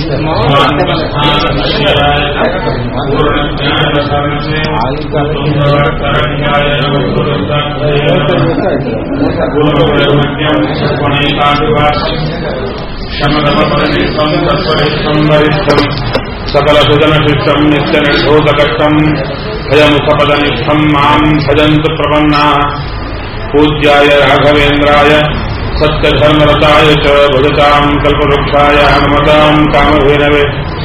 ಸಕಲ ಸುಜನಶಿಷ್ಟಂ ನಿತ್ಯ ನಿರ್ಧೂತಕಷ್ಟಂ ಭಯಮುಖಪದನಿಷ್ಠಂ ಮಾಂ ಭಜಂತು ಪ್ರಪನ್ನಾಃ ಪೂಜ್ಯಾಯ ರಾಘವೇಂದ್ರಾಯ ಸತ್ಯಧರ್ಮರತಾಯ ಚ ಭಜತಾಂ ಕಲ್ಪವೃಕ್ಷಾಯ ನಮತಾಂ ಕಾಮಧೇನವೇ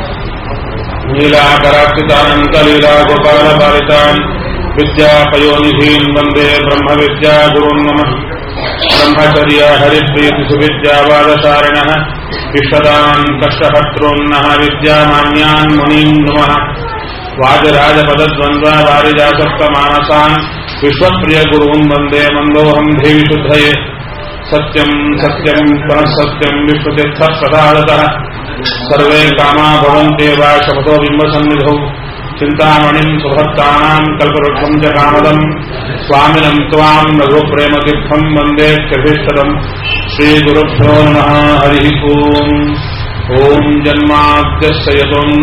ನೀಲಾಕರಾರ್ಚಿತಾನಂತಲೀಲಾ ಗೋಪಾಲಪಾಲಿತಾನ್ ವಿದ್ಯಾಪಯೋನಿಧೀನ್ ವಂದೇ ಬ್ರಹ್ಮವಿದ್ಯಾಗುರುನ್ ನಮಃ ಬ್ರಹ್ಮಚರ್ಯ ಹರಿಪ್ರೀತಿ ಸುವಿದ್ಯಾವಾದಶಾರಿಣಃ ಇಷ್ಟದಾನ್ ಕಷ್ಟಹರ್ತॄನ್ನಃ ವಿದ್ಯಾಮಾನ್ಯಾನ್ ಮುನೀನ್ ನಮಃ ವಾಜರಾಜಪದದ್ವಂದ್ವ ವಾರಿಜಾಸಕ್ತ ಮಾನಸಾನ್ ವಿಶ್ವಪ್ರಿಯ ಗುರುನ್ ವಂದೇ ಮಂದೋಹಂ ದೇವಿ ಶುದ್ಧಯೇ ಸತ್ಯಂ ಸತ್ಯಂ ಪುನಃ ಸತ್ಯಂ ವಿಶ್ವತೀರ್ಥ ಪ್ರಸಾದತಃ ಸರ್ವೇ ಕಾಮಾ ಭವಂತೇವ ಶಪಥೋ ಬಿಂಬಸನ್ನಿಧೌ ಚಿಂತಾಮಣಿಂ ಸುಭಕ್ತಾನಾಂ ಕಲ್ಪವೃಕ್ಷಂ ಚ ಕಾಮದಂ ಸ್ವಾಮಿನಂ ತ್ವಾಂ ರಘುಪ್ರೇಮತೀರ್ಥಂ ವಂದೇ ತ್ಯಭೀಷ್ಟದಂ ಶ್ರೀಗುರುಭ್ಯೋ ನಮಃ ಹರಿ ಓಂ ಓಂ ಜನ್ಮಾದ್ಯಸ್ಯ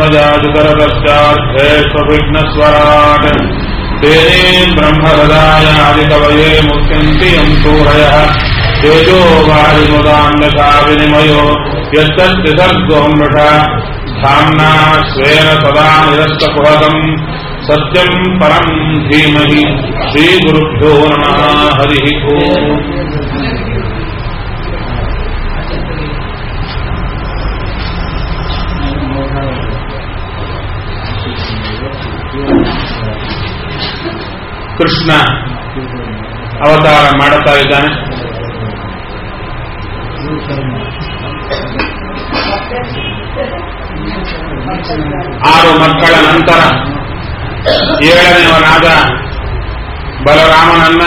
ಯತೋನ್ಮಜಾದಿತರತಶ್ಚಾರ್ಥೇಷ್ವವಿಘ್ನಸ್ವರಾಟ್ ತೇನೇ ಬ್ರಹ್ಮಹೃದಾಯಾದಿಕವಯೇ ಮುಖ್ಯಂತಿ ಯಂ ಸೂರಯಃ ತೇಜೋ ವಾರಿಮುದಾನ್ಯಥಾ ವಿನಿಮಯೋ ಯತ್ತದ್ವಿಸರ್ಗೋಮೃಷಾ ಧಾಮ್ನಾ ಸ್ವೇನ ಸದಾ ನಿರಸ್ತಕುಹಕಂ ಸತ್ಯಂ ಪರಂ ಧೀಮಹಿ ಶ್ರೀಗುರುಭ್ಯೋ ನಮಃ ಹರಿ ಓಂ ಕೃಷ್ಣ ಅವತಾರ ಮಾಡುತ್ತಾ ಇದ್ದಾನೆ. ಆರು ಮಕ್ಕಳ ನಂತರ ಏಳನೆಯವನಾದ ಬಲರಾಮನನ್ನ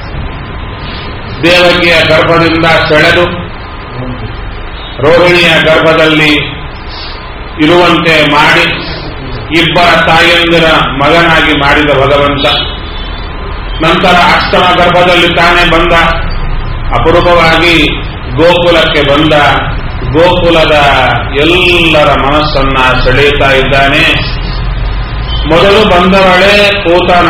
ದೇವಕಿಯ ಗರ್ಭದಿಂದ ಸೆಳೆದು ರೋಹಿಣಿಯ ಗರ್ಭದಲ್ಲಿ ಇರುವಂತೆ ಮಾಡಿ ಇಬ್ಬರ ತಾಯಂದಿರ ಮಗನಾಗಿ ಮಾಡಿದ ಭಗವಂತ. ನಂತರ ಅಷ್ಟಮ ಗರ್ಭದಲ್ಲಿ ತಾನೇ ಬಂದ, ಅಪರೂಪವಾಗಿ ಗೋಕುಲಕ್ಕೆ ಬಂದ. ಗೋಕುಲದ ಎಲ್ಲರ ಮನಸ್ಸನ್ನ ಸೆಳೆಯುತ್ತಾ ಇದ್ದಾನೆ. ಮೊದಲು ಬಂದವಳೇ ಪೂತನ.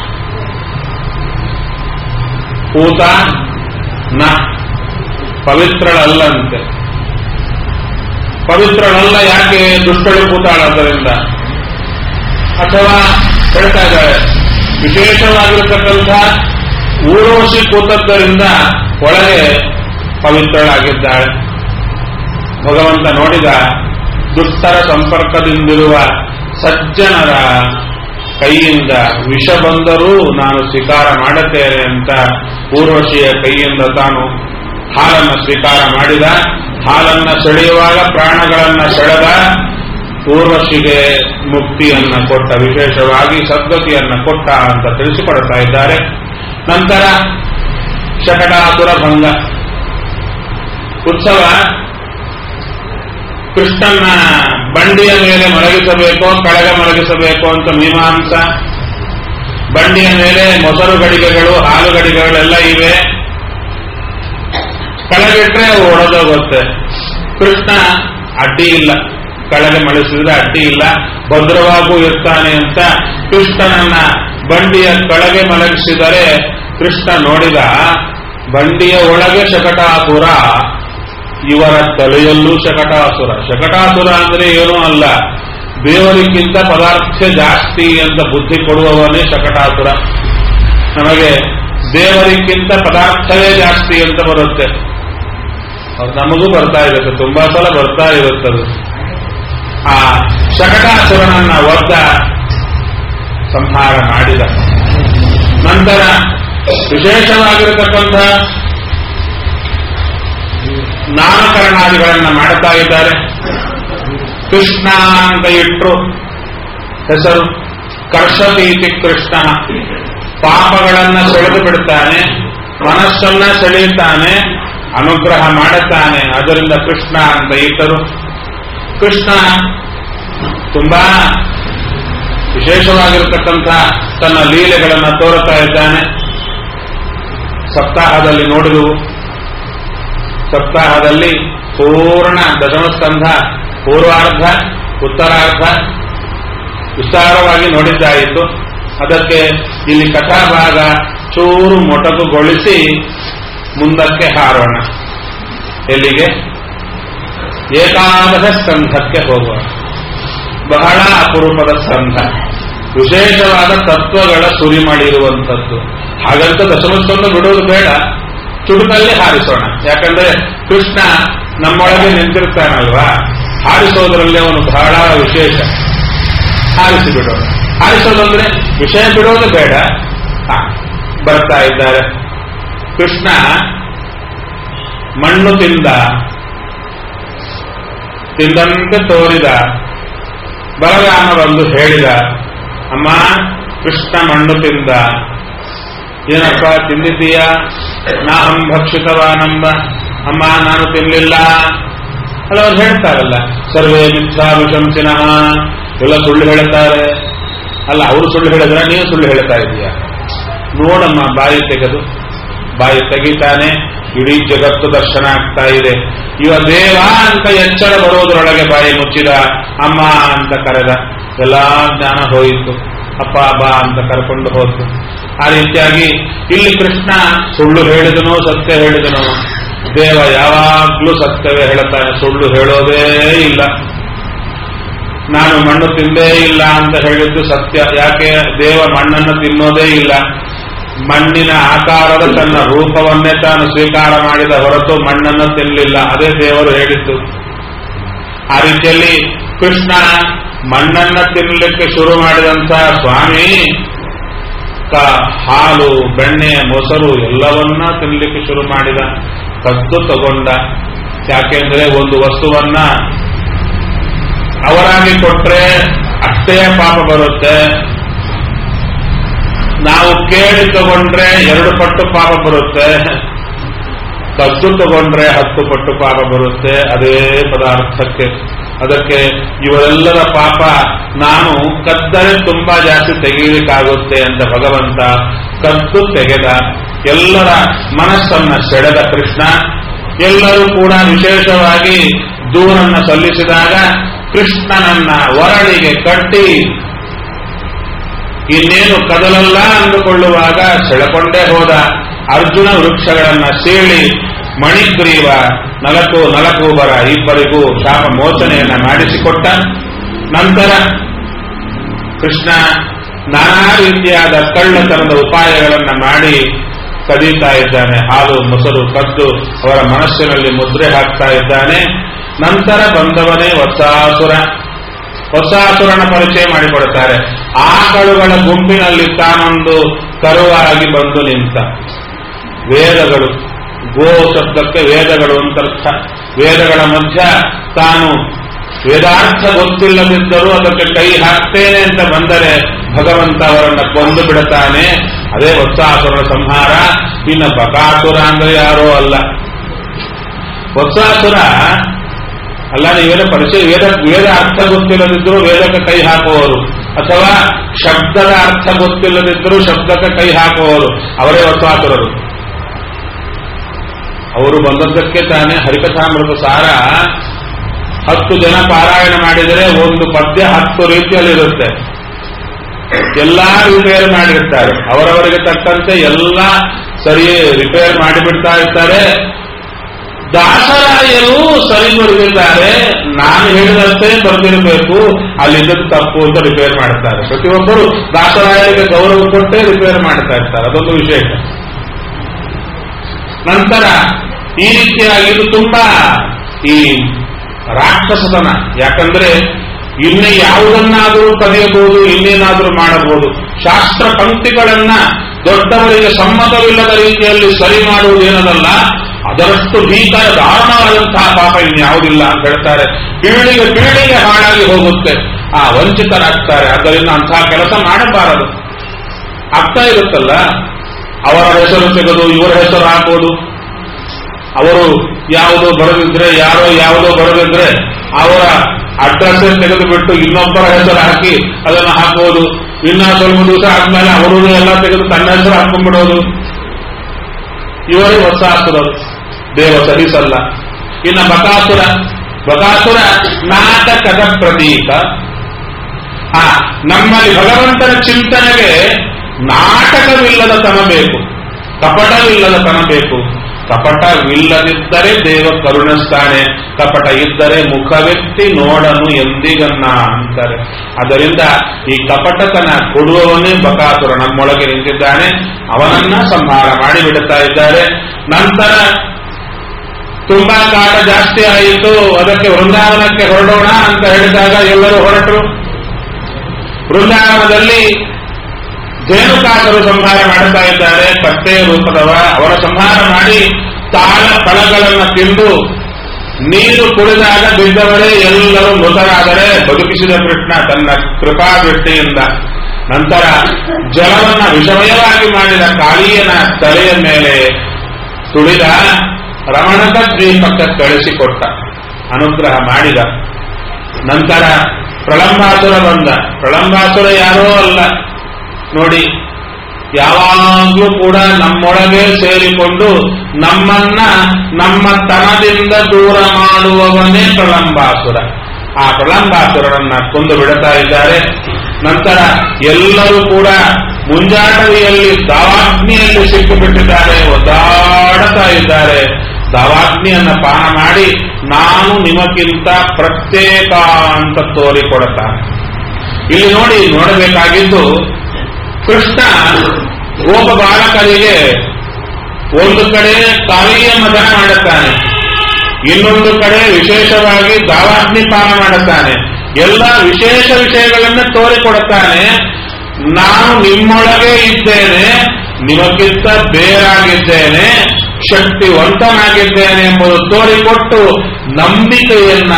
ಪವಿತ್ರಳಲ್ಲಂತೆ. ಪವಿತ್ರಳಲ್ಲ ಯಾಕೆ? ದುಷ್ಟಳು ಕೂತಾಳದ್ದರಿಂದ. ಅಥವಾ ಹೇಳ್ತಾ ಇದ್ದಾಳೆ, ವಿಶೇಷವಾಗಿರತಕ್ಕಂಥ ಊರ್ವಶಿ ಕೂತದ್ದರಿಂದ ಒಳಗೆ ಪವಿತ್ರಳಾಗಿದ್ದಾಳೆ. ಭಗವಂತ ನೋಡಿದ, ದುಷ್ಟರ ಸಂಪರ್ಕದಿಂದಿರುವ ಸಜ್ಜನರ ಕೈಯಿಂದ ವಿಷ ಬಂದರೂ ನಾನು ಸ್ವೀಕಾರ ಮಾಡುತ್ತೇನೆ ಅಂತ ಊರ್ವಶಿಯ ಕೈಯಿಂದ ತಾನು ಹಾಲನ್ನು ಸ್ವೀಕಾರ ಮಾಡಿದ. ಹಾಲನ್ನು ಸೆಳೆಯುವಾಗ ಪ್ರಾಣಗಳನ್ನ ಸೆಳೆದ. ಊರ್ವಶಿಗೆ ಮುಕ್ತಿಯನ್ನ ಕೊಟ್ಟ, ವಿಶೇಷವಾಗಿ ಸದ್ಗತಿಯನ್ನ ಕೊಟ್ಟ ಅಂತ ತಿಳಿಸಿಕೊಡ್ತಾ ಇದ್ದಾರೆ. ನಂತರ ಶಕಟಾಸುರ ಭಂಗ ಉತ್ಸವ. ಕೃಷ್ಣನ ಬಂಡಿಯ ಮೇಲೆ ಮಲಗಿಸಬೇಕೋ ಕೆಳಗೆ ಮಲಗಿಸಬೇಕೋ ಅಂತ ಮೀಮಾಂಸ. ಬಂಡಿಯ ಮೇಲೆ ಮೊಸರು ಗಡಿಗೆಗಳು, ಹಾಲು ಗಡಿಗೆಗಳೆಲ್ಲ ಇವೆ. ಕೆಳಗಿಟ್ರೆ ಒಡೆದೋಗುತ್ತೆ. ಕೃಷ್ಣ ಅಡ್ಡಿ ಇಲ್ಲ, ಕೆಳಗೆ ಮಲಗಿಸಿದ್ರೆ ಅಡ್ಡಿ ಇಲ್ಲ, ಭದ್ರವಾಗೂ ಇರ್ತಾನೆ ಅಂತ ಕೃಷ್ಣನನ್ನ ಬಂಡಿಯ ಕೆಳಗೆ ಮಲಗಿಸಿದರೆ ಕೃಷ್ಣ ನೋಡಿದ, ಬಂಡಿಯ ಒಳಗೆ ಶಕಟಾಸುರ, ಇವರ ತಲೆಯಲ್ಲೂ ಶಕಟಾಸುರ. ಶಕಟಾಸುರ ಅಂದ್ರೆ ಏನೂ ಅಲ್ಲ, ದೇವರಿಗಿಂತ ಪದಾರ್ಥ ಜಾಸ್ತಿ ಅಂತ ಬುದ್ಧಿ ಕೊಡುವವನೇ ಶಕಟಾಸುರ. ನಮಗೆ ದೇವರಿಗಿಂತ ಪದಾರ್ಥವೇ ಜಾಸ್ತಿ ಅಂತ ಬರುತ್ತೆ. ನಮಗೂ ಬರ್ತಾ ಇರುತ್ತೆ, ತುಂಬಾ ಸಲ ಬರ್ತಾ ಇರುತ್ತದೆ. ಆ ಶಕಟಾಸುರನನ್ನ ಒದ್ದ, ಸಂಹಾರ ಮಾಡಿದ. ನಂತರ ವಿಶೇಷವಾಗಿರತಕ್ಕಂಥ ನಾಮಕರಣಾದಿಗಳನ್ನ ಮಾಡ್ತಾ ಇದ್ದಾರೆ. ಕೃಷ್ಣ ಅಂತ ಇಟ್ಟರು ಹೆಸರು. ಕರ್ಷತೀತಿ ಕೃಷ್ಣ, ಪಾಪಗಳನ್ನ ಸೆಳೆದು ಬಿಡ್ತಾನೆ, ಮನಸ್ಸನ್ನ ಸೆಳೆಯುತ್ತಾನೆ, ಅನುಗ್ರಹ ಮಾಡುತ್ತಾನೆ. ಅದರಿಂದ ಕೃಷ್ಣ ಅಂತ ಇಟ್ಟರು. ಕೃಷ್ಣ ತುಂಬಾ ವಿಶೇಷವಾಗಿರತಕ್ಕಂಥ ತನ್ನ ಲೀಲೆಗಳನ್ನು ತೋರುತ್ತಾ ಇದ್ದಾನೆ. ಸಪ್ತಾಹದಲ್ಲಿ ನೋಡಿದವು. ಸಪ್ತಾಹದಲ್ಲಿ ಪೂರ್ಣ ದಶಮಸ್ಕಂಧ ಪೂರ್ವಾರ್ಧ ಉತ್ತರಾರ್ಧ ವಿಸ್ತಾರವಾಗಿ ನೋಡಿದ್ದಾಯಿತು. ಅದಕ್ಕೆ ಇಲ್ಲಿ ಕಥಾಭಾಗ ಚೂರು ಮೊಟಕುಗೊಳಿಸಿ ಮುಂದಕ್ಕೆ ಹಾರೋಣ. ಎಲ್ಲಿಗೆ? ಏಕಾದಶ ಸ್ಕಂಧಕ್ಕೆ ಹೋಗುವ. ಬಹಳ ಅಪರೂಪದ ಸ್ಕಂಧ, ವಿಶೇಷವಾದ ತತ್ವಗಳ ಸುರಿಮಡಿರುವಂಥದ್ದು. ಹಾಗಂತ ದಶಮಸ್ಕಂದ ಬಿಡೋದು ಬೇಡ, ಚುಟುಕಲ್ಲಿ ಹಾರಿಸೋಣ. ಯಾಕಂದ್ರೆ ಕೃಷ್ಣ ನಮ್ಮೊಳಗೆ ನಿಂತಿರ್ತಾನಲ್ವಾ, ಹಾರಿಸೋದ್ರಲ್ಲಿ ಅವನು ಬಹಳ ವಿಶೇಷ. ಹಾರಿಸಿ ಬಿಡೋಣ. ಹಾರಿಸೋದಂದ್ರೆ ವಿಷಯ ಬಿಡೋದು ಬೇಡ. ಬರ್ತಾ ಇದ್ದಾರೆ. ಕೃಷ್ಣ ಮಣ್ಣು ತಿಂದಂತೆ ತೋರಿದ. ಬಲರಾಮ ಬಂದು ಹೇಳಿದ, ಅಮ್ಮ ಕೃಷ್ಣ ಮಣ್ಣು ತಿಂದ. ಏನಪ್ಪ ತಿಂದಿದ್ದೀಯಾ? ನಾಹಂ ಭಕ್ಷಿತವಾನಂಬ. ಅಮ್ಮ ನಾನು ತಿನ್ನಲಿಲ್ಲ. ಅಲ್ಲ ಅವ್ರು ಹೇಳ್ತಾರಲ್ಲ, ಸರ್ವೇ ಮಿಥ್ಯಾ ವಿಶಂಸಿನಃ, ಎಲ್ಲ ಸುಳ್ಳು ಹೇಳ್ತಾರೆ. ಅಲ್ಲ, ಅವರು ಸುಳ್ಳು ಹೇಳಿದ್ರೆ ನೀವು ಸುಳ್ಳು ಹೇಳ್ತಾ ಇದೀಯ. ನೋಡಮ್ಮ, ಬಾಯಿ ತೆಗಿತಾನೆ, ಇಡೀ ಜಗತ್ತು ದರ್ಶನ ಆಗ್ತಾ ಇದೆ. ಇವ ದೇವ ಅಂತ ಎಚ್ಚರ ಬರೋದ್ರೊಳಗೆ ಬಾಯಿ ಮುಚ್ಚಿದ. ಅಮ್ಮ ಅಂತ ಕರೆದ, ಎಲ್ಲಾ ಜ್ಞಾನ ಹೋಯಿತು. ಅಪ್ಪ ಬಾ ಅಂತ ಕರ್ಕೊಂಡು ಹೋದ್ರು. ಆ ರೀತಿಯಾಗಿ ಇಲ್ಲಿ ಕೃಷ್ಣ ಸುಳ್ಳು ಹೇಳಿದನೋ ಸತ್ಯ ಹೇಳಿದನೋ? ದೇವ ಯಾವಾಗ್ಲೂ ಸತ್ಯವೇ ಹೇಳುತ್ತಾನೆ, ಸುಳ್ಳು ಹೇಳೋದೇ ಇಲ್ಲ. ನಾನು ಮಣ್ಣು ತಿಂದೇ ಇಲ್ಲ ಅಂತ ಹೇಳಿದ್ದು ಸತ್ಯ. ಯಾಕೆ? ದೇವ ಮಣ್ಣನ್ನು ತಿನ್ನೋದೇ ಇಲ್ಲ. ಮಣ್ಣಿನ ಆಕಾರದ ತನ್ನ ರೂಪವನ್ನೇ ತಾನು ಸ್ವೀಕಾರ ಮಾಡಿದ ಹೊರತು ಮಣ್ಣನ್ನು ತಿನ್ನಲಿಲ್ಲ. ಅದೇ ದೇವರು ಹೇಳಿದ್ದು. ಆ ರೀತಿಯಲ್ಲಿ ಕೃಷ್ಣ ಮಣ್ಣನ್ನ ತಿನ್ನಲಿಕ್ಕೆ ಶುರು ಮಾಡಿದಂತ ಸ್ವಾಮಿ ಹಾಲು, ಬೆಣ್ಣೆ, ಮೊಸರು ಎಲ್ಲವನ್ನ ತಿನ್ನಲಿಕ್ಕೆ ಶುರು ಮಾಡಿದ. ಕದ್ದು ತಗೊಂಡ. ಯಾಕೆಂದ್ರೆ ಒಂದು ವಸ್ತುವನ್ನ ಅವರಾಗಿ ಕೊಟ್ರೆ ಅಷ್ಟೇ ಪಾಪ ಬರುತ್ತೆ. ನಾವು ಕೇಳಿ ತಗೊಂಡ್ರೆ 2 ಪಟ್ಟು ಪಾಪ ಬರುತ್ತೆ. ಕದ್ದು ತಗೊಂಡ್ರೆ 10 ಪಟ್ಟು ಪಾಪ ಬರುತ್ತೆ ಅದೇ ಪದಾರ್ಥಕ್ಕೆ. ಅದಕ್ಕೆ ಇವರೆಲ್ಲರ ಪಾಪ ನಾನು ಕದ್ದರೆ ತುಂಬಾ ಜಾಸ್ತಿ ತೆಗೆಯಲಿಕ್ಕಾಗುತ್ತೆ ಅಂತ ಭಗವಂತ ಕದ್ದು ತೆಗೆದ. ಎಲ್ಲರ ಮನಸ್ಸನ್ನ ಸೆಳೆದ ಕೃಷ್ಣ. ಎಲ್ಲರೂ ಕೂಡ ವಿಶೇಷವಾಗಿ ದೂರನ್ನ ಸಲ್ಲಿಸಿದಾಗ ಕೃಷ್ಣನನ್ನ ಒರಳಿಗೆ ಕಟ್ಟಿ ಇನ್ನೇನು ಕದಲಲ್ಲ ಅಂದುಕೊಳ್ಳುವಾಗ ಸೆಳೆಕೊಂಡೇ ಹೋದ. ಅರ್ಜುನ ವೃಕ್ಷಗಳನ್ನ ಸೀಳಿ ಮಣಿಗ್ರೀವ, ನಲಕೂಬರ ಇಬ್ಬರಿಗೂ ಶಾಪ ಮೋಚನೆಯನ್ನ ಮಾಡಿಸಿಕೊಟ್ಟ. ನಂತರ ಕೃಷ್ಣ ನಾನಾ ರೀತಿಯಾದ ಕಳ್ಳತನದ ಉಪಾಯಗಳನ್ನ ಮಾಡಿ ಕದೀತಾ ಇದ್ದಾನೆ. ಹಾಲು ಮೊಸರು ಕದ್ದು ಅವರ ಮನಸ್ಸಿನಲ್ಲಿ ಮುದ್ರೆ ಹಾಕ್ತಾ ಇದ್ದಾನೆ. ನಂತರ ಬಂದವನೇ ವತ್ಸಾಸುರನ ಪರಿಚಯ ಮಾಡಿಕೊಡುತ್ತಾರೆ. ಆಕಳುಗಳ ಗುಂಪಿನಲ್ಲಿ ತಾನೊಂದು ಕರುವಾಗಿ ಬಂದು ನಿಂತ. ವೇದಗಳು, ಗೋ ಶಬ್ದಕ್ಕೆ ವೇದಗಳು ಅಂತರ್ಥ. ವೇದಗಳ ಮಧ್ಯ ತಾನು ವೇದಾರ್ಥ ಗೊತ್ತಿಲ್ಲದಿದ್ದರೂ ಅದಕ್ಕೆ ಕೈ ಹಾಕ್ತೇನೆ ಅಂತ ಬಂದರೆ ಭಗವಂತ ಅವರನ್ನ ಕೊಂದು ಬಿಡುತ್ತಾನೆ. ಅದೇ ವತ್ಸಾಸುರನ ಸಂಹಾರ. ಇನ್ನು ಬಕಾಸುರ ಅಂದ್ರೆ ಯಾರೋ ಅಲ್ಲ. ವತ್ಸಾಸುರ ಅಲ್ಲ, ನೀವೇನ ಪರಿಚಯ ವೇದ ಅರ್ಥ ಗೊತ್ತಿಲ್ಲದಿದ್ದರೂ ವೇದಕ್ಕೆ ಕೈ ಹಾಕುವವರು, ಅಥವಾ ಶಬ್ದದ ಅರ್ಥ ಗೊತ್ತಿಲ್ಲದಿದ್ದರೂ ಶಬ್ದಕ್ಕೆ ಕೈ ಹಾಕುವವರು, ಅವರೇ ವತ್ಸಾಸುರರು. ಅವರು ಬಂದದ್ದಕ್ಕೆ ತಾನೇ ಹರಿಕಥಾಮೃತ ಸಾರ 10 ಜನ ಪಾರಾಯಣ ಮಾಡಿದರೆ ಒಂದು ಪದ್ಯ 10 ರೀತಿಯಲ್ಲಿರುತ್ತೆ. ಎಲ್ಲಾ ರಿಪೇರ್ ಮಾಡಿರ್ತಾರೆ. ಅವರವರಿಗೆ ತಕ್ಕಂತೆ ಎಲ್ಲ ಸರಿ ರಿಪೇರ್ ಮಾಡಿಬಿಡ್ತಾ ಇರ್ತಾರೆ. ದಾಸರಾಯರು ಸರಿ ಬರೆದಿದ್ದಾರೆ, ನಾನು ಹೇಳಿದಂತೆ ಬರೆದಿರಬೇಕು, ಅಲ್ಲಿದ್ದದ್ದು ತಪ್ಪು ಅಂತ ರಿಪೇರ್ ಮಾಡ್ತಾರೆ. ಪ್ರತಿಯೊಬ್ಬರು ದಾಸರಾಯರಿಗೆ ಗೌರವ ಕೊಟ್ಟೇ ರಿಪೇರ್ ಮಾಡ್ತಾ ಇರ್ತಾರೆ. ಅದೊಂದು ವಿಶೇಷ. ನಂತರ ಈ ರೀತಿಯಾಗಿ ಇದು ತುಂಬಾ ಈ ರಾಕ್ಷಸತನ. ಯಾಕಂದ್ರೆ ಇನ್ನೇ ಯಾವುದನ್ನಾದರೂ ಕಲಿಯಬಹುದು, ಇನ್ನೇನಾದರೂ ಮಾಡಬಹುದು. ಶಾಸ್ತ್ರ ಪಂಕ್ತಿಗಳನ್ನ ದೊಡ್ಡವರಿಗೆ ಸಮ್ಮತವಿಲ್ಲದ ರೀತಿಯಲ್ಲಿ ಸರಿ ಮಾಡುವುದೇನದಲ್ಲ, ಅದರಷ್ಟು ಭೀಕರ ದಾರುಣವಾದಂತಹ ಪಾಪ ಇನ್ಯಾವುದಿಲ್ಲ ಅಂತ ಹೇಳ್ತಾರೆ. ಪೀಳಿಗೆ ಹಾಳಾಗಿ ಹೋಗುತ್ತೆ, ವಂಚಿತರಾಗ್ತಾರೆ. ಆದ್ದರಿಂದ ಅಂತಹ ಕೆಲಸ ಮಾಡಬಾರದು. ಆಗ್ತಾ ಇರುತ್ತಲ್ಲ, ಅವರ ಹೆಸರು ತೆಗೆದು ಇವರ ಹೆಸರು ಹಾಕುವುದು, ಅವರು ಯಾವುದೋ ಬರೆದಿದ್ರೆ ಯಾರೋ ಯಾವುದೋ ಬರೆದಿದ್ರೆ ಅವರ ಅಡ್ರೆಸ್ ತೆಗೆದು ಬಿಟ್ಟು ಇನ್ನೊಬ್ಬರ ಹೆಸರು ಹಾಕಿ ಅದನ್ನು ಹಾಕುವುದು. ಇನ್ನ ಸ್ವಲ್ಪ ದಿವಸ ಆದ್ಮೇಲೆ ಅವರು ಎಲ್ಲ ತೆಗೆದು ತನ್ನ ಹೆಸರು ಹಾಕೊಂಡ್ಬಿಡೋದು. ಇವರೇ ವತ್ಸಾಸುರರು. ದೇವ ಸಹಿಸಲ್ಲ. ಇನ್ನು ಬಕಾಸುರ ಬಕಾಸುರ ನಾಟಕದ ಪ್ರತೀಕ. ನಮ್ಮಲ್ಲಿ ಭಗವಂತನ ಚಿಂತನೆಗೆ ನಾಟಕವಿಲ್ಲದ ತನ ಬೇಕು, ಕಪಟವಿಲ್ಲದ ತನ ಬೇಕು. ಕಪಟವಿಲ್ಲದಿದ್ದರೆ ದೇವ ಕರುಣಿಸ್ತಾನೆ, ಕಪಟ ಇದ್ದರೆ ಮುಖವೆತ್ತಿ ನೋಡನು ಎಂದಿಗನ್ನ ಅಂತಾರೆ. ಅದರಿಂದ ಈ ಕಪಟತನ ಕೊಡುವವನೇ ಬಕಾಸುರ ನಮ್ಮೊಳಗೆ ನಿಂತಿದ್ದಾನೆ, ಅವನನ್ನ ಸಂಹಾರ ಮಾಡಿಬಿಡುತ್ತಾ ಇದ್ದಾರೆ. ನಂತರ ತುಂಬಾ ಕಾಟ ಜಾಸ್ತಿ ಆಯಿತು, ಅದಕ್ಕೆ ವೃಂದಾವನಕ್ಕೆ ಹೊರಡೋಣ ಅಂತ ಹೇಳಿದಾಗ ಎಲ್ಲರೂ ಹೊರಟರು. ವೃಂದಾವನದಲ್ಲಿ ಧೇನುಕಾಸರು ಸಂಹಾರ ಮಾಡುತ್ತಾ ಇದ್ದಾರೆ, ಕತ್ತೆಯ ರೂಪದವ. ಅವರ ಸಂಹಾರ ಮಾಡಿ ತಾಳ ಫಲಗಳನ್ನು ತಿಂದು ನೀರು ಕುಡಿದಾಗ ಬಿದ್ದವರೇ ಎಲ್ಲರೂ ಮೃತರಾದರೆ ಬದುಕಿಸಿದ ಕೃಷ್ಣ ತನ್ನ ಕೃಪಾದೃಷ್ಟಿಯಿಂದ. ನಂತರ ಜಲವನ್ನ ವಿಷಮಯವಾಗಿ ಮಾಡಿದ ಕಾಳಿಯನ ತಲೆಯ ಮೇಲೆ ತುಳಿದ ರಮಣದ ದ್ವೀಪಕ್ಕೆ ಕಳಿಸಿಕೊಟ್ಟ, ಅನುಗ್ರಹ ಮಾಡಿದ. ನಂತರ ಪ್ರಳಂಬಾಸುರ ಬಂದ. ಪ್ರಳಂಬಾಸುರ ಯಾರೋ ಅಲ್ಲ ನೋಡಿ, ಯಾವಾಗಲೂ ಕೂಡ ನಮ್ಮೊಳಗೆ ಸೇರಿಕೊಂಡು ನಮ್ಮನ್ನ ನಮ್ಮ ತನದಿಂದ ದೂರ ಮಾಡುವವನೇ ಪ್ರಳಂಬಾಸುರ. ಆ ಪ್ರಳಂಬಾಸುರನನ್ನ ಕೊಂದು ಬಿಡುತ್ತಾ ಇದ್ದಾರೆ. ನಂತರ ಎಲ್ಲರೂ ಕೂಡ ಮುಂಜಾಟವಿಯಲ್ಲಿ ದಾವಾಗ್ನಿಯಲ್ಲಿ ಸಿಕ್ಕಿಬಿಟ್ಟಿದ್ದಾರೆ, ಒದ್ದಾಡುತ್ತಾ ಇದ್ದಾರೆ. ದಾವಾಗ್ನಿಯನ್ನ ಪಾನ ಮಾಡಿ ನಾನು ನಿಮಗಿಂತ ಪ್ರತ್ಯೇಕ ಅಂತ ತೋರಿಕೊಡುತ್ತಾನೆ. ಇಲ್ಲಿ ನೋಡಬೇಕಾಗಿದ್ದು, ಕೃಷ್ಣ ಗೋಪ ಬಾಲಕರಿಗೆ ಒಂದು ಕಡೆ ಕಾಳಿಯ ಮದನ ಮಾಡುತ್ತಾನೆ, ಇನ್ನೊಂದು ಕಡೆ ವಿಶೇಷವಾಗಿ ದಾವಾಗ್ನಿ ಪಾನ ಮಾಡುತ್ತಾನೆ. ಎಲ್ಲ ವಿಶೇಷ ವಿಷಯಗಳನ್ನು ತೋರಿಕೊಡುತ್ತಾನೆ. ನಾನು ನಿಮ್ಮೊಳಗೆ ಇದ್ದೇನೆ, ನಿಮಗಿಂತ ಬೇರಾಗಿದ್ದೇನೆ, ಶಕ್ತಿವಂತನಾಗಿದ್ದೇನೆ ಎಂಬುದು ತೋರಿಕೊಟ್ಟು ನಂಬಿಕೆಯನ್ನ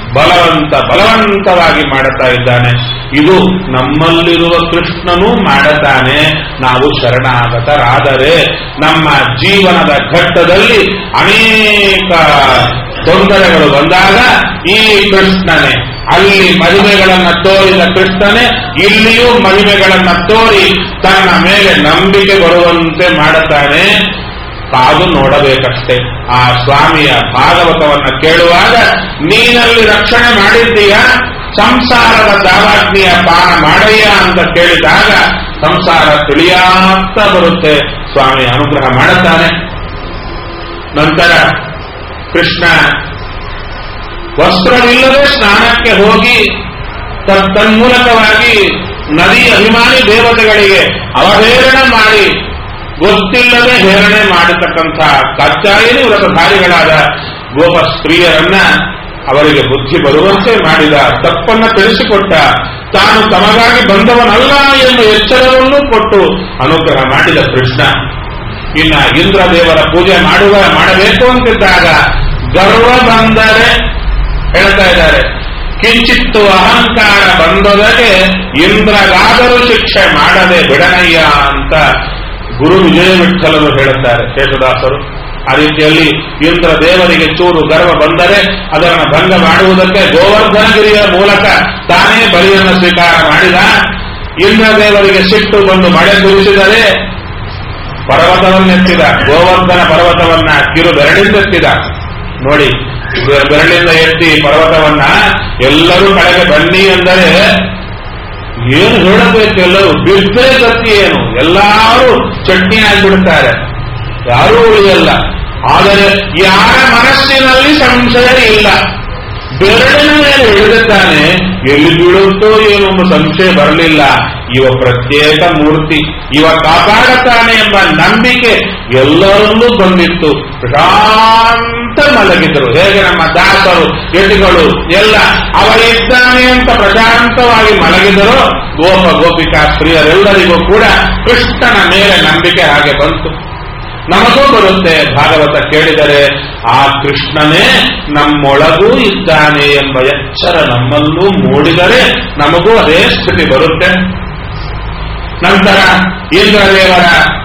ಬಲವಂತವಾಗಿ ಮಾಡುತ್ತಾ ಇದ್ದಾನೆ. ಇದು ನಮ್ಮಲ್ಲಿರುವ ಕೃಷ್ಣನೂ ಮಾಡುತ್ತಾನೆ. ನಾವು ಶರಣಾಗತರಾದರೆ ನಮ್ಮ ಜೀವನದ ಘಟ್ಟದಲ್ಲಿ ಅನೇಕ ತೊಂದರೆಗಳು ಬಂದಾಗ ಈ ಕೃಷ್ಣನೇ, ಅಲ್ಲಿ ಮಹಿಮೆಗಳನ್ನು ತೋರಿದ ಕೃಷ್ಣನೇ ಇಲ್ಲಿಯೂ ಮಹಿಮೆಗಳನ್ನು ತೋರಿ ತನ್ನ ಮೇಲೆ ನಂಬಿಕೆ ಬರುವಂತೆ ಮಾಡುತ್ತಾನೆ. ಕಾದು ನೋಡಬೇಕಷ್ಟೇ. ಆ ಸ್ವಾಮಿಯ ಭಾಗವತವನ್ನು ಕೇಳುವಾಗ ನೀನಲ್ಲಿ ರಕ್ಷಣೆ ಮಾಡಿದ್ದೀಯ, ಸಂಸಾರದ ದಾವಾಗ್ನಿಯ ಪಾನ ಮಾಡಯ್ಯ ಅಂತ ಕೇಳಿದಾಗ ಸಂಸಾರ ತಿಳಿಯಾಗ್ತಾ ಬರುತ್ತೆ. ಸ್ವಾಮಿ ಅನುಗ್ರಹ ಮಾಡುತ್ತಾನೆ. ನಂತರ ಕೃಷ್ಣ ವಸ್ತ್ರವಿಲ್ಲದೆ ಸ್ನಾನಕ್ಕೆ ಹೋಗಿ ತನ್ಮೂಲಕವಾಗಿ ನದಿ ಅಭಿಮಾನಿ ದೇವತೆಗಳಿಗೆ ಅವಹೇಳನ ಮಾಡಿ ಗೊತ್ತಿಲ್ಲದೆ ಹೇರಣೆ ಮಾಡತಕ್ಕಂಥ ಕಾತ್ಯಾಯಿನಿ ವ್ರತಧಾರಿಗಳಾದ ಗೋಪ ಸ್ತ್ರೀಯರನ್ನ ಅವರಿಗೆ ಬುದ್ಧಿ ಬರುವಂತೆ ಮಾಡಿದ, ತಪ್ಪನ್ನ ತಿಳಿಸಿಕೊಟ್ಟ, ತಾನು ತಮಗಾಗಿ ಬಂದವನಲ್ಲ ಎಂಬ ಎಚ್ಚರವನ್ನು ಕೊಟ್ಟು ಅನುಗ್ರಹ ಮಾಡಿದ ಕೃಷ್ಣ. ಇನ್ನ ಇಂದ್ರದೇವರ ಪೂಜೆ ಮಾಡಬೇಕು ಅಂತಿದ್ದಾಗ ಗರ್ವ ಬಂದರೆ ಹೇಳ್ತಾ ಇದ್ದಾರೆ, ಕಿಂಚಿತ್ತು ಅಹಂಕಾರ ಬಂದೊದಗೆ ಇಂದ್ರಗಾದರೂ ಶಿಕ್ಷೆ ಮಾಡದೆ ಬಿಡನಯ್ಯ ಅಂತ ಗುರು ವಿಜಯ ವಿಠಲರು ಹೇಳುತ್ತಾರೆ ಶೇಷದಾಸರು. ಆ ರೀತಿಯಲ್ಲಿ ಇಂದ್ರ ದೇವರಿಗೆ ಚೂರು ಗರ್ವ ಬಂದರೆ ಅದನ್ನು ಭಂಗ ಮಾಡುವುದಕ್ಕೆ ಗೋವರ್ಧನಗಿರಿಯ ಮೂಲಕ ತಾನೇ ಬಲಿಯನ್ನು ಸ್ವೀಕಾರ ಮಾಡಿದ. ಇಂದ್ರ ದೇವರಿಗೆ ಸಿಟ್ಟು ಬಂದು ಮಳೆ ಸುರಿಸಿದರೆ ಪರ್ವತವನ್ನೆತ್ತಿದ, ಗೋವರ್ಧನ ಪರ್ವತವನ್ನ ಕಿರು ಬೆರಳಿಂದೆತ್ತಿದ. ನೋಡಿ, ಬೆರಳಿಂದ ಎತ್ತಿ ಪರ್ವತವನ್ನ ಎಲ್ಲರೂ ಕಡೆಗೆ ಬನ್ನಿ ಅಂದರೆ ಏನು ಹೇಳಬೇಕು, ಎಲ್ಲರೂ ಬಿದ್ದರೆ ಗತಿ ಏನು, ಎಲ್ಲರೂ ಚಟ್ನಿ ಆಗಿಬಿಡುತ್ತಾರೆ, ಯಾರೂ ಉಳಿಯಲ್ಲ. ಆದರೆ ಯಾರ ಮನಸ್ಸಿನಲ್ಲಿ ಸಂಶಯ ಇಲ್ಲ, ಬೆರಳಿನ ಮೇಲೆ ಹಿಡಿದಿದ್ದಾನೆ, ಎಲ್ಲಿ ಬೀಳುತ್ತೋ ಏನೊಂದು ಸಂಶಯ ಬರಲಿಲ್ಲ. ಇವ ಪ್ರತ್ಯೇಕ ಮೂರ್ತಿ, ಇವ ಕಾಪಾಡುತ್ತಾನೆ ಎಂಬ ನಂಬಿಕೆ ಎಲ್ಲರಲ್ಲೂ ಬಂದಿತ್ತು. ಪ್ರಶಾಂತ ಮಲಗಿದ್ರು. ಹೇಗೆ ನಮ್ಮ ದಾಸರು ಯತಿಗಳು ಎಲ್ಲ ಅವರಿದ್ದಾನೆ ಅಂತ ಪ್ರಶಾಂತವಾಗಿ ಮಲಗಿದರು, ಗೋಪ ಗೋಪಿಕಾ ಸ್ತ್ರೀಯರೆಲ್ಲರಿಗೂ ಕೂಡ ಕೃಷ್ಣನ ಮೇಲೆ ನಂಬಿಕೆ ಹಾಗೆ ಬಂತು. ನಮಗೂ ಬರುತ್ತೆ. ಭಾಗವತ ಕೇಳಿದರೆ ಆ ಕೃಷ್ಣನೇ ನಮ್ಮೊಳಗೂ ಇದ್ದಾನೆ ಎಂಬ ಎಚ್ಚರ ನಮ್ಮಲ್ಲೂ ಮೂಡಿದರೆ ನಮಗೂ ಅದೇ ಸ್ಥಿತಿ ಬರುತ್ತೆ. ನಂತರ ಇಂದ್ರದೇವರ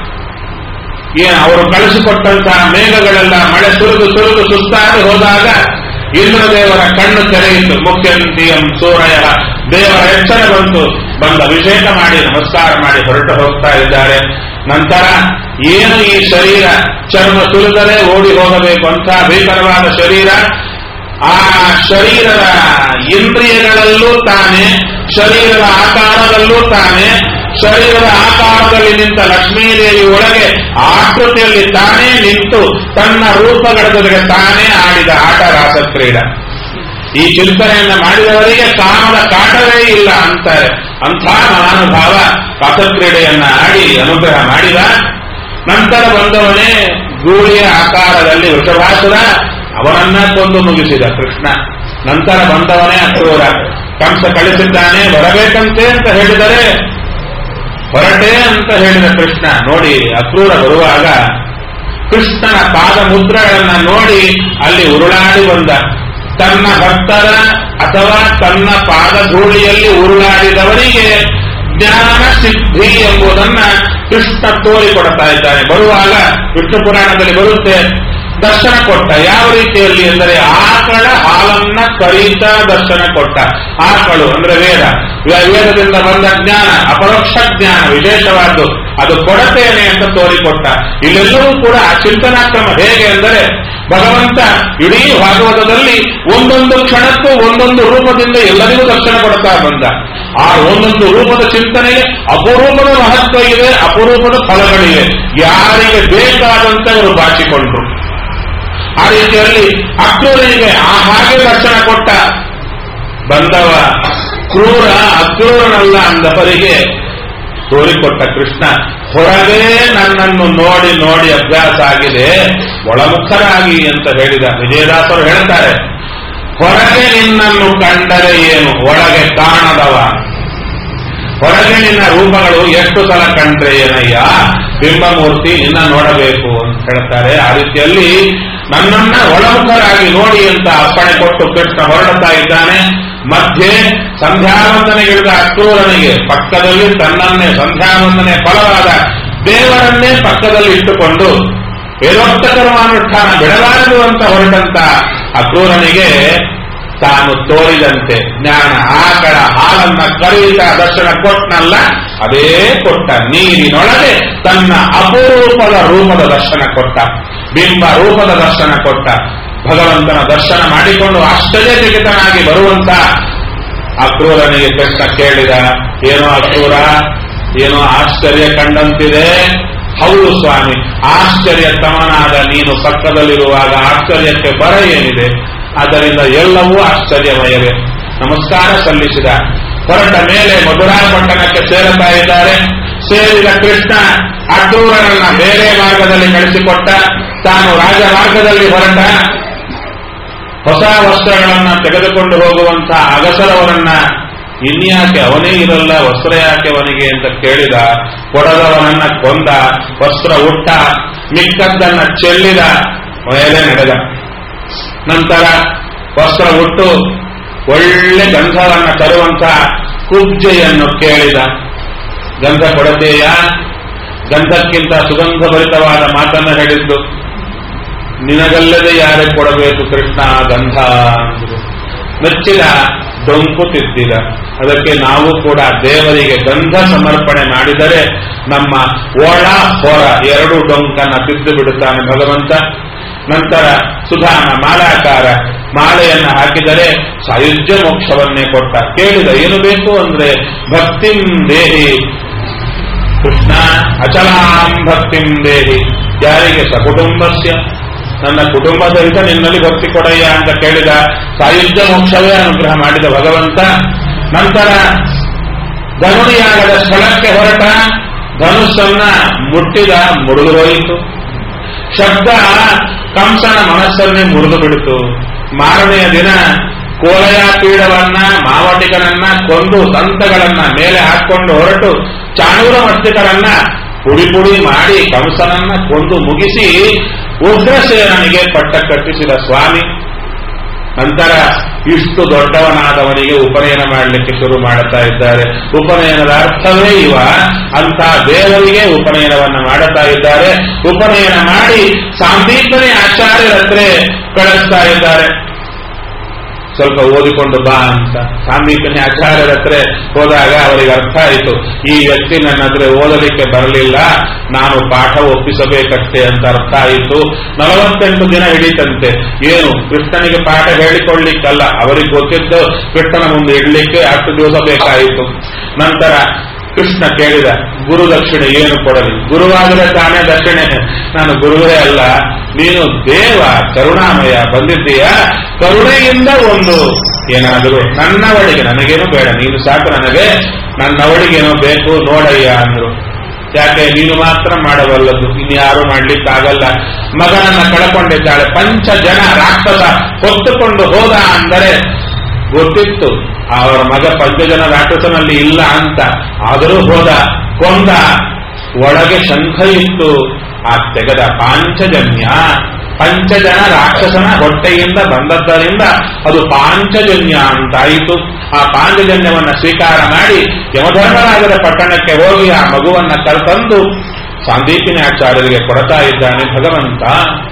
ಅವರು ಕಳಿಸಿಕೊಟ್ಟಂತಹ ಮೇಘಗಳೆಲ್ಲ ಮಳೆ ಸುರಿದು ಸುಸ್ತಾಗಿ ಹೋದಾಗ ಇಂದ್ರದೇವರ ಕಣ್ಣು ತೆರೆಯಿತು. ಮುಖ್ಯಂತಿಯಂ ಸೂರಯ, ದೇವರ ಎಚ್ಚರ ಬಂದು ಅಭಿಷೇಕ ಮಾಡಿ ನಮಸ್ಕಾರ ಮಾಡಿ ಹೊರಟು ಹೋಗ್ತಾ ಇದ್ದಾರೆ. ನಂತರ ಏನು ಈ ಶರೀರ, ಚರ್ಮ ಸುರಿದರೆ ಓಡಿ ಹೋಗಬೇಕು ಅಂತ ಭೀಕರವಾದ ಶರೀರ, ಆ ಶರೀರದ ಇಂದ್ರಿಯಗಳಲ್ಲೂ ತಾನೆ, ಶರೀರದ ಆಕಾರದಲ್ಲೂ ತಾನೆ, ಶರೀರದ ಆಕಾರದಲ್ಲಿ ನಿಂತ ಲಕ್ಷ್ಮೀದೇವಿ ಒಳಗೆ ಆಕೃತಿಯಲ್ಲಿ ತಾನೇ ನಿಂತು ತನ್ನ ರೂಪಗಳ ಜೊತೆಗೆ ತಾನೇ ಆಡಿದ ಆಟ ರಾಸಕ್ರೀಡ. ಈ ಚಿಂತನೆಯನ್ನ ಮಾಡಿದವರಿಗೆ ಕಾಮದ ಕಾಟವೇ ಇಲ್ಲ ಅಂತಾರೆ. ಅಂಥ ಮಹಾನುಭಾವ ರಾಸಕ್ರೀಡೆಯನ್ನ ಆಡಿ ಅನುಗ್ರಹ ಮಾಡಿದ. ನಂತರ ಬಂದವನೇ ಗೂಳಿಯ ಆಕಾರದಲ್ಲಿ ವೃಷಭಾಸುರ, ಅವನನ್ನ ಕೊಂದು ಮುಗಿಸಿದ ಕೃಷ್ಣ. ನಂತರ ಬಂದವನೇ ಅಕ್ರೂರ. ಕಂಸ ಕಳಿಸಿದ್ದಾನೆ ಬರಬೇಕಂತೆ ಅಂತ ಹೇಳಿದರೆ ಹೊರಟೆ ಅಂತ ಹೇಳಿದ ಕೃಷ್ಣ. ನೋಡಿ, ಅಕ್ರೂರ ಬರುವಾಗ ಕೃಷ್ಣನ ಪಾದ ಮುದ್ರೆಗಳನ್ನ ನೋಡಿ ಅಲ್ಲಿ ಉರುಳಾಡಿ ಬಂದ. ತನ್ನ ಭಕ್ತರ ಅಥವಾ ತನ್ನ ಪಾದಧೂಳಿಯಲ್ಲಿ ಉರುಳಾಡಿದವರಿಗೆ ಜ್ಞಾನ ಸಿದ್ಧಿ ಎಂಬುದನ್ನ ಕೃಷ್ಣ ತೋರಿಕೊಡ್ತಾ ಇದ್ದಾನೆ. ಬರುವಾಗ ವಿಷ್ಣು ಪುರಾಣದಲ್ಲಿ ಬರುತ್ತೆ, ದರ್ಶನ ಕೊಟ್ಟ. ಯಾವ ರೀತಿಯಲ್ಲಿ ಎಂದರೆ ಆಕಳ ಹಾಲನ್ನ ಕರೀತಾ ದರ್ಶನ ಕೊಟ್ಟ. ಆಕಳು ಅಂದ್ರೆ ವೇದ, ವೇದದಿಂದ ಬಂದ ಜ್ಞಾನ, ಅಪರೋಕ್ಷ ಜ್ಞಾನ ವಿಶೇಷವಾದ್ದು, ಅದು ಕೊಡತೇನೆ ಅಂತ ತೋರಿಕೊಟ್ಟ. ಇಲ್ಲೆಲ್ಲವೂ ಕೂಡ ಆ ಚಿಂತನಾಕ್ರಮ ಹೇಗೆ ಅಂದರೆ ಭಗವಂತ ಇಡೀ ಭಾಗವತದಲ್ಲಿ ಒಂದೊಂದು ಕ್ಷಣಕ್ಕೂ ಒಂದೊಂದು ರೂಪದಿಂದ ಎಲ್ಲರಿಗೂ ದರ್ಶನ ಕೊಡ್ತಾ ಬಂದ. ಆ ಒಂದೊಂದು ರೂಪದ ಚಿಂತನೆಗೆ ಅಪರೂಪದ ಮಹತ್ವ ಇದೆ, ಅಪರೂಪದ ಫಲಗಳಿವೆ. ಯಾರಿಗೆ ಬೇಕಾದಂತೆ ಅವರು ಬಾಚಿಕೊಂಡ್ರು. ಆ ರೀತಿಯಲ್ಲಿ ಅಕ್ರೂರನಿಗೆ ಹಾಗೆ ದರ್ಶನ ಕೊಟ್ಟ. ಬಂದವ ಕ್ರೂರ ಅಕ್ರೂರನಲ್ಲ ಅಂದವರಿಗೆ ತೋರಿಕೊಟ್ಟ ಕೃಷ್ಣ. ಹೊರಗೆ ನನ್ನನ್ನು ನೋಡಿ ನೋಡಿ ಅಭ್ಯಾಸ ಆಗಿದೆ, ಒಳಮುಖರಾಗಿ ಅಂತ ಹೇಳಿದ. ವಿಜಯದಾಸರು ಹೇಳ್ತಾರೆ, ಹೊರಗೆ ನಿನ್ನನ್ನು ಕಂಡರೆ ಏನು, ಒಳಗೆ ಕಾಣದವ. ಹೊರಗೆ ನಿನ್ನ ರೂಪಗಳು ಎಷ್ಟು ಸಲ ಕಂಡ್ರೆ ಏನಯ್ಯ, ಬಿಂಬಮೂರ್ತಿ ನಿನ್ನ ನೋಡಬೇಕು ಅಂತ ಹೇಳ್ತಾರೆ. ಆ ರೀತಿಯಲ್ಲಿ ನನ್ನನ್ನ ಒಳಮುಖರಾಗಿ ನೋಡಿ ಅಂತ ಅಪ್ಪಣೆ ಕೊಟ್ಟು ಕೃಷ್ಣ ಹೊರಡುತ್ತಾ ಇದ್ದಾನೆ. ಮಧ್ಯೆ ಸಂಧ್ಯಾವಂದನೆಗಿಳಿದ ಅಕ್ರೂರನಿಗೆ ಪಕ್ಕದಲ್ಲಿ ತನ್ನನ್ನೇ ಸಂಧ್ಯಾವಂದನೆ ಫಲವಾದ ದೇವರನ್ನೇ ಪಕ್ಕದಲ್ಲಿ ಇಟ್ಟುಕೊಂಡು ವೇದೋಕ್ತ ಕರ್ಮಾನುಷ್ಠಾನ ಬಿಡಬಾರದು ಅಂತ ಹೊರಟಂತ ಅಕ್ರೂರನಿಗೆ ತಾನು ತೋರಿದಂತೆ ಜ್ಞಾನ ಆಕಳ ಹಾಲನ್ನ ಕರೀತಾ ದರ್ಶನ ಕೊಟ್ಟನಲ್ಲ, ಅದೇ ಕೊಟ್ಟ. ನೀರಿನೊಳಗೆ ತನ್ನ ಅಪರೂಪದ ರೂಪದ ದರ್ಶನ ಕೊಟ್ಟ, ಬಿಂಬ ರೂಪದ ದರ್ಶನ ಕೊಟ್ಟ. ಭಗವಂತನ ದರ್ಶನ ಮಾಡಿಕೊಂಡು ಆಶ್ಚರ್ಯಚಕಿತನಾಗಿ ಬರುವಂತ ಅಕ್ರೂರನಿಗೆ ಕೃಷ್ಣ ಕೇಳಿದ, ಏನೋ ಅಕ್ರೂರ, ಏನೋ ಆಶ್ಚರ್ಯ ಕಂಡಂತಿದೆ. ಹೌದು ಸ್ವಾಮಿ, ಆಶ್ಚರ್ಯ ತಮನಾದ ನೀನು ಪಕ್ಕದಲ್ಲಿರುವಾಗ ಆಶ್ಚರ್ಯಕ್ಕೆ ಬರ ಏನಿದೆ? ಆದ್ದರಿಂದ ಎಲ್ಲವೂ ಆಶ್ಚರ್ಯಮಯವೇ. ನಮಸ್ಕಾರ ಸಲ್ಲಿಸಿದ. ಹೊರಟ ಮೇಲೆ ಮಧುರಾ ಪಟ್ಟಣಕ್ಕೆ ಸೇರುತ್ತಾ ಇದ್ದಾರೆ. ಸೇರಿದ ಕೃಷ್ಣ ಅಕ್ರೂರನನ್ನ ಬೇರೆ ಮಾರ್ಗದಲ್ಲಿ ಕಳಿಸಿಕೊಟ್ಟ. ತಾನು ರಾಜಮಾರ್ಗದಲ್ಲಿ ಹೊರಟ. ಹೊಸ ವಸ್ತ್ರಗಳನ್ನ ತೆಗೆದುಕೊಂಡು ಹೋಗುವಂತಹ ಅಗಸರವರನ್ನ ಇನ್ಯಾಕೆ ಅವನೇ ಇರಲ್ಲ, ವಸ್ತ್ರ ಯಾಕೆ ಅವನಿಗೆ ಅಂತ ಕೇಳಿದ. ಕೊಡದವನನ್ನ ಕೊಂದ, ವಸ್ತ್ರ ಉಟ್ಟ, ಮಿಕ್ಕದ್ದನ್ನ ಚೆಲ್ಲಿದ, ಮೇಲೆ ನಡೆದ. ನಂತರ ವಸ್ತ್ರ ಉಟ್ಟು ಒಳ್ಳೆ ಗಂಧವನ್ನ ತರುವಂತ ಕುಬ್ಜೆಯನ್ನು ಕೇಳಿದ. ಗಂಧ ಕೊಡತೆಯ, ಗಂಧಕ್ಕಿಂತ ಸುಗಂಧಭರಿತವಾದ ಮಾತನ್ನು ಹೇಳಿದ್ದು. ನಿನಗಲ್ಲದೆ ಯಾರೇ ಕೊಡಬೇಕು ಕೃಷ್ಣ ಗಂಧ ಅಂದ್ರು. ಮೆಚ್ಚಿದ, ಡೊಂಕು ತಿದ್ದಿದ. ಅದಕ್ಕೆ ನಾವು ಕೂಡ ದೇವರಿಗೆ ಗಂಧ ಸಮರ್ಪಣೆ ಮಾಡಿದರೆ ನಮ್ಮ ಒಳ ಹೊರ ಎರಡು ಡೊಂಕನ್ನ ತಿದ್ದು ಬಿಡುತ್ತಾನೆ ಭಗವಂತ. ನಂತರ ಸುಧಾಮ ಮಾಲಾಕಾರ ಮಾಲೆಯನ್ನು ಹಾಕಿದರೆ ಸಾಯುಜ್ಯ ಮೋಕ್ಷವನ್ನೇ ಕೊಟ್ಟ. ಕೇಳಿದ, ಏನು ಬೇಕು ಅಂದ್ರೆ ಭಕ್ತಿಂ ದೇಹಿ ಕೃಷ್ಣ, ಅಚಲಾಂ ಭಕ್ತಿಂ ದೇಹಿ. ಯಾರಿಗೆ? ಸಕುಟುಂಬಸ್ಯ, ನನ್ನ ಕುಟುಂಬ ಸಹಿತ ನಿನ್ನಲ್ಲಿ ಭಕ್ತಿ ಕೊಡಯ್ಯ ಅಂತ ಕೇಳಿದ. ಸಾಯುಜ್ಯ ಮೋಕ್ಷವೇ ಅನುಗ್ರಹ ಮಾಡಿದ ಭಗವಂತ. ನಂತರ ಧನುಡಿಯಾಗದ ಸ್ಥಳಕ್ಕೆ ಹೊರಟ. ಧನುಸ್ಸನ್ನ ಮುಟ್ಟಿದ, ಮುರಿದು ಹೋಯಿತು. ಶಬ್ದ ಕಂಸನ ಮನಸ್ಸನ್ನೇ ಮುರಿದು ಬಿಡಿತು. ಮಾರನೆಯ ದಿನ ಕೋಲಯ ಪೀಡವನ್ನ ಮಾವಟಿಕನನ್ನ ಕೊಂದು ಸಂತಗಳನ್ನ ಮೇಲೆ ಹಾಕೊಂಡು ಹೊರಟು ಚಾಣೂರ ಮಸ್ತಿಕರನ್ನ ಪುಡಿ ಪುಡಿ ಮಾಡಿ ಕಂಸನನ್ನ ಕೊಂದು ಮುಗಿಸಿ ಉಗ್ರಸೇನನಿಗೆ ಪಟ್ಟ ಕಟ್ಟಿಸಿದ ಸ್ವಾಮಿ. ನಂತರ ಇಷ್ಟು ದೊಡ್ಡವನಾದವನಿಗೆ ಉಪನಯನ ಮಾಡಲಿಕ್ಕೆ ಶುರು ಮಾಡುತ್ತಾ ಇದ್ದಾರೆ. ಉಪನಯನದ ಅರ್ಥವೇ ಇವ. ಅಂತ ದೇವರಿಗೆ ಉಪನಯನವನ್ನ ಮಾಡುತ್ತಾ ಇದ್ದಾರೆ. ಉಪನಯನ ಮಾಡಿ ಸಾಂದೀಪನೆ ಆಚಾರ್ಯರ ಹತ್ರ ಕಳಿಸ್ತಾ ಇದ್ದಾರೆ. ಸ್ವಲ್ಪ ಓದಿಕೊಂಡು ಬಾ ಅಂತ ಸಾಂದೀಪನಿ ಆಚಾರ್ಯರ ಹತ್ರ ಹೋದಾಗ ಅವರಿಗೆ ಅರ್ಥ ಆಯಿತು, ಈ ವ್ಯಕ್ತಿ ನನ್ನ ಹತ್ರ ಓದಲಿಕ್ಕೆ ಬರಲಿಲ್ಲ, ನಾನು ಪಾಠ ಒಪ್ಪಿಸಬೇಕಷ್ಟೇ ಅಂತ ಅರ್ಥ ಆಯಿತು. 48 ದಿನ ಹಿಡಿತಂತೆ. ಏನು ಕೃಷ್ಣನಿಗೆ ಪಾಠ ಹೇಳಿಕೊಳ್ಳಿಕ್ಕಲ್ಲ, ಅವರಿಗೆ ಗೊತ್ತಿದ್ದು ಕೃಷ್ಣನ ಮುಂದೆ ಇಡ್ಲಿಕ್ಕೆ 10 ದಿವಸ ಬೇಕಾಯಿತು. ನಂತರ ಕೃಷ್ಣ ಕೇಳಿದ, ಗುರು ದಕ್ಷಿಣೆ ಏನು ಕೊಡಲಿ? ಗುರುವಾದರೆ ತಾನೇ ದಕ್ಷಿಣೆ, ನಾನು ಗುರುವೇ ಅಲ್ಲ, ನೀನು ದೇವ ಕರುಣಾಮಯ ಬಂದಿದ್ದೀಯ, ಕರುಣೆಯಿಂದ ಒಂದು ಏನಾದರೂ ನನ್ನವಳಿಗೆ, ನನಗೇನು ಬೇಡ, ನೀನು ಸಾಕು ನನಗೆ, ನನ್ನವಳಿಗೇನೋ ಬೇಕು ನೋಡಯ್ಯ ಅಂದ್ರು. ಯಾಕೆ ನೀನು ಮಾತ್ರ ಮಾಡಬಲ್ಲದು, ಇನ್ಯಾರು ಮಾಡ್ಲಿಕ್ಕಾಗಲ್ಲ. ಮಗನನ್ನ ಕಳಕೊಂಡಿದ್ದಾಳೆ, 5 ಜನ ರಾಕ್ಷಸ ಹೊತ್ತುಕೊಂಡು ಹೋದ ಅಂದರೆ ಗೊತ್ತಿತ್ತು ಅವರ ಮಗ 5 ಜನ ರಾಕ್ಷಸನಲ್ಲಿ ಇಲ್ಲ ಅಂತ, ಆದರೂ ಹೋದ, ಕೊಂದ. ಒಳಗೆ ಶಂಖ ಇತ್ತು, ಆ ತೆಗೆದ ಪಾಂಚಜನ್ಯ. 5 ಜನ ರಾಕ್ಷಸನ ಹೊಟ್ಟೆಯಿಂದ ಬಂದದ್ದರಿಂದ ಅದು ಪಾಂಚಜನ್ಯ ಅಂತಾಯಿತು. ಆ ಪಾಂಚಜನ್ಯವನ್ನ ಸ್ವೀಕಾರ ಮಾಡಿ ಯಮಧರ್ಮರಾಜರ ಪಟ್ಟಣಕ್ಕೆ ಹೋಗಿ ಆ ಮಗುವನ್ನ ಕರೆತಂದು ಸಾಂದೀಪಿನಿ ಆಚಾರ್ಯರಿಗೆ ಕೊಡ್ತಾ ಇದ್ದಾನೆ ಭಗವಂತ.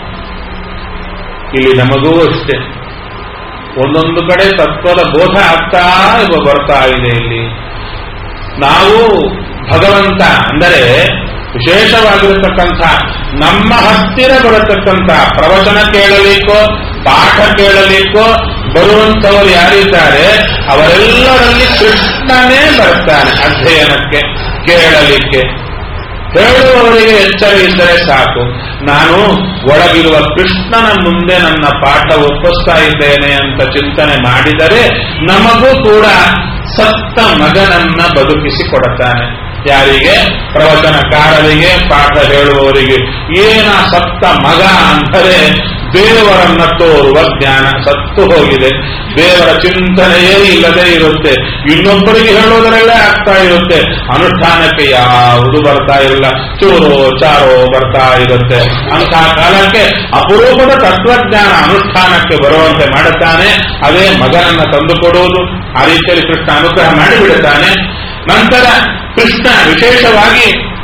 ಇಲ್ಲಿ ನಮಗೂ ಅಷ್ಟೇ ಒಂದೊಂದು ಕಡೆ ತತ್ವದ ಬೋಧ ಆಗ್ತಾ ಬರ್ತಾ ಇದೆ. ಇಲ್ಲಿ ನಾವು ಭಗವಂತ ಅಂದರೆ ವಿಶೇಷವಾಗಿರತಕ್ಕಂಥ ನಮ್ಮ ಹತ್ತಿರ ಬರತಕ್ಕಂಥ ಪ್ರವಚನ ಕೇಳಲಿಕ್ಕೋ ಪಾಠ ಕೇಳಲಿಕ್ಕೋ ಬರುವಂಥವರು ಯಾರಿದ್ದಾರೆ ಅವರೆಲ್ಲರಲ್ಲಿ ಕೃಷ್ಣನೇ ಬರ್ತಾನೆ ಅಧ್ಯಯನಕ್ಕೆ, ಕೇಳಲಿಕ್ಕೆ. ಹೇಳುವವರಿಗೆ ಎಚ್ಚರ ಇದ್ದರೆ ಸಾಕು. ನಾನು ಒಳಗಿರುವ ಕೃಷ್ಣನ ಮುಂದೆ ನನ್ನ ಪಾಠ ಒಪ್ಪಿಸ್ತಾ ಇದ್ದೇನೆ ಅಂತ ಚಿಂತನೆ ಮಾಡಿದರೆ ನಮಗೂ ಕೂಡ ಸತ್ತ ಮಗನನ್ನ ಬದುಕಿಸಿ ಕೊಡುತ್ತಾನೆ. ಯಾರಿಗೆ? ಪ್ರವಚನಕಾರರಿಗೆ, ಪಾಠ ಹೇಳುವವರಿಗೆ. ಏನ ಸತ್ತ ಮಗ ಅಂದರೆ ದೇವರನ್ನ ತೋರುವ ಜ್ಞಾನ ಸತ್ತು ಹೋಗಿದೆ, ದೇವರ ಚಿಂತನೆಯೇ ಇಲ್ಲದೆ ಇರುತ್ತೆ, ಇನ್ನೊಬ್ಬರಿಗೆ ಹೇಳೋದರಲ್ಲೇ ಆಗ್ತಾ ಇರುತ್ತೆ, ಅನುಷ್ಠಾನಕ್ಕೆ ಯಾವುದು ಬರ್ತಾ ಇಲ್ಲ, ಚೂರೋ ಚಾರೋ ಬರ್ತಾ ಇರುತ್ತೆ. ಅಂತಹ ಕಾಲಕ್ಕೆ ಅಪರೂಪದ ತತ್ವಜ್ಞಾನ ಅನುಷ್ಠಾನಕ್ಕೆ ಬರುವಂತೆ ಮಾಡುತ್ತಾನೆ. ಅದೇ ಮಗನನ್ನ ತಂದುಕೊಡುವುದು. ಆ ರೀತಿಯಲ್ಲಿ ಕೃಷ್ಣ ಅನುಗ್ರಹ ಮಾಡಿಬಿಡುತ್ತಾನೆ. ನಂತರ ಕೃಷ್ಣ ವಿಶೇಷವಾಗಿ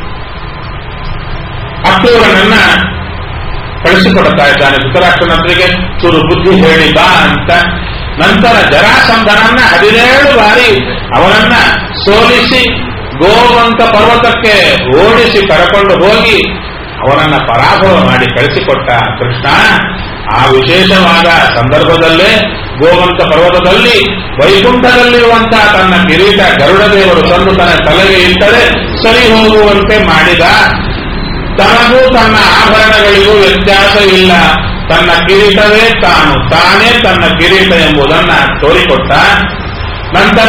ಅಕ್ರೂರನನ್ನ ಕಳಿಸಿಕೊಡ್ತಾ ಇದ್ದಾನೆ ಧೃತರಾಷ್ಟ್ರನೊಬ್ಬರಿಗೆ, ಚೂರು ಬುದ್ಧಿ ಹೇಳಿ ಬಾ ಅಂತ. ನಂತರ ಜರಾಸಂಧನನ್ನ 17 ಬಾರಿ ಅವನನ್ನ ಸೋಲಿಸಿ ಗೋವಂತ ಪರ್ವತಕ್ಕೆ ಓಡಿಸಿ ಕರಕೊಂಡು ಹೋಗಿ ಅವನನ್ನ ಪರಾಭವ ಮಾಡಿ ಕಳಿಸಿಕೊಟ್ಟ ಕೃಷ್ಣ. ಆ ವಿಶೇಷವಾದ ಸಂದರ್ಭದಲ್ಲೇ ಗೋವಂತ ಪರ್ವತದಲ್ಲಿ ವೈಕುಂಠದಲ್ಲಿರುವಂತಹ ತನ್ನ ಕಿರೀಟ ಗರುಡದೇವರು ತಂದು ತನ್ನ ತಲೆಗೆ ಇಟ್ಟರೆ ಸರಿ ಹೋಗುವಂತೆ ಮಾಡಿದ. ತನಗೂ ತನ್ನ ಆಭರಣಗಳಿಗೂ ವ್ಯತ್ಯಾಸ ಇಲ್ಲ, ತನ್ನ ಕಿರೀಟವೇ ತಾನೇ ತನ್ನ ಕಿರೀಟ ಎಂಬುದನ್ನ ತೋರಿಕೊಟ್ಟ. ನಂತರ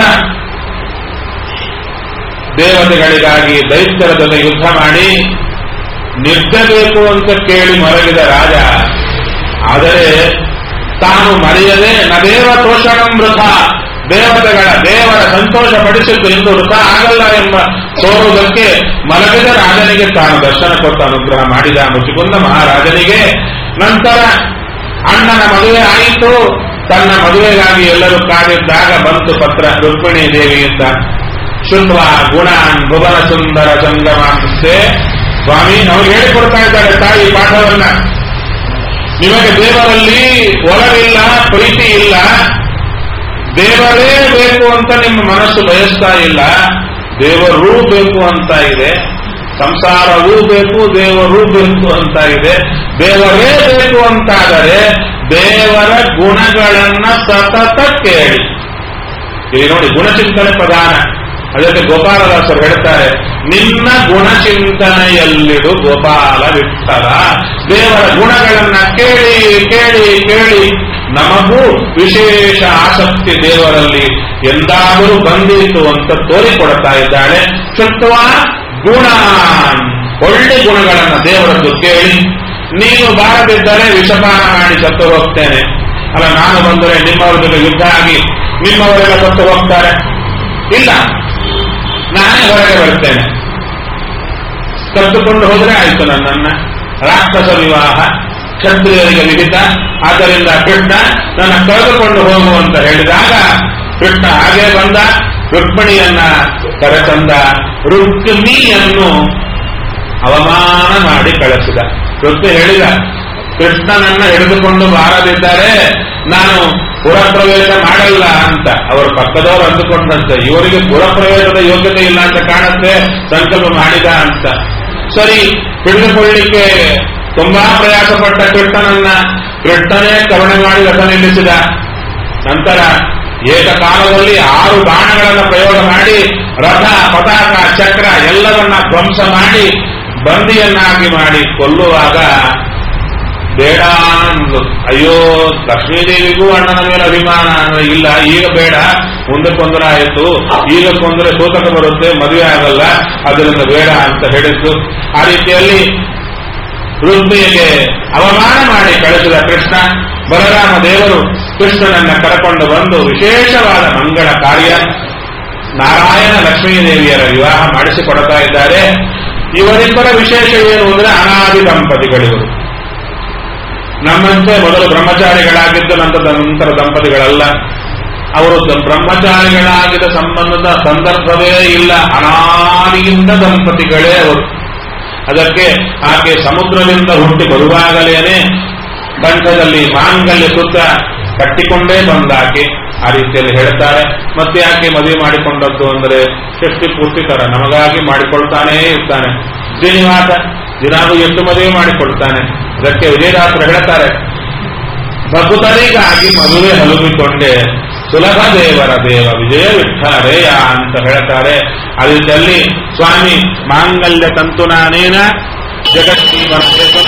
ದೇವತೆಗಳಿಗಾಗಿ ದೈತ್ಯರ ಜೊತೆ ಯುದ್ಧ ಮಾಡಿ ನಿರ್ಜಬೇಕು ಅಂತ ಕೇಳಿ ಮರಗಿದ ರಾಜ. ಆದರೆ ತಾನು ಮರೆಯದೆ ನದೇವ ತೋಷಣಂ ವೃಥ, ದೇವರ ಸಂತೋಷ ಪಡಿಸಿದ್ದು ಎಂದು ವೃಥ ಆಗಲ್ಲ ಎಂಬ ತೋರುವುದಕ್ಕೆ ಮಲಗಿದ ರಾಜನಿಗೆ ತಾನು ದರ್ಶನ ಕೊಟ್ಟು ಅನುಗ್ರಹ ಮಾಡಿದ ಮುಚಿಕುಂದ ಮಹಾರಾಜನಿಗೆ. ನಂತರ ಅಣ್ಣನ ಮದುವೆ ಆಯಿತು. ತನ್ನ ಮದುವೆಗಾಗಿ ಎಲ್ಲರೂ ಕಾದಿದ್ದಾಗ ಬಂತು ಪತ್ರ ರುಕ್ಮಿಣಿ ದೇವಿಯಿಂದ. ಶುದ್ವ ಗುಣಾನ್ ಭುವನ ಸುಂದರ ಸಂಗಮಾಂಸೆ. ಸ್ವಾಮಿ ಅವ್ರು ಹೇಳಿಕೊಡ್ತಾ ಇದ್ದಾರೆ ತಾಯಿ ಪಾಠವನ್ನ. ನಿಮಗೆ ದೇವರಲ್ಲಿ ಒಲವಿಲ್ಲ, ಪ್ರೀತಿ ಇಲ್ಲ, ದೇವರೇ ಬೇಕು ಅಂತ ನಿಮ್ಮ ಮನಸ್ಸು ಬಯಸ್ತಾ ಇಲ್ಲ, ದೇವರೂ ಬೇಕು ಅಂತ ಇದೆ, ಸಂಸಾರವೂ ಬೇಕು, ದೇವರೂ ಬೇಕು ಅಂತ ಇದೆ. ದೇವರೇ ಬೇಕು ಅಂತಾದರೆ ದೇವರ ಗುಣಗಳನ್ನ ಸತತ ಕೇಳಿ. ಇಲ್ಲಿ ನೋಡಿ, ಗುಣಚಿಂತನೆ ಪ್ರಧಾನ. ಅದಕ್ಕೆ ಗೋಪಾಲದಾಸರು ಹೇಳ್ತಾರೆ, ನಿನ್ನ ಗುಣಚಿಂತನೆಯಲ್ಲಿಡು ಗೋಪಾಲ ವಿಠಲ. ದೇವರ ಗುಣಗಳನ್ನ ಕೇಳಿ ಕೇಳಿ ಕೇಳಿ ನಮಗೂ ವಿಶೇಷ ಆಸಕ್ತಿ ದೇವರಲ್ಲಿ ಎಂದಾದರೂ ಬಂದಿತ್ತು ಅಂತ ತೋರಿಕೊಡ್ತಾ ಇದ್ದಾಳೆ. ಶುತ್ವ ಗುಣ, ಒಳ್ಳೆ ಗುಣಗಳನ್ನ ದೇವರದ್ದು ಕೇಳಿ. ನೀನು ಬಾರದಿದ್ದರೆ ವಿಷಪಾನ ಮಾಡಿ ಸತ್ತು ಹೋಗ್ತೇನೆ, ಅಲ್ಲ ನಾನು ಬಂದರೆ ನಿಮ್ಮವರ ಜೊತೆ ಯುದ್ಧ ಆಗಿ ನಿಮ್ಮವರೆಲ್ಲ ಸತ್ತು ಹೋಗ್ತಾರೆ, ಇಲ್ಲ ನಾನೇ ಹೊರಗೆ ಬರ್ತೇನೆ, ಕರೆದುಕೊಂಡು ಹೋದರೆ ಆಯಿತು ನನ್ನನ್ನ. ರಾಕ್ಷಸ ವಿವಾಹ ಕ್ಷತ್ರಿಯರಿಗೆ ವಿಹಿತ, ಆದ್ದರಿಂದ ಕೃಷ್ಣ ನನ್ನ ಕರೆದುಕೊಂಡು ಹೋಗು ಅಂತ ಹೇಳಿದಾಗ ಕೃಷ್ಣ ಹಾಗೆ ಬಂದ. ರುಕ್ಮಿಣಿಯನ್ನ ಕರೆತಂದ. ರುಕ್ಮಿಣಿಯನ್ನು ಅವಮಾನ ಮಾಡಿ ಕಳಿಸಿದ. ರುಕ್ಮಿ ಹೇಳಿದ, ಕೃಷ್ಣನನ್ನ ಹಿಡಿದುಕೊಂಡು ಬಾರದಿದ್ದರೆ ನಾನು ಪುರಪ್ರವೇಶ ಮಾಡಲ್ಲ ಅಂತ ಅವರ ಪಕ್ಕದವರು ಅಂದುಕೊಂಡಂತೆ, ಇವರಿಗೆ ಪುರಪ್ರವೇಶದ ಯೋಗ್ಯತೆ ಇಲ್ಲ ಅಂತ ಕಾಣುತ್ತೆ, ಸಂಕಲ್ಪ ಮಾಡಿದ ಅಂತ. ಸರಿ, ಹಿಡಿದುಕೊಳ್ಳಿಕ್ಕೆ ತುಂಬಾ ಪ್ರಯಾಸ ಪಟ್ಟ ಕೃಷ್ಣನೇ ಕರುಣೆ ಮಾಡಿ ರಥ ನಿಲ್ಲಿಸಿದ. ನಂತರ ಏಕಕಾಲದಲ್ಲಿ 6 ಬಾಣಗಳನ್ನು ಪ್ರಯೋಗ ಮಾಡಿ ರಥ, ಪತಾಕ, ಚಕ್ರ ಎಲ್ಲವನ್ನ ಧ್ವಂಸ ಮಾಡಿ ಬಂದಿಯನ್ನಾಗಿ ಮಾಡಿ ಕೊಲ್ಲುವಾಗ ಬೇಡ ಅಂದು, ಅಯ್ಯೋ ಲಕ್ಷ್ಮೀದೇವಿಗೂ ಅಣ್ಣನ ಮೇಲೆ ಅಭಿಮಾನ ಇಲ್ಲ, ಈಗ ಬೇಡ, ಮುಂದೆ ಕೊಂದರೆ ಆಯಿತು, ಈಗ ಕೊಂದರೆ ಸೂತಕ ಬರುತ್ತೆ, ಮದುವೆ ಆಗಲ್ಲ, ಅದರಿಂದ ಬೇಡ ಅಂತ ಹೇಳಿದ್ದು. ಆ ರೀತಿಯಲ್ಲಿ ರುಕ್ಮಿಣಿಗೆ ಅವಮಾನ ಮಾಡಿ ಕಳಿಸಿದ ಕೃಷ್ಣ. ಬಲರಾಮ ದೇವರು ಕೃಷ್ಣನನ್ನ ಕರೆಕೊಂಡು ಬಂದು ವಿಶೇಷವಾದ ಮಂಗಳ ಕಾರ್ಯ ನಾರಾಯಣ ಲಕ್ಷ್ಮೀದೇವಿಯರ ವಿವಾಹ ಮಾಡಿಸಿಕೊಡ್ತಾ ಇದ್ದಾರೆ. ಇವರಿಬ್ಬರ ವಿಶೇಷ ಏನು ಅಂದ್ರೆ ಅನಾದಿ ದಂಪತಿಗಳಿವರು. ನಮ್ಮಂತೆ ಮೊದಲು ಬ್ರಹ್ಮಚಾರಿಗಳಾಗಿದ್ದ ನಂತರ ದಂಪತಿಗಳಲ್ಲ. ಅವರು ಬ್ರಹ್ಮಚಾರಿಗಳಾಗಿದ್ದ ಸಂಬಂಧದ ಸಂದರ್ಭವೇ ಇಲ್ಲ, ಅನಾದಿಯಿಂದ ದಂಪತಿಗಳೇ ಅವರು. ಅದಕ್ಕೆ ಆಕೆ ಸಮುದ್ರದಿಂದ ಹುಟ್ಟಿ ಬರುವಾಗಲೇನೆ ಕಂಠದಲ್ಲಿ ಮಾಂಗಲ್ಯ ಸೂತ್ರ ಕಟ್ಟಿಕೊಂಡೇ ಬಂದಾಕೆ. ಆ ರೀತಿಯಲ್ಲಿ ಹೇಳ್ತಾರೆ. ಮತ್ತೆ ಯಾಕೆ ಮದುವೆ ಮಾಡಿಕೊಂಡದ್ದು ಅಂದರೆ ಷಷ್ಠಿ ಪೂರ್ತಿಕರ ನಮಗಾಗಿ ಮಾಡಿಕೊಳ್ತಾನೇ ಇರ್ತಾನೆ. ಶ್ರೀನಿವಾಸ ದಿನಾಗೂ ಎಷ್ಟು ಮದುವೆ ಮಾಡಿಕೊಳ್ತಾನೆ. ಅದಕ್ಕೆ ವಿಜಯದಾಸರು ಹೇಳ್ತಾರೆ, ಭಕ್ತರಿಗಾಗಿ ಮದುವೆ ಹಲುಬಿಕೊಂಡೆ ಸುಲಭ ದೇವರ ದೇವ ವಿಜಯ ವಿಠ್ಠಲಯ್ಯ ಅಂತ ಹೇಳ್ತಾರೆ. ಅದರಲ್ಲಿ ಸ್ವಾಮಿ ಮಾಂಗಲ್ಯ ತಂತು ನಾನೇನ ಜಗಜ್ಜೀವನ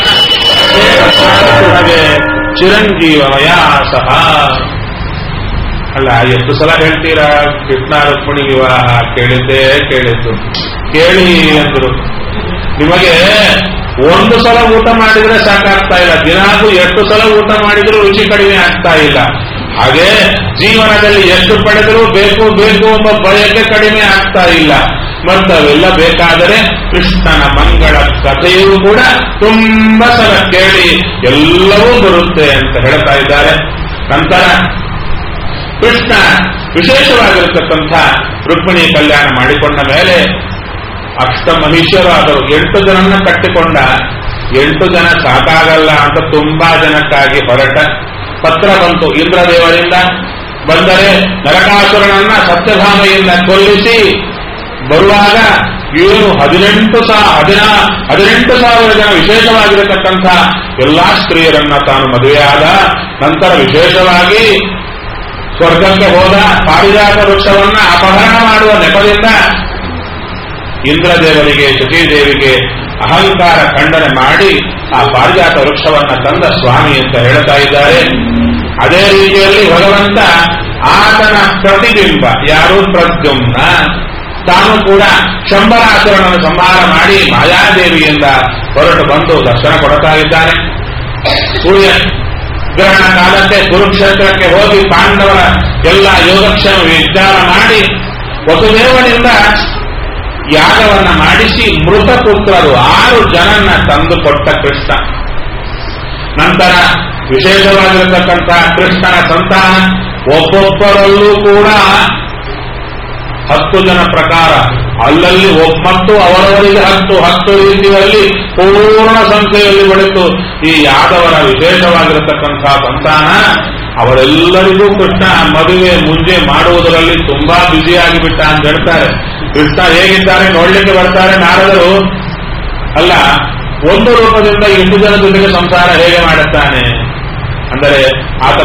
ಚಿರಂಜೀವಮಯ ಸಹ. ಅಲ್ಲ, ಎಷ್ಟು ಸಲ ಹೇಳ್ತೀರಾ ಕೃಷ್ಣ ರುಕ್ಮಿಣಿ ವಿವಾಹ? ಕೇಳಿದ್ದು ಕೇಳಿ ಅಂದ್ರು. ನಿಮಗೆ ಒಂದು ಸಲ ಊಟ ಮಾಡಿದ್ರೆ ಸಾಕಾಗ್ತಾ ಇಲ್ಲ, ದಿನಾಗೂ ಎಷ್ಟು ಸಲ ಊಟ ಮಾಡಿದ್ರೂ ರುಚಿ ಕಡಿಮೆ ಆಗ್ತಾ ಇಲ್ಲ. ಹಾಗೆ ಜೀವನದಲ್ಲಿ ಎಷ್ಟು ಪಡೆದರೂ ಬೇಕು ಎಂಬ ಬಯಕೆ ಕಡಿಮೆ ಆಗ್ತಾ ಇಲ್ಲ. ಮತ್ತವೆಲ್ಲ ಬೇಕಾದರೆ ಕೃಷ್ಣನ ಮಂಗಳ ಕಥೆಯೂ ಕೂಡ ತುಂಬಾ ಸಲ ಕೇಳಿ ಎಲ್ಲವೂ ಬರುತ್ತೆ ಅಂತ ಹೇಳ್ತಾ ಇದ್ದಾರೆ. ನಂತರ ಕೃಷ್ಣ ವಿಶೇಷವಾಗಿರತಕ್ಕಂಥ ರುಕ್ಮಿಣಿ ಕಲ್ಯಾಣ ಮಾಡಿಕೊಂಡ ಮೇಲೆ ಅಷ್ಟಮಹಿಷರಾದರು 8 ಜನನ್ನ ಕಟ್ಟಿಕೊಂಡ. 8 ಜನ ಸಾಕಾಗಲ್ಲ ಅಂತ ತುಂಬಾ ಜನಕ್ಕಾಗಿ ಹೊರಟ. ಪತ್ರ ಬಂತು ಇಂದ್ರದೇವರಿಂದ. ಬಂದರೆ ನರಕಾಸುರನನ್ನ ಸತ್ಯಭಾಮೆಯಿಂದ ಕೊಲ್ಲಿಸಿ ಬರುವಾಗ ಇವನು 18,000 ಜನ ವಿಶೇಷವಾಗಿರತಕ್ಕಂಥ ಎಲ್ಲಾ ಸ್ತ್ರೀಯರನ್ನ ತಾನು ಮದುವೆಯಾದ. ನಂತರ ವಿಶೇಷವಾಗಿ ಸ್ವರ್ಗಕ್ಕೆ ಹೋದ. ಪಾರಿಜಾತ ವೃಕ್ಷವನ್ನ ಅಪಹರಣ ಮಾಡುವ ನೆಪದಿಂದ ಇಂದ್ರದೇವರಿಗೆ ಶಚೀದೇವಿಗೆ ಅಹಂಕಾರ ಖಂಡನೆ ಮಾಡಿ ಆ ಪಾರಿಜಾತ ವೃಕ್ಷವನ್ನ ತಂದ ಸ್ವಾಮಿ ಅಂತ ಹೇಳ್ತಾ ಇದ್ದಾರೆ. ಅದೇ ರೀತಿಯಲ್ಲಿ ಭಗವಂತ ಆತನ ಪ್ರತಿಬಿಂಬ ಯಾರು ಪ್ರದ್ಯುಮ್ನ, ತಾನು ಕೂಡ ಶಂಬರಾಸುರನನ್ನು ಸಂಹಾರ ಮಾಡಿ ಮಾಯಾದೇವಿಯಿಂದ ಹೊರಟು ಬಂದು ದರ್ಶನ ಕೊಡ್ತಾ ಇದ್ದಾನೆ. ಸೂರ್ಯ ಗ್ರಹಣ ಕಾಲಕ್ಕೆ ಕುರುಕ್ಷೇತ್ರಕ್ಕೆ ಹೋಗಿ ಪಾಂಡವರ ಎಲ್ಲ ಯೋಗಕ್ಷೇಮ ವಿಚಾರ ಮಾಡಿ ವಸುದೇವನಿಂದ ಯಾಗವನ್ನ ಮಾಡಿಸಿ ಮೃತ ಪುತ್ರರು 6 ಜನನ್ನ ತಂದುಕೊಟ್ಟ ಕೃಷ್ಣ. ನಂತರ ವಿಶೇಷವಾಗಿರತಕ್ಕಂಥ ಕೃಷ್ಣನ ಸಂತಾನ ಒಬ್ಬೊಬ್ಬರಲ್ಲೂ ಕೂಡ 10 ಜನ ಪ್ರಕಾರ, ಅಲ್ಲಲ್ಲಿ ಮತ್ತು ಅವರವರಿಗೆ 10 ರೀತಿಯಲ್ಲಿ ಪೂರ್ಣ ಸಂಖ್ಯೆಯಲ್ಲಿ ಬೆಳೆತು ಈ ಯಾದವರ ವಿಶೇಷವಾಗಿರತಕ್ಕಂಥ ಸಂತಾನ. ಅವರೆಲ್ಲರಿಗೂ ಕೃಷ್ಣ ಮದುವೆ ಮುಂಜೆ ಮಾಡುವುದರಲ್ಲಿ ತುಂಬಾ ಬ್ಯುಸಿಯಾಗಿ ಬಿಟ್ಟ ಅಂತ ಹೇಳ್ತಾರೆ. ಕೃಷ್ಣ ಹೇಗಿದ್ದಾರೆ ನೋಡ್ಲಿಕ್ಕೆ ಬರ್ತಾರೆ ನಾರದರು. ಅಲ್ಲ, ಒಂದು ರೂಪದಿಂದ 8 ಜನ ಜೊತೆಗೆ ಸಂಸಾರ ಹೇಗೆ ಮಾಡುತ್ತಾನೆ ಅಂದರೆ ಆತ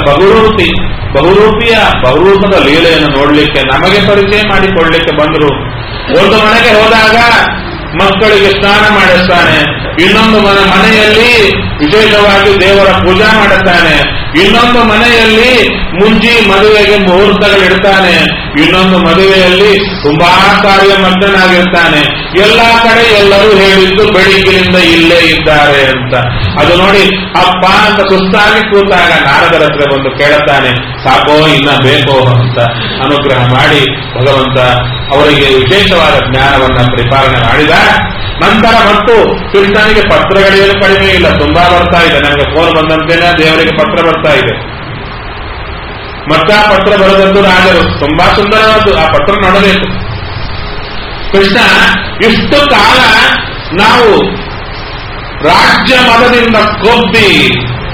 ಬಹುರೂಪದ ಲೀಲೆಯನ್ನು ನೋಡ್ಲಿಕ್ಕೆ ನಮಗೆ ಪರಿಚಯ ಮಾಡಿಕೊಳ್ಳಲಿಕ್ಕೆ ಬಂದರು. ಒಂದು ಮನೆಗೆ ಹೋದಾಗ ಮಕ್ಕಳಿಗೆ ಸ್ನಾನ ಮಾಡಿಸ್ತಾನೆ, ಇನ್ನೊಂದು ಮನೆಯಲ್ಲಿ ವಿಶೇಷವಾಗಿ ದೇವರ ಪೂಜಾ ಮಾಡುತ್ತಾನೆ, ಇನ್ನೊಂದು ಮನೆಯಲ್ಲಿ ಮುಂಜಿ ಮದುವೆಗೆ ಮುಹೂರ್ತಗಳಿಡ್ತಾನೆ, ಇನ್ನೊಂದು ಮದುವೆಯಲ್ಲಿ ತುಂಬಾ ಕಾರ್ಯಮಗ್ನಾಗಿರ್ತಾನೆ. ಎಲ್ಲಾ ಕಡೆ ಎಲ್ಲರೂ ಹೇಳಿದ್ದು ಬೆಳಿಗ್ಗಿನಿಂದ ಇಲ್ಲೇ ಇದ್ದಾರೆ ಅಂತ. ಅದು ನೋಡಿ ಅಪ್ಪ ಅಂತ ಸುಸ್ತಾಗಿ ಕೂತಾಗ ನಾರದರ ಹತ್ರ ಬಂದು ಕೇಳುತ್ತಾನೆ, ಸಾಕೋ ಇನ್ನ ಬೇಕೋ ಅಂತ ಅನುಗ್ರಹ ಮಾಡಿ ಭಗವಂತ ಅವರಿಗೆ ವಿಶೇಷವಾದ ಜ್ಞಾನವನ್ನ ಪರಿಪಾಲನೆ ಮಾಡಿದ. ನಂತರ ಮತ್ತು ಕೃಷ್ಣನಿಗೆ ಪತ್ರಗಳೇನು ಕಡಿಮೆ ಇಲ್ಲ, ತುಂಬಾ ಬರ್ತಾ ಇದೆ. ನನಗೆ ಫೋನ್ ಬಂದಂತೆಯೇ ದೇವರಿಗೆ ಪತ್ರ ಬರ್ತಾ ಇದೆ. ಮತ್ತೆ ಆ ಪತ್ರ ಬರೆದದ್ದು ರಾಜರು, ತುಂಬಾ ಸುಂದರವಾದ್ದು. ಆ ಪತ್ರ ನೋಡಬೇಕು. ಕೃಷ್ಣ ಇಷ್ಟು ಕಾಲ ನಾವು ರಾಜ್ಯ ಮತದಿಂದ ಕೊಬ್ಬಿ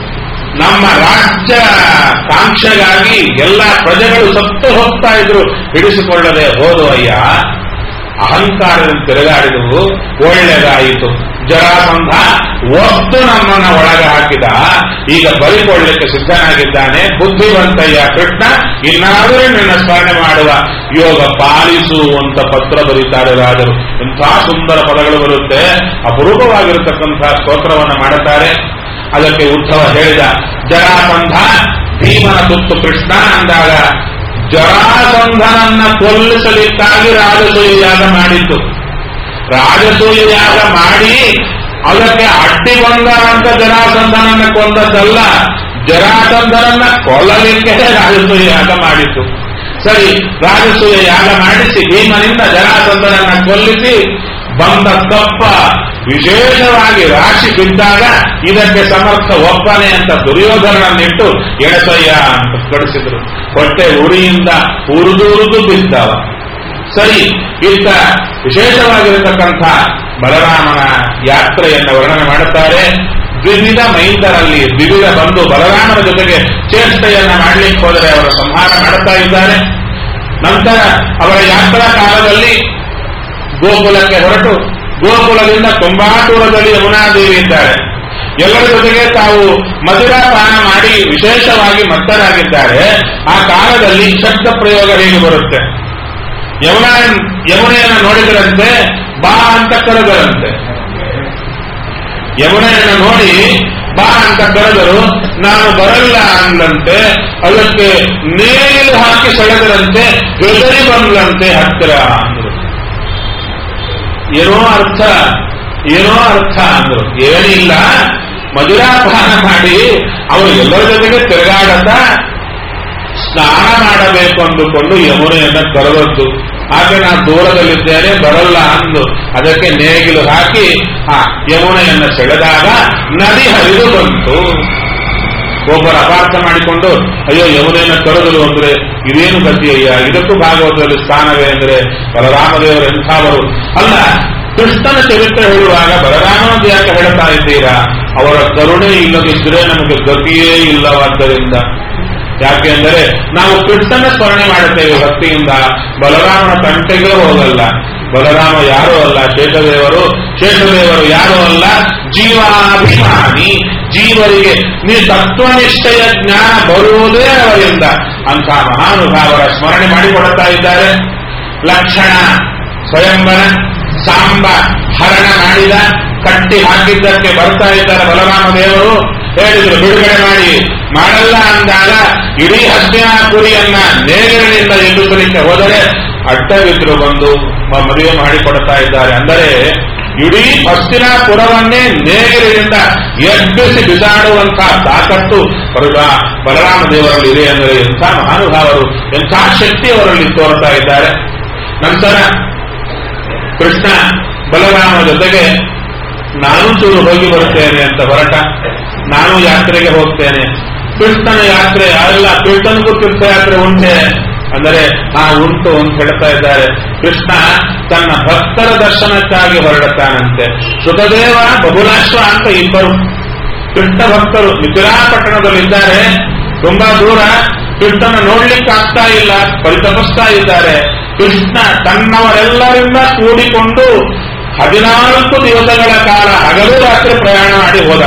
ನಮ್ಮ ರಾಜ್ಯ ಕಾಂಕ್ಷೆಗಾಗಿ ಎಲ್ಲ ಪ್ರಜೆಗಳು ಸತ್ತು ಹೋಗ್ತಾ ಇದ್ರು, ಹಿಡಿಸಿಕೊಳ್ಳದೆ ಹೋದು ಅಯ್ಯ. ಅಹಂಕಾರದಿಂದ ತಿರುಗಾಡಿದವು, ಒಳ್ಳೆದಾಯಿತು. ಜರಾಸಂಧ ಒತ್ತು ನಮ್ಮನ್ನ ಒಳಗೆ ಹಾಕಿದ, ಈಗ ಬಲಿಕೊಳ್ಳಲಿಕ್ಕೆ ಸಿದ್ಧನಾಗಿದ್ದಾನೆ. ಬುದ್ಧಿವಂತಯ್ಯ ಕೃಷ್ಣ, ಇನ್ನಾದರೂ ನಿನ್ನ ಸ್ಮರಣೆ ಮಾಡುವ ಯೋಗ ಪಾಲಿಸು ಅಂತ ಪತ್ರ ಬರೀತಾರೆ ರಾಜರು. ಇಂಥ ಸುಂದರ ಪದಗಳು ಬರುತ್ತೆ, ಅಪರೂಪವಾಗಿರತಕ್ಕಂತಹ ಸ್ತೋತ್ರವನ್ನು ಮಾಡುತ್ತಾರೆ. ಅದಕ್ಕೆ ಉದ್ಧವ ಹೇಳಿದ, ಜರಾಸಂಧ ಭೀಮನ ತುತ್ತು ಕೃಷ್ಣ ಅಂದಾಗ ಜರಾಸಂಧನನ್ನ ಕೊಲ್ಲಿಸಲಿಕ್ಕಾಗಿ ರಾಜಸೂಯ ಯಾಗ ಮಾಡಿತ್ತು. ರಾಜಸೂಯ ಯಾಗ ಮಾಡಿ ಅದಕ್ಕೆ ಅಡ್ಡಿ ಬಂದರಂತ ಜರಾಸಂಧನನ್ನ ಕೊಂದದ್ದಲ್ಲ, ಜರಾಸಂಧನನ್ನ ಕೊಲ್ಲಲಿಕ್ಕೆ ರಾಜಸೂಯ ಯಾಗ ಮಾಡಿತ್ತು. ಸರಿ, ರಾಜಸೂಯ ಯಾಗ ಮಾಡಿಸಿ ಭೀಮನಿಂದ ಜರಾಸಂಧನನ್ನ ಕೊಲ್ಲಿಸಿ ಬಂದ ಕಪ್ಪ ವಿಶೇಷವಾಗಿ ರಾಶಿ ಬಿದ್ದಾಗ ಇದಕ್ಕೆ ಸಮರ್ಥ ಒಪ್ಪನೆ ಅಂತ ದುರ್ಯೋಧನನ್ನಿಟ್ಟು ಎಣಸಯ್ಯ ಅಂತ ಕಳಿಸಿದ್ರು. ಹೊಟ್ಟೆ ಉರಿಯಿಂದ ಉರಿದು ಬಿದ್ದವ. ಸರಿ, ಇತ್ತ ವಿಶೇಷವಾಗಿರತಕ್ಕಂಥ ಬಲರಾಮನ ಯಾತ್ರೆಯನ್ನು ವರ್ಣನೆ ಮಾಡುತ್ತಾರೆ. ವಿವಿಧ ಮೈಂದರಲ್ಲಿ ವಿವಿಧ ಬಂದು ಬಲರಾಮನ ಜೊತೆಗೆ ಚೇಷ್ಟೆಯನ್ನ ಮಾಡಲಿಕ್ಕೆ ಹೋದರೆ ಅವರ ಸಂಹಾರ ಮಾಡುತ್ತಾ ಇದ್ದಾರೆ. ನಂತರ ಅವರ ಯಾತ್ರಾ ಕಾಲದಲ್ಲಿ ಗೋಕುಲಕ್ಕೆ ಹೊರಟು ಗೋಕುಲದಿಂದ ತುಂಬಾ ದೂರದಲ್ಲಿ ಯಮುನಾದೇವಿ ಇದ್ದಾರೆ. ಎಲ್ಲರ ಜೊತೆಗೆ ತಾವು ಮಧುರಾಪಾನ ಮಾಡಿ ವಿಶೇಷವಾಗಿ ಮತ್ತರಾಗಿದ್ದಾರೆ. ಆ ಕಾಲದಲ್ಲಿ ಶಬ್ದ ಪ್ರಯೋಗ ಹೇಗೆ ಬರುತ್ತೆ? ಯಮುನೆಯನ್ನು ನೋಡಿದರಂತೆ, ಬಾ ಅಂತ ಕರೆದರಂತೆ. ಯಮುನೆಯನ್ನು ನೋಡಿ ಬಾ ಅಂತ ಕರೆದರು, ನಾನು ಬರಲ್ಲ ಅಂದಂತೆ. ಅದಕ್ಕೆ ನೇಗಿಲು ಹಾಕಿ ಸೆಳೆದರಂತೆ, ಬೆದರಿ ಬಂದ್ರಂತೆ ಹತ್ತಿರ ಅಂದರು. ಏನೋ ಅರ್ಥ ಅಂದ್ರು. ಏನಿಲ್ಲ, ಮಧುರಾಪಾನ ಮಾಡಿ ಅವರು ಎಲ್ಲರ ಜೊತೆಗೆ ತಿರುಗಾಡತ ಸ್ನಾನ ಮಾಡಬೇಕು ಅಂದುಕೊಂಡು ಯಮುನೆಯನ್ನ ಕರೆದದ್ದು. ಹಾಗೆ ನಾನು ದೂರದಲ್ಲಿದ್ದೇನೆ, ಬರಲ್ಲ ಅಂದು ಅದಕ್ಕೆ ನೇಗಿಲು ಹಾಕಿ ಆ ಯಮುನೆಯನ್ನ ಸೆಳೆದಾಗ ನದಿ ಹರಿದು ಬಂತು. ಒಬ್ಬರು ಅಪಾರ್ಥ ಮಾಡಿಕೊಂಡು, ಅಯ್ಯೋ ಯಮುನೆಯನ್ನ ಕರೆದರು ಅಂದ್ರೆ ಇದೇನು ಗತಿಯಯ್ಯ, ಇದಕ್ಕೂ ಭಾಗವತದಲ್ಲಿ ಸ್ಥಾನವೇ ಅಂದ್ರೆ ಬಲರಾಮದೇವರು ಎಂಥವರು ಅಲ್ಲ. ಕೃಷ್ಣನ ಚರಿತ್ರೆ ಹೇಳುವಾಗ ಬಲರಾಮನದ್ದು ಯಾಕೆ ಹೇಳ್ತಾ ಇದ್ದೀರಾ? ಅವರ ಕರುಣೆ ಇಲ್ಲದಿದ್ದರೆ ನಮಗೆ ಗತಿಯೇ ಇಲ್ಲವಾದ್ದರಿಂದ. ಯಾಕೆಂದರೆ ನಾವು ಕೃಷ್ಣನ ಸ್ಮರಣೆ ಮಾಡುತ್ತೇವೆ ಭಕ್ತಿಯಿಂದ, ಬಲರಾಮನ ಕಂಟೆಗೆ ಹೋಗಲ್ಲ. ಬಲರಾಮ ಯಾರೂ ಅಲ್ಲ, ಶೇಷದೇವರು ಯಾರೂ ಅಲ್ಲ, ಜೀವಾಭಿಮಾನಿ. ಜೀವರಿಗೆ ತತ್ವನಿಷ್ಠೆಯ ಜ್ಞಾನ ಬರುವುದೇ ಅವರಿಂದ. ಅಂಥ ಮಹಾನುಭಾವರ ಸ್ಮರಣೆ ಮಾಡಿಕೊಡುತ್ತಾ ಇದ್ದಾರೆ. ಲಕ್ಷಣ ಸ್ವಯಂವರ ಸಾಂಬ ಹರಣ ಮಾಡಿದ, ಕಟ್ಟಿ ಹಾಕಿದ್ದಕ್ಕೆ ಬರ್ತಾ ಇದ್ದಾರೆ ಬಲರಾಮ ದೇವರು. ಹೇಳಿದ್ರು ಬಿಡುಗಡೆ ಮಾಡಲ್ಲ ಅಂದಾಗ ಇಡೀ ಹಸ್ತಿನಾಪುರಿಯನ್ನ ನೇಗಿಲಿನಿಂದ ಎದುರಿಸಲಿಕ್ಕೆ ಹೋದರೆ ಅಡ್ಡವಿದ್ರು ಬಂದು ಮದುವೆ ಮಾಡಿಕೊಡ್ತಾ ಇದ್ದಾರೆ. ಅಂದರೆ ಇಡೀ ಹಸ್ತಿನಾಪುರವನ್ನೇ ನೇಗಿಲಿನಿಂದ ಎಬ್ಬಿಸಿ ಬಿಸಾಡುವಂತಹ ತಾಕತ್ತು ಬಲರಾಮ ದೇವರಲ್ಲಿ ಇದೆ. ಅಂದರೆ ಎಂಥ ಮಹಾನುಭಾವರು, ಎಂಥ ಶಕ್ತಿ ಅವರಲ್ಲಿ ತೋರ್ತಾ ಇದ್ದಾರೆ. ನಂತರ ಕೃಷ್ಣ ಬಲರಾಮ ಜೊತೆಗೆ ನಾನು ಚೂರು ಹೋಗಿ ಬರುತ್ತೇನೆ ಅಂತ ಹೊರಟ. ನಾನು ಯಾತ್ರೆಗೆ ಹೋಗ್ತೇನೆ. ಕೃಷ್ಣನ ಯಾತ್ರೆ ಅಲ್ಲ, ಕೃಷ್ಣನಿಗೂ ತೀರ್ಥಯಾತ್ರೆ ಉಂಟೆ ಅಂದರೆ ಉಂಟು ಅಂತ ಹೇಳ್ತಾ ಇದ್ದಾರೆ. ಕೃಷ್ಣ ತನ್ನ ಭಕ್ತರ ದರ್ಶನಕ್ಕಾಗಿ ಹೊರಡುತ್ತಾನಂತೆ. ಸುತದೇವ ಬಹುಲಾಶ್ವ ಅಂತ ಇಬ್ಬರು ಕೃಷ್ಣ ಭಕ್ತರು ಮಿಥಿಲಾಪಟ್ಟಣದಲ್ಲಿದ್ದಾರೆ. ತುಂಬಾ ದೂರ, ಕೃಷ್ಣನ ನೋಡ್ಲಿಕ್ಕೆ ಆಗ್ತಾ ಇಲ್ಲ, ಪರಿತಪಿಸ್ತಾ ಇದ್ದಾರೆ. ಕೃಷ್ಣ ತನ್ನವರೆಲ್ಲರಿಂದ ಕೂಡಿಕೊಂಡು 14 ದಿವಸಗಳ ಕಾಲ ಹಗಲು ರಾತ್ರಿ ಪ್ರಯಾಣ ಮಾಡಿ ಹೋದ.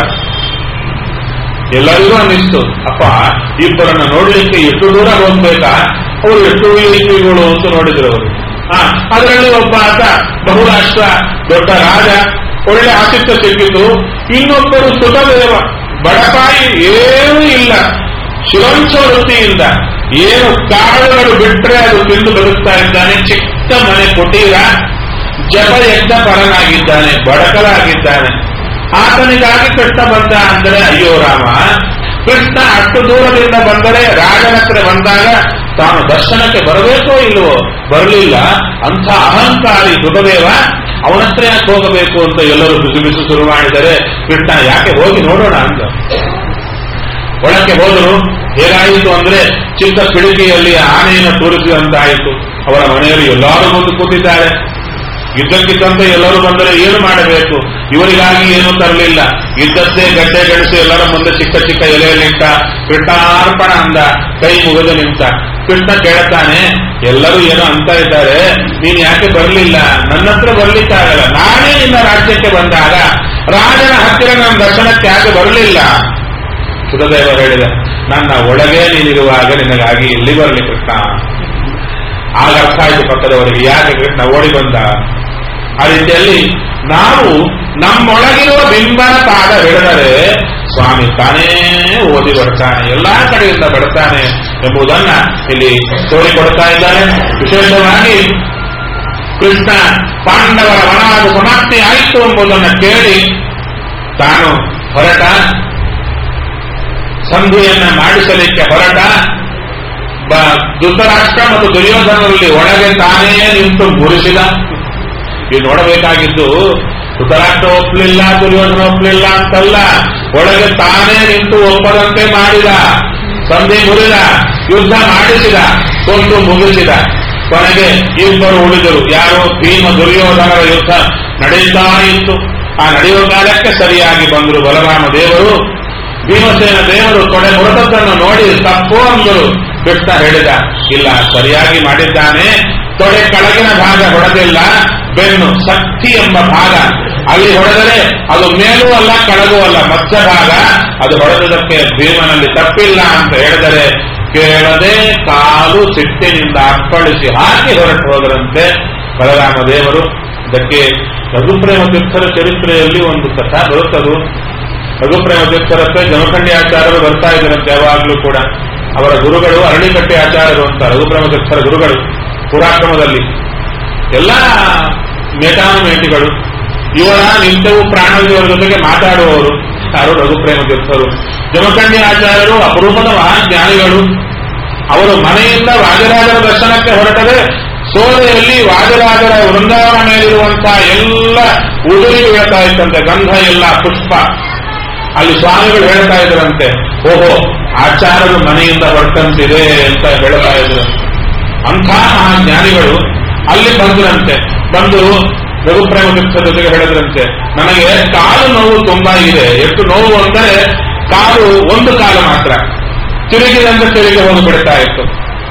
ಎಲ್ಲರಿಗೂ ಅನ್ನಿಸ್ತು, ಅಪ್ಪ ಇಬ್ಬರನ್ನ ನೋಡ್ಲಿಕ್ಕೆ ಎಷ್ಟು ದೂರ ಹೋಗ್ಬೇಕಾ, ಅವರು ಎಷ್ಟು ವೀಳುಗಳು ಅಂತ ನೋಡಿದ್ರು ಅವರು. ಅದರಲ್ಲಿ ಒಬ್ಬ ಆತ ಬಹುರಾಷ್ಟ್ರ ದೊಡ್ಡ ರಾಜ, ಒಳ್ಳೆ ಆತಿಥ್ಯ ಸಿಕ್ಕಿತು. ಇನ್ನೊಬ್ಬರು ಸುತದೇವ, ಬಡಪಾಯಿ, ಏನೂ ಇಲ್ಲ, ಶಿವಂಚ ವೃತ್ತಿಯಿಂದ ಏನು ಕಾಳುಗಳು ಬಿಟ್ಟರೆ ಅದು ತಿಂದು ಬದುಕ್ತಾ ಇದ್ದಾನೆ. ಚಿಕ್ಕ ಮನೆ ಕುಟೀರ, ಜಪ ಯಜ್ಞ ಪರನಾಗಿದ್ದಾನೆ, ಬಡಕಲಾಗಿದ್ದಾನೆ. ಆತನಿಗಾಗಿ ಕೃಷ್ಣ ಬಂದ ಅಂದರೆ ಅಯ್ಯೋ ರಾಮ. ಕೃಷ್ಣ ಅಷ್ಟು ದೂರದಿಂದ ಬಂದರೆ ರಾಜನ ಹತ್ರ ಬಂದಾಗ ತಾನು ದರ್ಶನಕ್ಕೆ ಬರಬೇಕೋ ಇಲ್ವೋ, ಬರಲಿಲ್ಲ. ಅಂಥ ಅಹಂಕಾರಿ ಸುತದೇವ, ಅವನತ್ರ ಯಾಕೆ ಹೋಗಬೇಕು ಅಂತ ಎಲ್ಲರೂ ಬಿಸು ಶುರು ಮಾಡಿದರೆ ಕೃಷ್ಣ ಯಾಕೆ ಹೋಗಿ ನೋಡೋಣ ಅಂತ ಒಳಕ್ಕೆ ಹೋದರು. ಹೇಗಾಯಿತು ಅಂದ್ರೆ ಚಿಕ್ಕ ಕಿಟಕಿಯಲ್ಲಿ ಆನೆಯನ್ನು ತೋರಿಸಿದಂತಾಯಿತು. ಅವರ ಮನೆಯಲ್ಲಿ ಎಲ್ಲರೂ ಬಂದು ಕೂತಿದ್ದಾರೆ. ಯುದ್ಧಕ್ಕಿದ್ದಂತೆ ಎಲ್ಲರೂ ಬಂದರೆ ಏನು ಮಾಡಬೇಕು, ಇವರಿಗಾಗಿ ಏನೂ ತರಲಿಲ್ಲ. ಇದ್ದದ್ದೇ ಗಡ್ಡೆ ಗೆಣಸು ಎಲ್ಲರ ಮುಂದೆ ಚಿಕ್ಕ ಚಿಕ್ಕ ಎಲೆಯಲ್ಲಿಟ್ಟ. ಕೃಷ್ಣಾರ್ಪಣ ಅಂದ, ಕೈ ಮುಗಿದು ನಿಂತ. ಕೃಷ್ಣ ಕೇಳ್ತಾನೆ, ಎಲ್ಲರೂ ಏನೋ ಅಂತ ಇದ್ದಾರೆ, ನೀನ್ ಯಾಕೆ ಬರಲಿಲ್ಲ? ನನ್ನ ಹತ್ರ ಬರ್ಲಿಕ್ಕಾಗಲ್ಲ, ನಾನೇ ನಿನ್ನ ರಾಜ್ಯಕ್ಕೆ ಬಂದಾಗ ರಾಜನ ಹತ್ತಿರ ನನ್ನ ದರ್ಶನಕ್ಕೆ ಯಾಕೆ ಬರಲಿಲ್ಲ? ಸುಖದೇವ ಹೇಳಿದ, ನನ್ನ ಒಳಗೆ ನೀನಿರುವಾಗ ನಿನಗಾಗಿ ಇಲ್ಲಿ ಬರಲಿ ಕೃಷ್ಣ. ಆಗ ಅರ್ಥ ಆಯ್ತು ಪಕ್ಕದವರಿಗೆ, ಯಾಕೆ ಕೃಷ್ಣ ಓಡಿ ಬಂದ. ಆ ರೀತಿಯಲ್ಲಿ ನಾವು ನಮ್ಮೊಳಗಿರುವ ಬಿಂಬನ ಪಾದ ಹಿಡಿದರೆ ಸ್ವಾಮಿ ತಾನೇ ಓದಿ ಬರ್ತಾನೆ, ಎಲ್ಲಾ ಕಡೆಯಿಂದ ಬರ್ತಾನೆ ಎಂಬುದನ್ನ ಇಲ್ಲಿ ತೋರಿಕೊಡ್ತಾ ಇದ್ದಾರೆ. ವಿಶೇಷವಾಗಿ ಕೃಷ್ಣ ಪಾಂಡವರ ವನವಾದ ಸಮಾಪ್ತಿ ಆಯಿತು ಎಂಬುದನ್ನು ಕೇಳಿ ತಾನು ಹೊರಟ, ಸಂಧಿಯನ್ನ ಮಾಡಿಸಲಿಕ್ಕೆ ಹೊರಟ. ಧೃತರಾಷ್ಟ್ರ ಮತ್ತು ದುರ್ಯೋಧನರಲ್ಲಿ ಒಳಗೆ ತಾನೇ ನಿಂತು ಮುರಿಸಿದ. ಇದು ನೋಡಬೇಕಾಗಿದ್ದು ಧೃತರಾಷ್ಟ್ರ ಒಪ್ಪಲಿಲ್ಲ, ದುರ್ಯೋಧನ ಒಪ್ಪಲಿಲ್ಲ ಅಂತಲ್ಲ, ಒಳಗೆ ತಾನೇ ನಿಂತು ಒಪ್ಪದಂತೆ ಮಾಡಿದ, ಸಂಧಿ ಮುರಿದ, ಯುದ್ಧ ಮಾಡಿಸಿದ, ಕೊಂದು ಮುಗಿಸಿದ. ಕೊನೆಗೆ ಇಬ್ಬರು ಉಳಿದರು. ಯಾರು? ಭೀಮ ದುರ್ಯೋಧನರ ಯುದ್ಧ ನಡೆಯುತ್ತಾ ಇತ್ತು. ಆ ನಡೆಯುವ ಕಾಲಕ್ಕೆ ಸರಿಯಾಗಿ ಬಂದರು ಬಲರಾಮ ದೇವರು. ಭೀಮಸೇನ ದೇವರು ತೊಡೆ ಮುರಿದದ್ದನ್ನು ನೋಡಿ ತಪ್ಪು ಅಂದರು. ಕೃಷ್ಣ ಹೇಳಿದ, ಇಲ್ಲ, ಸರಿಯಾಗಿ ಮಾಡಿದ್ದಾನೆ. ತೊಡೆ ಕೆಳಗಿನ ಭಾಗ ಹೊಡೆದಿಲ್ಲ, ಬೆನ್ನು ಶಕ್ತಿ ಎಂಬ ಭಾಗ ಅಲ್ಲಿ ಹೊಡೆದರೆ ಅದು ಮೇಲೂ ಅಲ್ಲ ಕೆಳಗೂ ಅಲ್ಲ, ಮಧ್ಯ ಭಾಗ ಅದು ಹೊಡೆದಕ್ಕೆ ಭೀಮನಲ್ಲಿ ತಪ್ಪಿಲ್ಲ ಅಂತ ಹೇಳಿದರೆ ಕೇಳದೆ ಕಾಲು ಸಿಟ್ಟಿನಿಂದ ಅಪ್ಪಳಿಸಿ ಹಾಕಿ ಹೊರಟು ಹೋದರಂತೆ ಬಲರಾಮ ದೇವರು. ಇದಕ್ಕೆ ರಘುಪ್ರೇಮ ತೀರ್ಥರ ಚರಿತ್ರೆಯಲ್ಲಿ ಒಂದು ಕಥಾ ಬರುತ್ತದು. ರಘುಪ್ರೇಮ ತೀರ್ಥರಕ್ಕೆ ಜಮಖಂಡಿ ಆಚಾರ್ಯರು ಬರ್ತಾ ಇದ್ದರಂತೆ ಯಾವಾಗಲೂ ಕೂಡ. ಅವರ ಗುರುಗಳು ಅರಳಿಕಟ್ಟೆ ಆಚಾರ್ಯರು ಅಂತ, ರಘುಪ್ರೇಮ ತೀರ್ಥರ ಗುರುಗಳು ಪುರಾಕ್ರಮದಲ್ಲಿ ಎಲ್ಲ ಮೇಟಾನುಮೇಟಿಗಳು. ಇವರ ನಿತ್ಯವೂ ಪ್ರಾಣವಿಯವರ ಜೊತೆಗೆ ಮಾತಾಡುವವರು ಯಾರು? ರಘುಪ್ರೇಮ ತೀರ್ಥರು. ಜಮಖಂಡಿ ಆಚಾರ್ಯರು ಅಪರೂಪದ ಮಹಾಜ್ಞಾನಿಗಳು. ಅವರು ಮನೆಯಿಂದ ವಾದಿರಾಜರ ದರ್ಶನಕ್ಕೆ ಹೊರಟರೆ ಸೋದೆಯಲ್ಲಿ ವಾದಿರಾಜರ ವೃಂದಾವನ ಮೇಲಿರುವಂತಹ ಎಲ್ಲ ಉದುರಿ ಬೀಳ್ತಾ ಇತ್ತಂತೆ, ಗಂಧ ಎಲ್ಲ ಪುಷ್ಪ. ಅಲ್ಲಿ ಸ್ವಾಮಿಗಳು ಹೇಳ್ತಾ ಇದ್ರಂತೆ, ಓಹೋ ಆಚಾರ್ಯರು ಮನೆಯಿಂದ ಹೊರಟಂತಿದೆ ಅಂತ ಹೇಳ್ತಾ ಇದ್ರು. ಅಂಥ ಮಹಾಜ್ಞಾನಿಗಳು ಅಲ್ಲಿ ಬಂದ್ರಂತೆ. ಬಂದು ರಘುಪ್ರೇಮ ತೀರ್ಥರ ಜೊತೆಗೆ ಹೇಳಿದ್ರಂತೆ, ನನಗೆ ಕಾಲು ನೋವು ತುಂಬಾ ಇದೆ. ಎಷ್ಟು ನೋವು ಅಂದರೆ ಕಾಲು ಒಂದು ಕಾಲು ಮಾತ್ರ ತಿರುಗಿದಂತೆ ತಿರುಗಿ ಹೋಗಿಬಿಡ್ತಾ ಇತ್ತು.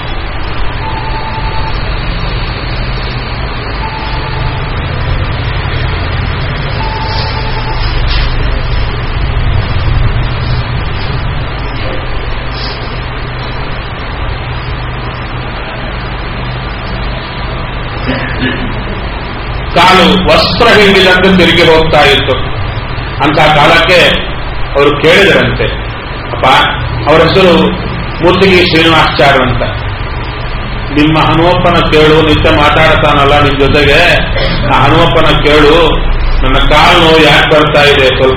ಕಾಲು ವಸ್ತ್ರ ಹಿಂಡಿದಂತೆ ತಿರುಗಿ ಹೋಗ್ತಾ ಇತ್ತು. ಅಂತ ಕಾಲಕ್ಕೆ ಅವರು ಕೇಳಿದರಂತೆ, ಅಪ್ಪ, ಅವರ ಹೆಸರು ಮೂರ್ತಿಗಿ ಶ್ರೀನಿವಾಸಾಚಾರ್ಯ ಅಂತ, ನಿಮ್ಮ ಹನುಮಪ್ಪನ ಕೇಳು, ನಿತ್ಯ ಮಾತಾಡ್ತಾನಲ್ಲ ನಿಮ್ ಜೊತೆಗೆ, ಆ ಹನುಮಪ್ಪನ ಕೇಳು, ನನ್ನ ಕಾಲು ನೋವು ಯಾಕೆ ಬರ್ತಾ ಇದೆ ಸ್ವಲ್ಪ.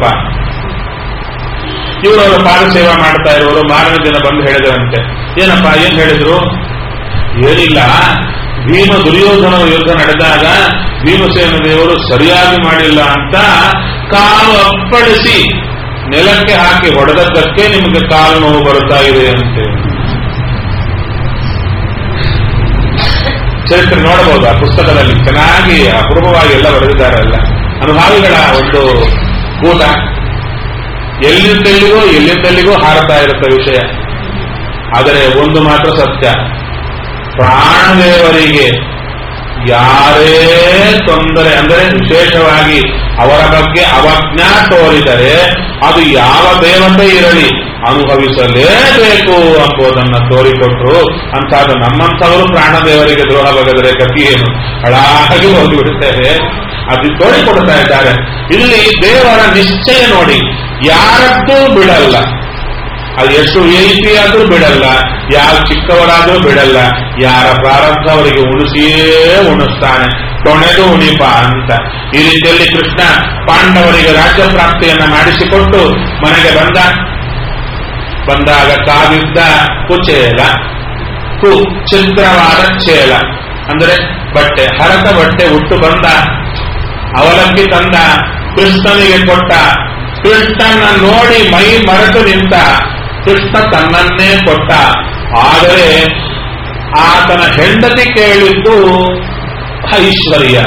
ಇವರವರು ಪಾದ ಸೇವಾ ಮಾಡ್ತಾ ಇರೋರು ಮಾರನೇ ದಿನ ಬಂದು ಹೇಳಿದರಂತೆ, ಏನಪ್ಪ ಏನ್ ಹೇಳಿದ್ರು? ಏನಿಲ್ಲ, ಭೀಮ ದುರ್ಯೋಧನ ಯುದ್ಧ ನಡೆದಾಗ ಭೀಮಸೇನ ದೇವರು ಸರಿಯಾಗಿ ಮಾಡಿಲ್ಲ ಅಂತ ಕಾಲು ಅಪ್ಪಳಿಸಿ ನೆಲಕ್ಕೆ ಹಾಕಿ ಹೊಡೆದದ್ದಕ್ಕೆ ನಿಮಗೆ ಕಾಲು ನೋವು ಬರ್ತಾ ಇದೆ ಅಂತ ಚರಿತ್ರೆ ನೋಡಬಹುದು. ಆ ಪುಸ್ತಕದಲ್ಲಿ ಚೆನ್ನಾಗಿ ಅಪೂರ್ವವಾಗಿ ಎಲ್ಲ ಬರೆದಿದ್ದಾರಲ್ಲ. ಅನುಭಾವಿಗಳ ಒಂದು ಕೂಟ ಎಲ್ಲಿಂದೆಲ್ಲಿಗೂ ಹಾರತಾ ಇರುತ್ತೆ ವಿಷಯ. ಆದರೆ ಒಂದು ಮಾತ್ರ ಸತ್ಯ, ಪ್ರಾಣದೇವರಿಗೆ ಯಾರೇ ತೊಂದರೆ ಅಂದರೆ ವಿಶೇಷವಾಗಿ ಅವರ ಬಗ್ಗೆ ಅವಜ್ಞಾ ತೋರಿದರೆ ಅದು ಯಾವ ದೇವತೆ ಇರಲಿ ಅನುಭವಿಸಲೇಬೇಕು ಎಂಬುದನ್ನು ತೋರಿಕೊಟ್ರು. ಅಂತಾದ ನಮ್ಮಂಥವರು ಪ್ರಾಣದೇವರಿಗೆ ದ್ರೋಹ ಬಗೆದರೆ ಗತಿ ಏನು, ಹಾಳಾಗಿ ಹೋಗಿಬಿಡುತ್ತೇವೆ. ಅದು ತೋರಿಕೊಡ್ತಾ ಇದ್ದಾರೆ. ಇಲ್ಲಿ ದೇವರ ನಿಶ್ಚಯ ನೋಡಿ, ಯಾರದ್ದೂ ಬಿಡಲ್ಲ. ಅದು ಎಷ್ಟು ರೀತಿ ಆದ್ರೂ ಬಿಡಲ್ಲ, ಯಾವ ಚಿಕ್ಕವರಾದ್ರೂ ಬಿಡಲ್ಲ. ಯಾರ ಪ್ರಾರಬ್ಧ ಅವರಿಗೆ ಉಣಿಸಿಯೇ ಉಣಿಸ್ತಾನೆ, ಕೊನೆಗೂ ಉಣಿಪ ಅಂತ. ಈ ರೀತಿಯಲ್ಲಿ ಕೃಷ್ಣ ಪಾಂಡವರಿಗೆ ರಾಜ್ಯ ಪ್ರಾಪ್ತಿಯನ್ನ ಮಾಡಿಸಿಕೊಟ್ಟು ಮನೆಗೆ ಬಂದಾಗ ಕಾದಿದ್ದ ಕುಚೇಲ, ಚಿತ್ರವಾದ ಚೇಲ ಅಂದರೆ ಬಟ್ಟೆ, ಹರಕ ಬಟ್ಟೆ ಉಟ್ಟು ಬಂದ. ಅವಲಕ್ಕಿ ತಂದ, ಕೃಷ್ಣನಿಗೆ ಕೊಟ್ಟ. ಕೃಷ್ಣನ ನೋಡಿ ಮೈ ಮರೆತು ನಿಂತ. ಕೃಷ್ಣ ತನ್ನನ್ನೇ ಕೊಟ್ಟ. ಆದರೆ ಆತನ ಹೆಂಡತಿ ಕೇಳಿದ್ದು ಐಶ್ವರ್ಯ,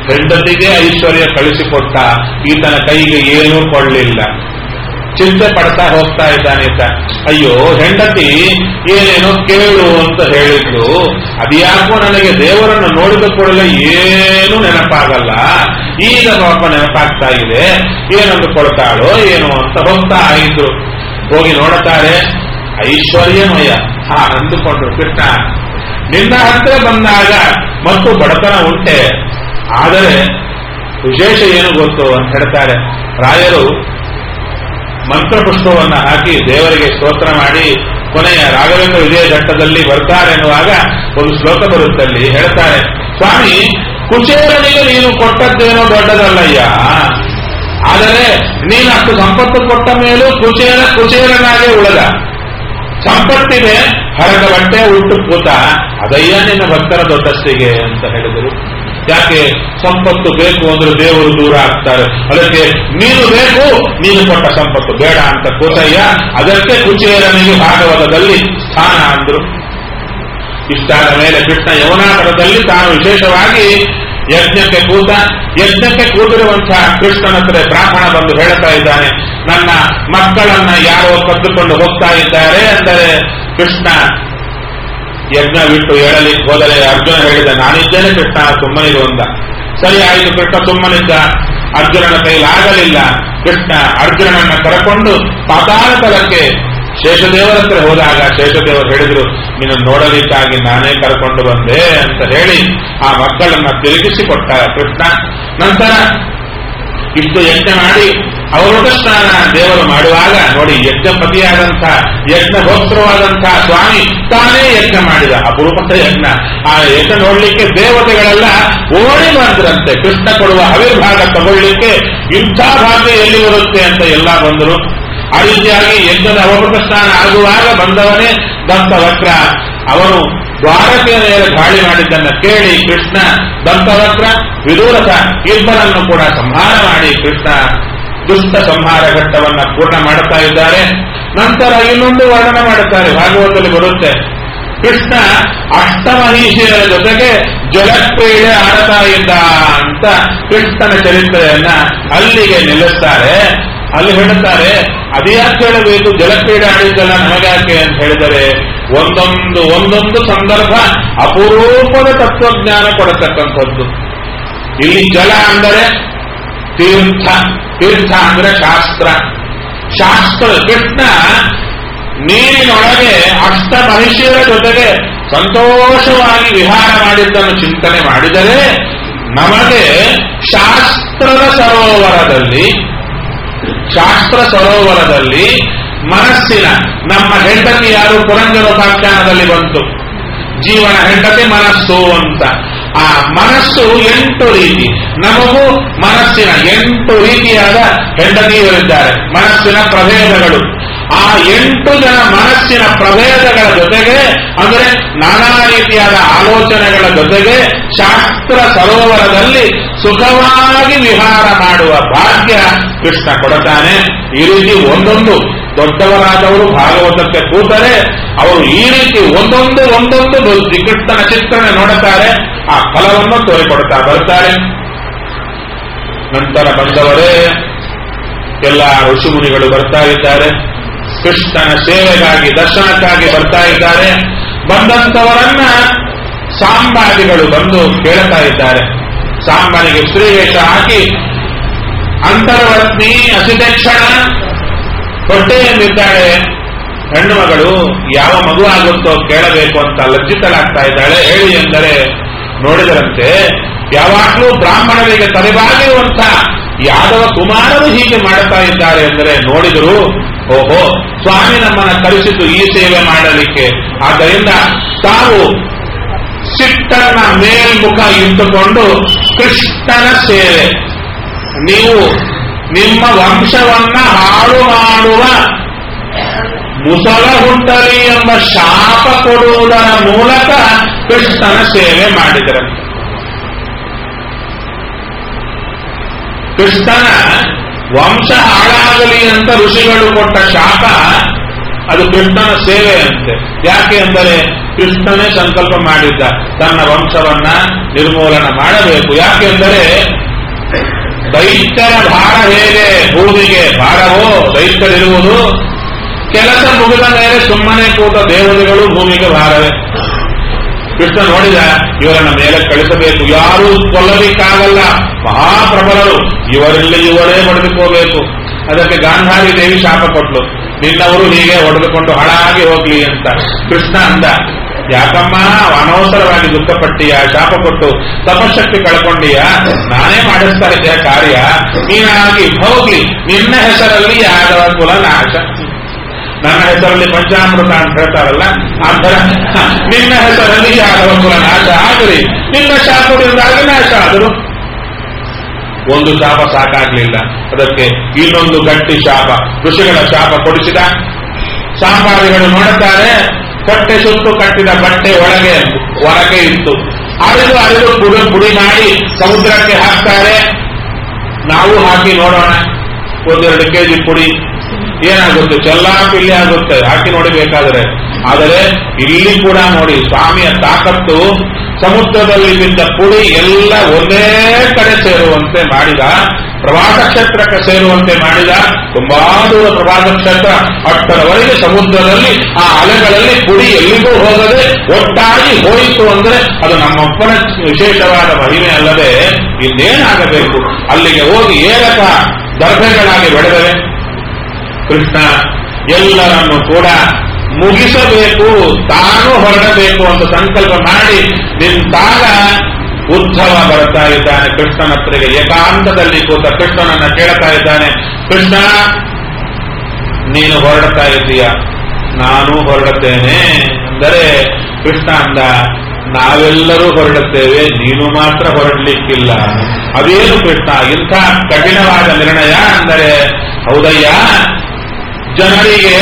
ಹೆಂಡತಿಗೆ ಐಶ್ವರ್ಯ ಕಳಿಸಿಕೊಟ್ಟ, ಈತನ ಕೈಗೆ ಏನೂ ಕೊಳ್ಳಿಲ್ಲ. ಚಿಂತೆ ಪಡ್ತಾ ಹೋಗ್ತಾ ಇದ್ದಾನೆ. ಅಯ್ಯೋ, ಹೆಂಡತಿ ಏನೇನೋ ಕೇಳು ಅಂತ ಹೇಳಿದ್ಲು, ಅದ್ಯಾಕೋ ನನಗೆ ದೇವರನ್ನು ನೋಡಿದ ಕೂಡಲೇ ಏನೂ ನೆನಪಾಗಲ್ಲ, ಈಗ ಪಾಪ ನೆನಪಾಗ್ತಾ ಇದೆ, ಏನೊಂದು ಕೊಡ್ತಾಳೋ ಏನೋ ಅಂತ ಹೋಗ್ತಾ ಆಯಿತು. ಹೋಗಿ ನೋಡುತ್ತಾರೆ, ಐಶ್ವರ್ಯಮಯ. ಅಂದುಕೊಂಡ್ರು ಕೃಷ್ಣ, ನಿನ್ನ ಹತ್ರ ಬಂದಾಗ ಮತ್ತು ಬಡತನ ಉಂಟೆ, ಆದರೆ ವಿಶೇಷ ಏನು ಗೊತ್ತು ಅಂತ ಹೇಳ್ತಾರೆ ರಾಯರು. ಮಂತ್ರಪುಷ್ಪವನ್ನು ಹಾಕಿ ದೇವರಿಗೆ ಸ್ತೋತ್ರ ಮಾಡಿ ಕೊನೆಯ ರಾಘವೇಂದ್ರ ವಿಜಯ ಘಟ್ಟದಲ್ಲಿ ಬರ್ತಾರೆ ಎನ್ನುವಾಗ ಒಂದು ಶ್ಲೋಕ ಬರುತ್ತಲ್ಲಿ ಹೇಳ್ತಾರೆ, ಸ್ವಾಮಿ, ಕುಚೇಲನಿಗೆ ನೀನು ಕೊಟ್ಟದ್ದೇನೋ ದೊಡ್ಡದಲ್ಲಯ್ಯ, ಆದರೆ ನೀನು ಅಷ್ಟು ಸಂಪತ್ತು ಕೊಟ್ಟ ಮೇಲೂ ಕುಚೇಲನಾಗೆ ಉಳಿದ. ಸಂಪತ್ತಿದೆ, ಹರದ ಬಟ್ಟೆ ಉಟ್ಟು ಕೂತ, ಅದಯ್ಯ ನಿನ್ನ ಭಕ್ತರ ದೊಡ್ಡಸ್ತಿಗೆ ಅಂತ ಹೇಳಿದರು. ಯಾಕೆ? ಸಂಪತ್ತು ಬೇಕು ಅಂದ್ರೆ ದೇವರು ದೂರ ಆಗ್ತಾರೆ, ಅದಕ್ಕೆ ನೀನು ಬೇಕು, ನೀನು ಕೊಟ್ಟ ಸಂಪತ್ತು ಬೇಡ ಅಂತ ಕೂತಯ್ಯ, ಅದಕ್ಕೆ ಕುಚೇಲನಿಗೆ ಭಾಗವತದಲ್ಲಿ ಸ್ಥಾನ ಅಂದ್ರು. ಇಷ್ಟಾದ ಮೇಲೆ ಕೃಷ್ಣ ಯಮುನಾಕರದಲ್ಲಿ ತಾನು ವಿಶೇಷವಾಗಿ ಯಜ್ಞಕ್ಕೆ ಕೂತಿರುವಂತಹ ಕೃಷ್ಣನ ಹತ್ರ ಬ್ರಾಹ್ಮಣ ಬಂದು ಹೇಳ್ತಾ ಇದ್ದಾನೆ, ನನ್ನ ಮಕ್ಕಳನ್ನ ಯಾರೋ ಕದ್ದುಕೊಂಡು ಹೋಗ್ತಾ ಇದ್ದಾರೆ ಅಂದರೆ ಕೃಷ್ಣ ಯಜ್ಞ ಬಿಟ್ಟು ಹೇಳಲಿಕ್ಕೆ ಹೋದರೆ ಅರ್ಜುನ ಹೇಳಿದ, ನಾನಿದ್ದೇನೆ ಕೃಷ್ಣ, ಸುಮ್ಮನಿರು ಅಂದ. ಸರಿ ಆಯಿತು, ಕೃಷ್ಣ ಸುಮ್ಮನಿದ್ದ. ಅರ್ಜುನನ ಕೈಲಾಗಲಿಲ್ಲ. ಕೃಷ್ಣ ಅರ್ಜುನನನ್ನ ಕರಕೊಂಡು ಪಾತಾಳ ತಲಕ್ಕೆ ಶೇಷದೇವರ ಹತ್ರ ಹೋದಾಗ ಶೇಷದೇವರು ಹೇಳಿದ್ರು, ನಿನ್ನ ನೋಡಲಿಕ್ಕಾಗಿ ನಾನೇ ಕರ್ಕೊಂಡು ಬಂದೆ ಅಂತ ಹೇಳಿ ಆ ಮಕ್ಕಳನ್ನ ತಿರುಗಿಸಿಕೊಟ್ಟ ಕೃಷ್ಣ. ನಂತರ ಇಷ್ಟು ಯಜ್ಞ ಮಾಡಿ ಅವರೋಗ ಸ್ನಾನ ದೇವರು ಮಾಡುವಾಗ ನೋಡಿ, ಯಜ್ಞಪತಿಯಾದಂಥ ಯಜ್ಞಭೋಕ್ತೃವಾದಂತಹ ಸ್ವಾಮಿ ತಾನೇ ಯಜ್ಞ ಮಾಡಿದ, ಅಪರೂಪದ ಯಜ್ಞ. ಆ ಯಜ್ಞ ನೋಡ್ಲಿಕ್ಕೆ ದೇವತೆಗಳೆಲ್ಲ ಓಡಿ ಬಂದ್ರಂತೆ. ಕೃಷ್ಣ ಕೊಡುವ ಆವಿರ್ಭಾಗ ತಗೊಳ್ಳಿಕ್ಕೆ ಇಂಥ ಭಾಗ್ಯ ಎಲ್ಲಿ ಬರುತ್ತೆ ಅಂತ ಎಲ್ಲ ಬಂದರು. ಆ ರೀತಿಯಾಗಿ ಯಜ್ಞದ ಅವಭೃತ ಸ್ನಾನ ಆಗುವಾಗ ಬಂದವನೇ ದಂತವಕ್ರ. ಅವನು ದ್ವಾರಕೆಯ ಮೇಲೆ ದಾಳಿ ಮಾಡಿದ್ದನ್ನು ಕೇಳಿ ಕೃಷ್ಣ ದಂತವಕ್ರ ವಿದೂರಕ ಇಬ್ಬರನ್ನು ಕೂಡ ಸಂಹಾರ ಮಾಡಿ ಕೃಷ್ಣ ದುಷ್ಟ ಸಂಹಾರ ಘಟ್ಟವನ್ನ ಪೂರ್ಣ ಮಾಡುತ್ತಾ ಇದ್ದಾರೆ. ನಂತರ ಇನ್ನೊಂದು ವರ್ಣನೆ ಮಾಡುತ್ತಾರೆ, ಭಾಗವತದಲ್ಲಿ ಬರುತ್ತೆ. ಕೃಷ್ಣ ಅಷ್ಟಮಹಿಷಿಯರ ಜೊತೆಗೆ ಜಲಕ್ರೀಡೆ ಆಡ್ತಾ ಇದ್ದ ಅಂತ ಕೃಷ್ಣನ ಚರಿತ್ರೆಯನ್ನ ಅಲ್ಲಿಗೆ ನಿಲ್ಲಿಸ್ತಾರೆ. ಅಲ್ಲಿ ಹೇಳುತ್ತಾರೆ, ಅದ್ಯಾಕೆ ಹೇಳಬೇಕು, ಜಲಕ್ರೀಡೆ ಆಡಿದ್ದಲ್ಲ ನಮಗ್ಯಾಕೆ ಅಂತ ಹೇಳಿದರೆ, ಒಂದೊಂದು ಸಂದರ್ಭ ಅಪರೂಪದ ತತ್ವಜ್ಞಾನ ಕೊಡತಕ್ಕಂಥದ್ದು. ಇಲ್ಲಿ ಜಲ ಅಂದರೆ ತೀರ್ಥ ಅಂದ್ರೆ ಶಾಸ್ತ್ರ. ಕೃಷ್ಣ ನೀರಿನೊಳಗೆ ಅಷ್ಟ ಮಹಿಷಿಯರ ಜೊತೆಗೆ ಸಂತೋಷವಾಗಿ ವಿಹಾರ ಮಾಡಿದ್ದನ್ನು ಚಿಂತನೆ ಮಾಡಿದರೆ ನಮಗೆ ಶಾಸ್ತ್ರ ಸರೋವರದಲ್ಲಿ ಮನಸ್ಸಿನ ನಮ್ಮ ಹೆಂಡತಿ ಯಾರು ಪುರಂಜರೋಪಾಖ್ಯಾನದಲ್ಲಿ ಬಂತು, ಜೀವನ ಹೆಂಡತಿ ಮನಸ್ಸು ಅಂತ. ಆ ಮನಸ್ಸು 8 ರೀತಿ, ನಮಗೂ ಮನಸ್ಸಿನ 8 ರೀತಿಯಾದ ಹೆಂಡತಿಯರಿದ್ದಾರೆ. ಮನಸ್ಸಿನ ಪ್ರಭೇದಗಳು. ಆ 8 ಜನ ಮನಸ್ಸಿನ ಪ್ರಭೇದಗಳ ಜೊತೆಗೆ ಅಂದರೆ ನಾನಾ ರೀತಿಯಾದ ಆಲೋಚನೆಗಳ ಜೊತೆಗೆ ಶಾಸ್ತ್ರ ಸರೋವರದಲ್ಲಿ ಸುಖವಾಗಿ ವಿಹಾರ ಮಾಡುವ ಭಾಗ್ಯ ಕೃಷ್ಣ ಕೊಡುತ್ತಾನೆ. ಈ ರೀತಿ ಒಂದೊಂದು ದೊಡ್ಡವರಾದವರು ಭಾಗವತಕ್ಕೆ ಕೂತರೆ ಅವರು ಈ ರೀತಿ ಒಂದೊಂದು ಕೃಷ್ಣನ ಚಿತ್ರಣ ನೋಡುತ್ತಾರೆ, ಆ ಫಲವನ್ನು ತೋರಿಕೊಡ್ತಾ ಬರ್ತಾರೆ. ನಂತರ ಬಂದವರೇ ಎಲ್ಲ ಋಷಿಮುನಿಗಳು ಬರ್ತಾ ಇದ್ದಾರೆ, ಕೃಷ್ಣನ ಸೇವೆಗಾಗಿ ದರ್ಶನಕ್ಕಾಗಿ ಬರ್ತಾ ಇದ್ದಾರೆ. ಬಂದಂತವರನ್ನ ಸಾಂಬಾದಿಗಳು ಬಂದು ಕೇಳ್ತಾ ಇದ್ದಾರೆ. ಸಾಂಬನಿಗೆ ಸ್ತ್ರೀವೇಷ ಹಾಕಿ ಅಂತರ್ವರ್ತಿ ಅಸಿತಕ್ಷಣ ಹೊಟ್ಟೆಯಲ್ಲಿದ್ದಾಳೆ ಹೆಣ್ಣು ಮಗಳು, ಯಾವ ಮಗು ಆಗುತ್ತೋ ಕೇಳಬೇಕು ಅಂತ ಲಜ್ಜಿತಳಾಗ್ತಾ ಇದ್ದಾಳೆ. ಹೇಳಿ ಎಂದರೆ ನೋಡಿದರಂತೆ ಯಾವಾಗಲೂ ಬ್ರಾಹ್ಮಣರಿಗೆ ತಲೆಬಾಗಿರುವಂಥ ಯಾದವ ಕುಮಾರರು ಹೀಗೆ ಮಾಡುತ್ತಾ ಇದ್ದಾರೆ ಎಂದರೆ ನೋಡಿದರು, ಓಹೋ, ಸ್ವಾಮಿ ನಮ್ಮನ್ನ ಕರೆಸಿದ್ದು ಈ ಸೇವೆ ಮಾಡಲಿಕ್ಕೆ. ಆದ್ದರಿಂದ ತಾವು ಸಿಟ್ಟನ್ನ ಮೇಲ್ಮುಖ ಇಟ್ಟುಕೊಂಡು ಕೃಷ್ಣನ ಸೇವೆ, ನೀವು ನಿಮ್ಮ ವಂಶವನ್ನ ಹಾಳು ಮಾಡುವ ಮುಸಲ ಹುಟ್ಟಲಿ ಎಂಬ ಶಾಪ ಕೊಡುವುದರ ಮೂಲಕ ಕೃಷ್ಣನ ಸೇವೆ ಮಾಡಿದರಂತೆ. ಕೃಷ್ಣನ ವಂಶ ಹಾಳಾಗಲಿ ಅಂತ ಋಷಿಗಳು ಕೊಟ್ಟ ಶಾಪ ಅದು ಕೃಷ್ಣನ ಸೇವೆ ಅಂತೆ. ಯಾಕೆ ಅಂದರೆ ಕೃಷ್ಣನೇ ಸಂಕಲ್ಪ ಮಾಡಿದ್ದ ತನ್ನ ವಂಶವನ್ನ ನಿರ್ಮೂಲನ ಮಾಡಬೇಕು. ಯಾಕೆಂದರೆ ದೈತ್ಯರ ಭಾರ ಹೇಗೆ ಭೂಮಿಗೆ ಭಾರವೋ ದೈತ್ಯರಿರುವುದು, ಕೆಲಸ ಮುಗಿದ ಮೇಲೆ ಸುಮ್ಮನೆ ಕೂತ ದೇವತೆಗಳು ಭೂಮಿಗೆ ಭಾರವೇ. ಕೃಷ್ಣ ನೋಡಿದ ಇವರನ್ನ ಮೇಲೆ ಕಳಿಸಬೇಕು, ಯಾರೂ ಕೊಲ್ಲಲಿಕ್ಕಾಗಲ್ಲ, ಮಹಾಪ್ರಬಲರು, ಇವರೇ ಹೊಡೆದುಕೋಬೇಕು. ಅದಕ್ಕೆ ಗಾಂಧಾರಿ ದೇವಿ ಶಾಪ ಕೊಟ್ಲು, ನಿನ್ನವರು ಹೀಗೆ ಹೊಡೆದುಕೊಂಡು ಹಾಳಾಗಿ ಹೋಗ್ಲಿ ಅಂತ. ಕೃಷ್ಣ ಅಂದ, ಯಾಕಮ್ಮ ಅನವಸರವಾಗಿ ದುಃಖಪಟ್ಟಿಯ, ಶಾಪ ಕೊಟ್ಟು ತಪಶಕ್ತಿ ಕಳ್ಕೊಂಡಿಯ, ನಾನೇ ಮಾಡಿಸ್ತಾ ಇದ್ದೆ ಕಾರ್ಯ, ನೀನಾಗಿ ಹೋಗ್ಲಿ, ನಿನ್ನ ಹೆಸರಲ್ಲಿ ಯಾದವ ಕುಲ ನಾಶ, ನನ್ನ ಹೆಸರಲ್ಲಿ ಪಂಚಾಮೃತ ಅಂತ ಹೇಳ್ತಾರಲ್ಲ ಆ ಥರ ನಿನ್ನ ಹೆಸರಲ್ಲಿ ಯಾದವ ಕುಲ ನಾಶ ಆಗಲಿ, ನಿನ್ನ ಶಾಪದಿಂದಾಗಿ ನಾಶ ಆದರು. ಒಂದು ಶಾಪ ಸಾಕಾಗ್ಲಿಲ್ಲ, ಅದಕ್ಕೆ ಇನ್ನೊಂದು ಗಟ್ಟಿ ಶಾಪ, ಋಷಿಗಳ ಶಾಪ ಕೊಡಿಸಿದ. ಸಾಂಬಾರಿಗಳು ನೋಡುತ್ತಾರೆ, ಹೊಟ್ಟೆ ಸುತ್ತು ಕಟ್ಟಿದ ಬಟ್ಟೆ ಹೊರಗೆ ಇತ್ತು, ಅರಿದು ಪುಡಿ ಮಾಡಿ ಸಮುದ್ರಕ್ಕೆ ಹಾಕ್ತಾರೆ. ನಾವು ಹಾಕಿ ನೋಡೋಣ, 1-2 ಕೆಜಿ ಪುಡಿ ಏನಾಗುತ್ತೆ, ಚೆಲ್ಲಾಪಿಲ್ಲಿ ಆಗುತ್ತೆ, ಹಾಕಿ ನೋಡಬೇಕಾದರೆ. ಆದರೆ ಇಲ್ಲಿ ಕೂಡ ನೋಡಿ ಸ್ವಾಮಿಯ ತಾಕತ್ತು, ಸಮುದ್ರದಲ್ಲಿ ಬಿದ್ದ ಪುಡಿ ಎಲ್ಲ ಒಂದೇ ಕಡೆ ಸೇರುವಂತೆ ಮಾಡಿದ, ಪ್ರವಾಸ ಕ್ಷೇತ್ರಕ್ಕೆ ಸೇರುವಂತೆ ಮಾಡಿದ. ತುಂಬಾ ದೂರ ಪ್ರವಾಸ ಕ್ಷೇತ್ರ, ಅಷ್ಟರವರೆಗೆ ಸಮುದ್ರದಲ್ಲಿ ಆ ಅಲೆಗಳಲ್ಲಿ ಪುಡಿ ಎಲ್ಲಿಗೂ ಹೋಗದೆ ಒಟ್ಟಾಗಿ ಹೋಯಿತು ಅಂದ್ರೆ ಅದು ನಮ್ಮಪ್ಪನ ವಿಶೇಷವಾದ ಮಹಿಮೆ ಅಲ್ಲದೆ ಇನ್ನೇನಾಗಬೇಕು. ಅಲ್ಲಿಗೆ ಹೋಗಿ ಏರಕ ದರ್ಭೆಗಳಾಗಿ ಬೆಳೆದರೆ ಕೃಷ್ಣ ಎಲ್ಲರನ್ನು ಕೂಡ ಮುಗಿಸಬೇಕು, ತಾನು ಹೊರಡಬೇಕು ಅಂತ ಸಂಕಲ್ಪ ಮಾಡಿ ನಿಂತಾಗ ಉದ್ಧವ ಬರ್ತಾ ಇದ್ದಾನೆ ಕೃಷ್ಣನ ಹತ್ರಿಗೆ. ಏಕಾಂತದಲ್ಲಿ ಕೂತ ಕೃಷ್ಣನನ್ನ ಕೇಳ್ತಾ ಇದ್ದಾನೆ, ಕೃಷ್ಣ ನೀನು ಹೊರಡ್ತಾ ಇದ್ದೀಯ, ನಾನು ಹೊರಡುತ್ತೇನೆ ಅಂದರೆ ಕೃಷ್ಣ ಅಂದ, ನಾವೆಲ್ಲರೂ ಹೊರಡುತ್ತೇವೆ, ನೀನು ಮಾತ್ರ ಹೊರಡ್ಲಿಕ್ಕಿಲ್ಲ. ಅದೇನು ಕೃಷ್ಣ ಇಂಥ ಕಠಿಣವಾದ ನಿರ್ಣಯ ಅಂದರೆ, ಹೌದಯ್ಯ, ಜನರಿಗೆ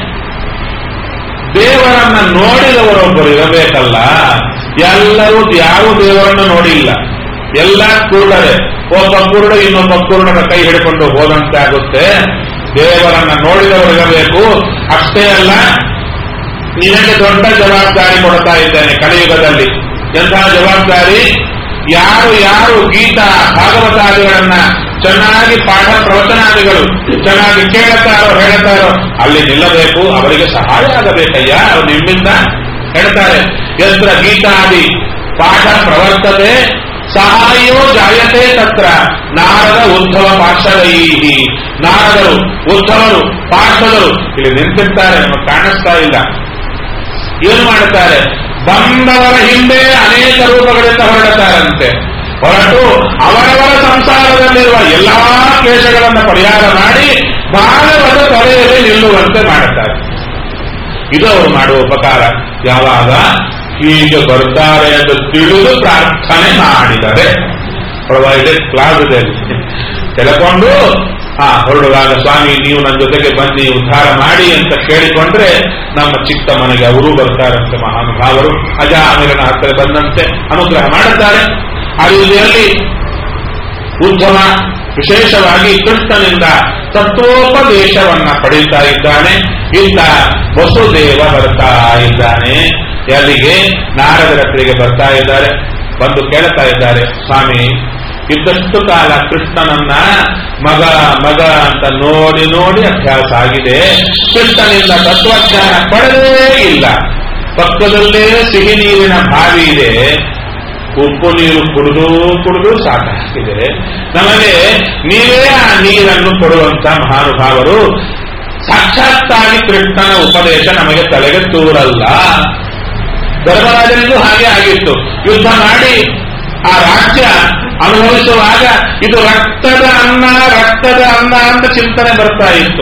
ದೇವರನ್ನ ನೋಡಿದವರೊಬ್ಬರು ಇರಬೇಕಲ್ಲ, ಎಲ್ಲರೂ ಯಾರೂ ದೇವರನ್ನು ನೋಡಿಲ್ಲ, ಎಲ್ಲ ಕುರುಡರೆ, ಒಬ್ಬ ಕುರುಡ ಇನ್ನೊಬ್ಬ ಕುರುಡರ ಕೈ ಹಿಡ್ಕೊಂಡು ಹೋದಂತಾಗುತ್ತೆ. ದೇವರನ್ನ ನೋಡಿದವರು ಇರಬೇಕು. ಅಷ್ಟೇ ಅಲ್ಲ, ನಿನಗೆ ದೊಡ್ಡ ಜವಾಬ್ದಾರಿ ಕೊಡ್ತಾ ಇದ್ದೇನೆ ಕಲಿಯುಗದಲ್ಲಿ. ಎಂತಹ ಜವಾಬ್ದಾರಿ? ಯಾರು ಗೀತಾ ಭಾಗವತಾದಿಗಳನ್ನ ಚೆನ್ನಾಗಿ ಪಾಠ ಪ್ರವಚನಾದಿಗಳು ಚೆನ್ನಾಗಿ ಕೇಳುತ್ತಾರೋ ಹೇಳ್ತಾರೋ ಅಲ್ಲಿ ನಿಲ್ಲಬೇಕು, ಅವರಿಗೆ ಸಹಾಯ ಆಗಬೇಕಯ್ಯ. ಅವರು ನಿಮ್ಮಿಂದ ಹೇಳ್ತಾರೆ, ಯತ್ರ ಗೀತಾದಿ ಪಾಠ ಪ್ರವರ್ತತೆ ಸಹಾಯೋ ಜಾಯತೆ ತತ್ರ ನಾರದ ಉದ್ಧವ ಪಾರ್ಷದೈಹಿ. ನಾರದರು, ಉದ್ಧವರು, ಪಾರ್ಷದರು ಇಲ್ಲಿ ನಿಂತಿರ್ತಾರೆ, ನಮಗೆ ಕಾಣಿಸ್ತಾ ಇಲ್ಲ. ಏನು ಮಾಡುತ್ತಾರೆ? ಬಂದವರ ಹಿಂದೆ ಅನೇಕ ರೂಪಗಳಿಂದ ಹೊರಡುತ್ತಾರಂತೆ. ಹೊರಟು ಅವರವರ ಸಂಸಾರದಲ್ಲಿರುವ ಎಲ್ಲಾ ಕ್ಲೇಶಗಳನ್ನು ಪರಿಹಾರ ಮಾಡಿ ಮಾನವದ ತೊಲೆಯಲ್ಲಿ ನಿಲ್ಲುವಂತೆ ಮಾಡುತ್ತಾರೆ. ಇದು ಅವರು ಮಾಡುವ ಉಪಕಾರ. ಯಾವಾಗ ಹೀಗೆ ಬರ್ತಾರೆ ಎಂದು ತಿಳಿದು ಪ್ರಾರ್ಥನೆ ಮಾಡಿದರೆ, ಪ್ರೊವೈಡೆಡ್ ಕ್ಲಾಸದಲ್ಲಿ ತೆಗೆದುಕೊಂಡು ಹೊರಡುವಾಗ ಸ್ವಾಮಿ ನೀವು ನನ್ನ ಜೊತೆಗೆ ಬನ್ನಿ ಉದ್ಧಾರ ಮಾಡಿ ಅಂತ ಕೇಳಿಕೊಂಡ್ರೆ ನಮ್ಮ ಚಿಕ್ಕ ಮನೆಗೆ ಅವರೂ ಬರ್ತಾರಂತೆ. ಮಹಾನುಭಾವರು ಅಜಾಮಿಲನ ಹತ್ತಿರ ಬಂದಂತೆ ಅನುಗ್ರಹ ಮಾಡುತ್ತಾರೆ. ಆ ರೀತಿಯಲ್ಲಿ ಉದ್ಧವ ವಿಶೇಷವಾಗಿ ಕೃಷ್ಣನಿಂದ ತತ್ವೋಪದೇಶವನ್ನ ಪಡೆಯುತ್ತಾ ಇದ್ದಾನೆ. ಇಂದ ವಸುದೇವ ಬರ್ತಾ ಇದ್ದಾನೆ. ಅಲ್ಲಿಗೆ ನಾರದರ ಹತ್ತಿರಿಗೆ ಬರ್ತಾ ಇದ್ದಾರೆ. ಬಂದು ಕೇಳ್ತಾ ಇದ್ದಾರೆ, ಸ್ವಾಮಿ ಇದ್ದಷ್ಟು ಕಾಲ ಕೃಷ್ಣನನ್ನ ಮಗ ಮಗ ಅಂತ ನೋಡಿ ನೋಡಿ ಅಭ್ಯಾಸ ಆಗಿದೆ, ಕೃಷ್ಣನಿಂದ ತತ್ವಜ್ಞಾನ ಪಡೆದೇ ಇಲ್ಲ. ಪಕ್ಕದಲ್ಲೇ ಸಿಹಿ ನೀರಿನ ಬಾವಿ ಇದೆ, ಉಪ್ಪು ನೀರು ಕುಡಿದು ಸಾಕಾಗಿದೆ. ನಮಗೆ ನೀವೇ ಆ ನೀರನ್ನು ಕೊಡುವಂತ ಮಹಾನುಭಾವರು. ಸಾಕ್ಷಾತ್ತಾಗಿ ಕೃಷ್ಣನ ಉಪದೇಶ ನಮಗೆ ತಲೆಗೆ ತೂರಲ್ಲ. ಧರ್ಮರಾಜನಿಗೂ ಹಾಗೆ ಆಗಿತ್ತು. ಯುದ್ಧ ಮಾಡಿ ಆ ರಾಜ್ಯ ಅನುಭವಿಸುವಾಗ ಇದು ರಕ್ತದ ಅನ್ನ ಅಂತ ಚಿಂತನೆ ಬರ್ತಾ ಇತ್ತು.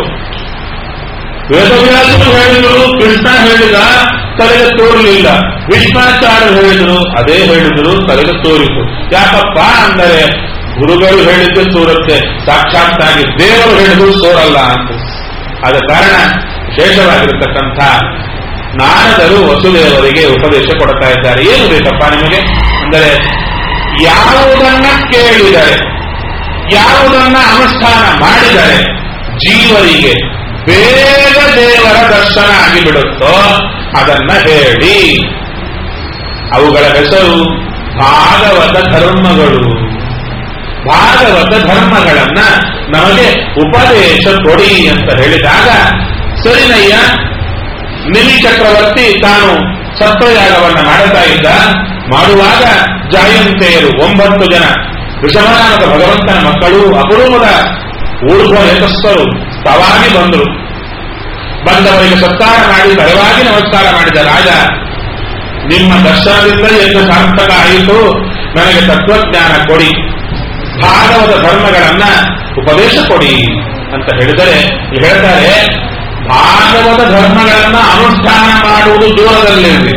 ವೇದವ್ಯಾಸರು ಹೇಳಿದರು, ಕೃಷ್ಣ ಹೇಳಿದ, ತಲೆಗೆ ತೋರಲಿಲ್ಲ. ವಿಷ್ಣಾಚಾರ್ಯರು ಹೇಳಿದರು, ಅದೇ ಹೇಳಿದರು, ತಲೆಗೆ ತೋರಿತು. ಯಾಕಪ್ಪ ಅಂದರೆ ಗುರುಗಳು ಹೇಳಿದ್ದು ತೋರುತ್ತೆ, ಸಾಕ್ಷಾತ್ತಾಗಿ ದೇವರು ಹೇಳಿದ್ರು ತೋರಲ್ಲ ಅಂತ. ಆದ ಕಾರಣ ವಿಶೇಷವಾಗಿರತಕ್ಕಂಥ ನಾರದರು ವಸುದೇವರಿಗೆ ಉಪದೇಶ ಕೊಡ್ತಾ ಇದ್ದಾರೆ. ಏನು ಬೇಕಪ್ಪ ನಿಮಗೆ ಅಂದರೆ, ಯಾವುದನ್ನ ಕೇಳಿದರೆ, ಯಾವುದನ್ನ ಅನುಷ್ಠಾನ ಮಾಡಿದರೆ ಜೀವರಿಗೆ ಬೇಗ ದೇವರ ದರ್ಶನ ದರ್ಶನ ಆಗಿಬಿಡುತ್ತೋ ಅದನ್ನ ಹೇಳಿ. ಅವುಗಳ ಹೆಸರು ಭಾಗವತ ಧರ್ಮಗಳು. ಭಾಗವತ ಧರ್ಮಗಳನ್ನ ನಮಗೆ ಉಪದೇಶ ಕೊಡಿ ಅಂತ ಹೇಳಿದಾಗ, ಸರಿನಯ್ಯ, ನಿಮಿ ಚಕ್ರವರ್ತಿ ತಾನು ಸತ್ವಯಾಗವನ್ನ ಮಾಡುತ್ತಾ ಇದ್ದ. ಮಾಡುವಾಗ ಜಾಯಂತೆಯರು 9 ಜನ ಋಷಭನಾಮಕ ಭಗವಂತನ ಮಕ್ಕಳು, ಅಪರೂಪದ ಊರ್ಧ್ವ ಯಶಸ್ಸರು ತಾವಾಗಿ ಬಂದರು. ಬಂದವರಿಗೆ ಸತ್ಕಾರ ಮಾಡಿ ಬಲವಾಗಿ ನಮಸ್ಕಾರ ಮಾಡಿದ ರಾಜ, ನಿಮ್ಮ ದರ್ಶನದಿಂದ ಎಂದು ಸಾರ್ಥಕ ಆಯಿತು, ನನಗೆ ತತ್ವಜ್ಞಾನ ಕೊಡಿ, ಭಾಗವತ ಧರ್ಮಗಳನ್ನ ಉಪದೇಶ ಕೊಡಿ ಅಂತ ಹೇಳಿದರೆ ಹೇಳ್ತಾರೆ, ಭಾಗವತ ಧರ್ಮಗಳನ್ನ ಅನುಷ್ಠಾನ ಮಾಡುವುದು ದೂರದಲ್ಲಿರಲಿ,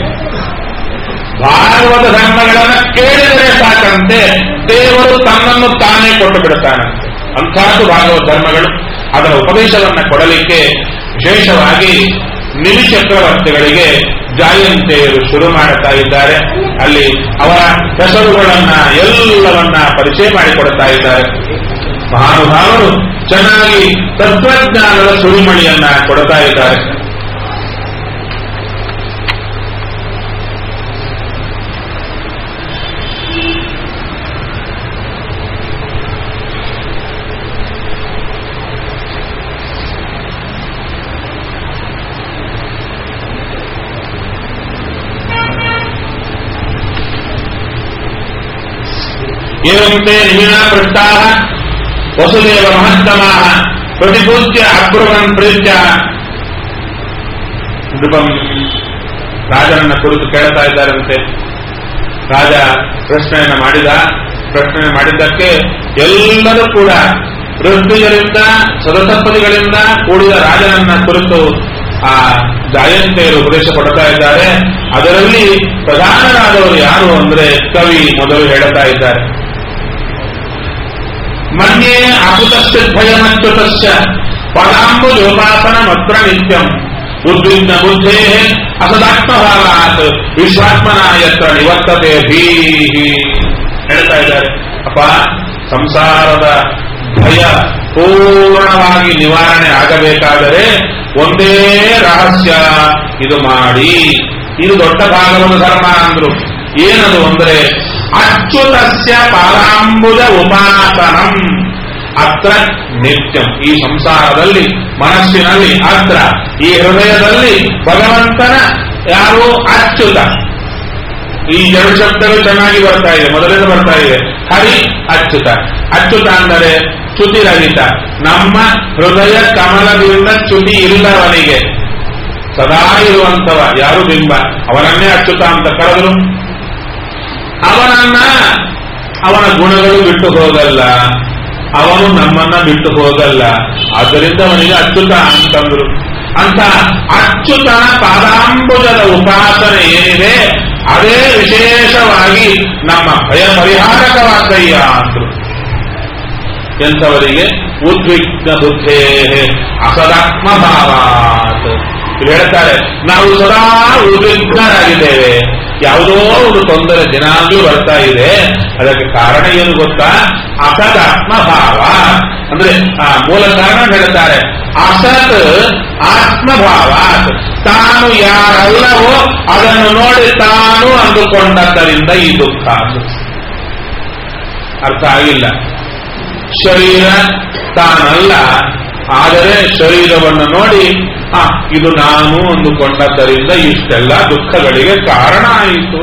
ಭಾಗವತ ಧರ್ಮಗಳನ್ನ ಕೇಳಿದರೆ ಸಾಕಂತೆ ದೇವರು ತನ್ನನ್ನು ತಾನೇ ಕೊಟ್ಟು ಬಿಡುತ್ತಾನಂತೆ. ಅಂಥದ್ದು ಭಾಗವತ ಧರ್ಮಗಳು. ಅದರ ಉಪದೇಶವನ್ನ ಕೊಡಲಿಕ್ಕೆ ವಿಶೇಷವಾಗಿ ನಿಮಿ ಚಕ್ರವರ್ತಿಗಳಿಗೆ ಜಾಯಂತೆಯರು ಶುರು ಮಾಡುತ್ತಾ ಇದ್ದಾರೆ. ಅಲ್ಲಿ ಅವರ ಹೆಸರುಗಳನ್ನ ಎಲ್ಲವನ್ನ ಪರಿಚಯ ಮಾಡಿಕೊಡುತ್ತಾ ಇದ್ದಾರೆ. ಮಹಾನುಭಾವರು ಚೆನ್ನಾಗಿ ತತ್ವಜ್ಞಾನದ ಸುರಿಮಣಿಯನ್ನ ಕೊಡುತ್ತಾ ಇದ್ದಾರೆ. ಏವಂತೆ ನಿಮಿನಾ ಪೃಷ್ಟಾಃ ವಸುದೇವ ಮಹತ್ತಮಾಃ ಪ್ರತಿಪೂಜ್ಯ ಅಬ್ರುವನ್ ಪ್ರೀತ್ಯ. ನೃಪಂ ರಾಜನನ್ನ ಕುರಿತು ಕೇಳ್ತಾ ಇದ್ದಾರಂತೆ. ರಾಜ ಪ್ರಶ್ನೆಯನ್ನು ಮಾಡಿದ್ದಕ್ಕೆ ಎಲ್ಲರೂ ಕೂಡ ಋಷಿಗಳಿಂದ ಸದಸತ್ಪದಿಗಳಿಂದ ಕೂಡಿದ ರಾಜನನ್ನ ಕುರಿತು ಆ ಜಾಯಂತೆಯರು ಉಪದೇಶ ಕೊಡ್ತಾ ಇದ್ದಾರೆ. ಅದರಲ್ಲಿ ಪ್ರಧಾನರಾದವರು ಯಾರು ಅಂದ್ರೆ ಕವಿ ಮೊದಲು ಹೇಳುತ್ತಾ ಇದ್ದಾರೆ. ಮನ್ಯೇ ಅಕುತಸ್ಯ ಭಯಮಚ್ಯುತಸ್ಯ ಪದಾಂಬುಜೋಪಾಸನ ಮತ್ರ ನಿತ್ಯಂ ಉದ್ವಿಗ್ನ ಬುದ್ಧೇ ಅಸದಾತ್ಮಭಾವಾತ್ ವಿಶ್ವಾತ್ಮನ ಯತ್ರ ನಿವರ್ತತೆ ಭೀಹಿ. ಹೇಳ್ತಾ ಇದ್ದಾರೆ, ಅಪ್ಪ, ಸಂಸಾರದ ಭಯ ಪೂರ್ಣವಾಗಿ ನಿವಾರಣೆ ಆಗಬೇಕಾದರೆ ಒಂದೇ ರಹಸ್ಯ, ಇದು ಮಾಡಿ. ಇದು ದೊಡ್ಡ ಭಾಗವತ ಧರ್ಮ ಅಂದ್ರು. ಏನದು ಅಂದ್ರೆ ಅಚ್ಯುತಸ್ಯ ಪಾದಾಂಬುಜ ಉಪಾಸನಂ ಅತ್ರ ನಿತ್ಯಂ. ಈ ಸಂಸಾರದಲ್ಲಿ, ಮನಸ್ಸಿನಲ್ಲಿ, ಅತ್ರ ಈ ಹೃದಯದಲ್ಲಿ ಭಗವಂತನ ಯಾರು ಅಚ್ಯುತ. ಈ 2 ಶಬ್ದಗಳು ಚೆನ್ನಾಗಿ ಬರ್ತಾ ಇದೆ, ಮೊದಲಿಂದ ಬರ್ತಾ ಇದೆ. ಹರಿ ಅಚ್ಯುತ. ಅಚ್ಯುತ ಅಂದರೆ ಚ್ಯುತಿರಹಿತ. ನಮ್ಮ ಹೃದಯ ಕಮಲದಿಂದ ಚ್ಯುತಿ ಇಲ್ಲವನಿಗೆ ಸದಾ ಇರುವಂತವ ಯಾರು ಬಿಂಬ, ಅವನನ್ನೇ ಅಚ್ಯುತ ಅಂತ ಕರೆದ್ರು. ಅವನ ಗುಣಗಳು ಬಿಟ್ಟು ಹೋಗಲ್ಲ, ಅವನು ನಮ್ಮನ್ನ ಬಿಟ್ಟು ಹೋಗಲ್ಲ. ಆದ್ದರಿಂದ ಅವನಿಗೆ ಅಚ್ಯುತ ಅಂತಂದ್ರು. ಅಂತ ಅಚ್ಯುತ ಪಾದಾಂಬುಜದ ಉಪಾಸನೆ ಏನಿದೆ ಅದೇ ವಿಶೇಷವಾಗಿ ನಮ್ಮ ಭಯ ಪರಿಹಾರಕವಾದಯ್ಯ ಅಂದ್ರು. ಎಂಥವರಿಗೆ? ಉದ್ವಿಗ್ನ ಬುದ್ಧೇ ಅಸದಾತ್ಮಭಾವಾತ್. ಹೇಳ್ತಾರೆ, ನಾವು ಸದಾ ಉದ್ವಿಗ್ನರಾಗಿದ್ದೇವೆ, ಯಾವುದೋ ಒಂದು ತೊಂದರೆ ದಿನಾಗ್ಲೂ ಬರ್ತಾ ಇದೆ. ಅದಕ್ಕೆ ಕಾರಣ ಏನು ಗೊತ್ತಾ? ಅಸದಾತ್ಮಭಾವ. ಅಂದ್ರೆ ಆ ಮೂಲ ಕಾರಣ ಹೇಳ್ತಾರೆ, ಅಸತ್ ಆತ್ಮಭಾವ. ತಾನು ಯಾರಲ್ಲವೋ ಅದನ್ನು ನೋಡಿ ತಾನು ಅಂದುಕೊಂಡದ್ದರಿಂದ ಈ ದುಃಖ. ಅರ್ಥ ಆಗಿಲ್ಲ. ಶರೀರ ತಾನಲ್ಲ, ಆದರೆ ಶರೀರವನ್ನು ನೋಡಿ ಇದು ನಾನು ಅಂದುಕೊಂಡದ್ದರಿಂದ ಇಷ್ಟೆಲ್ಲ ದುಃಖಗಳಿಗೆ ಕಾರಣ ಆಯಿತು.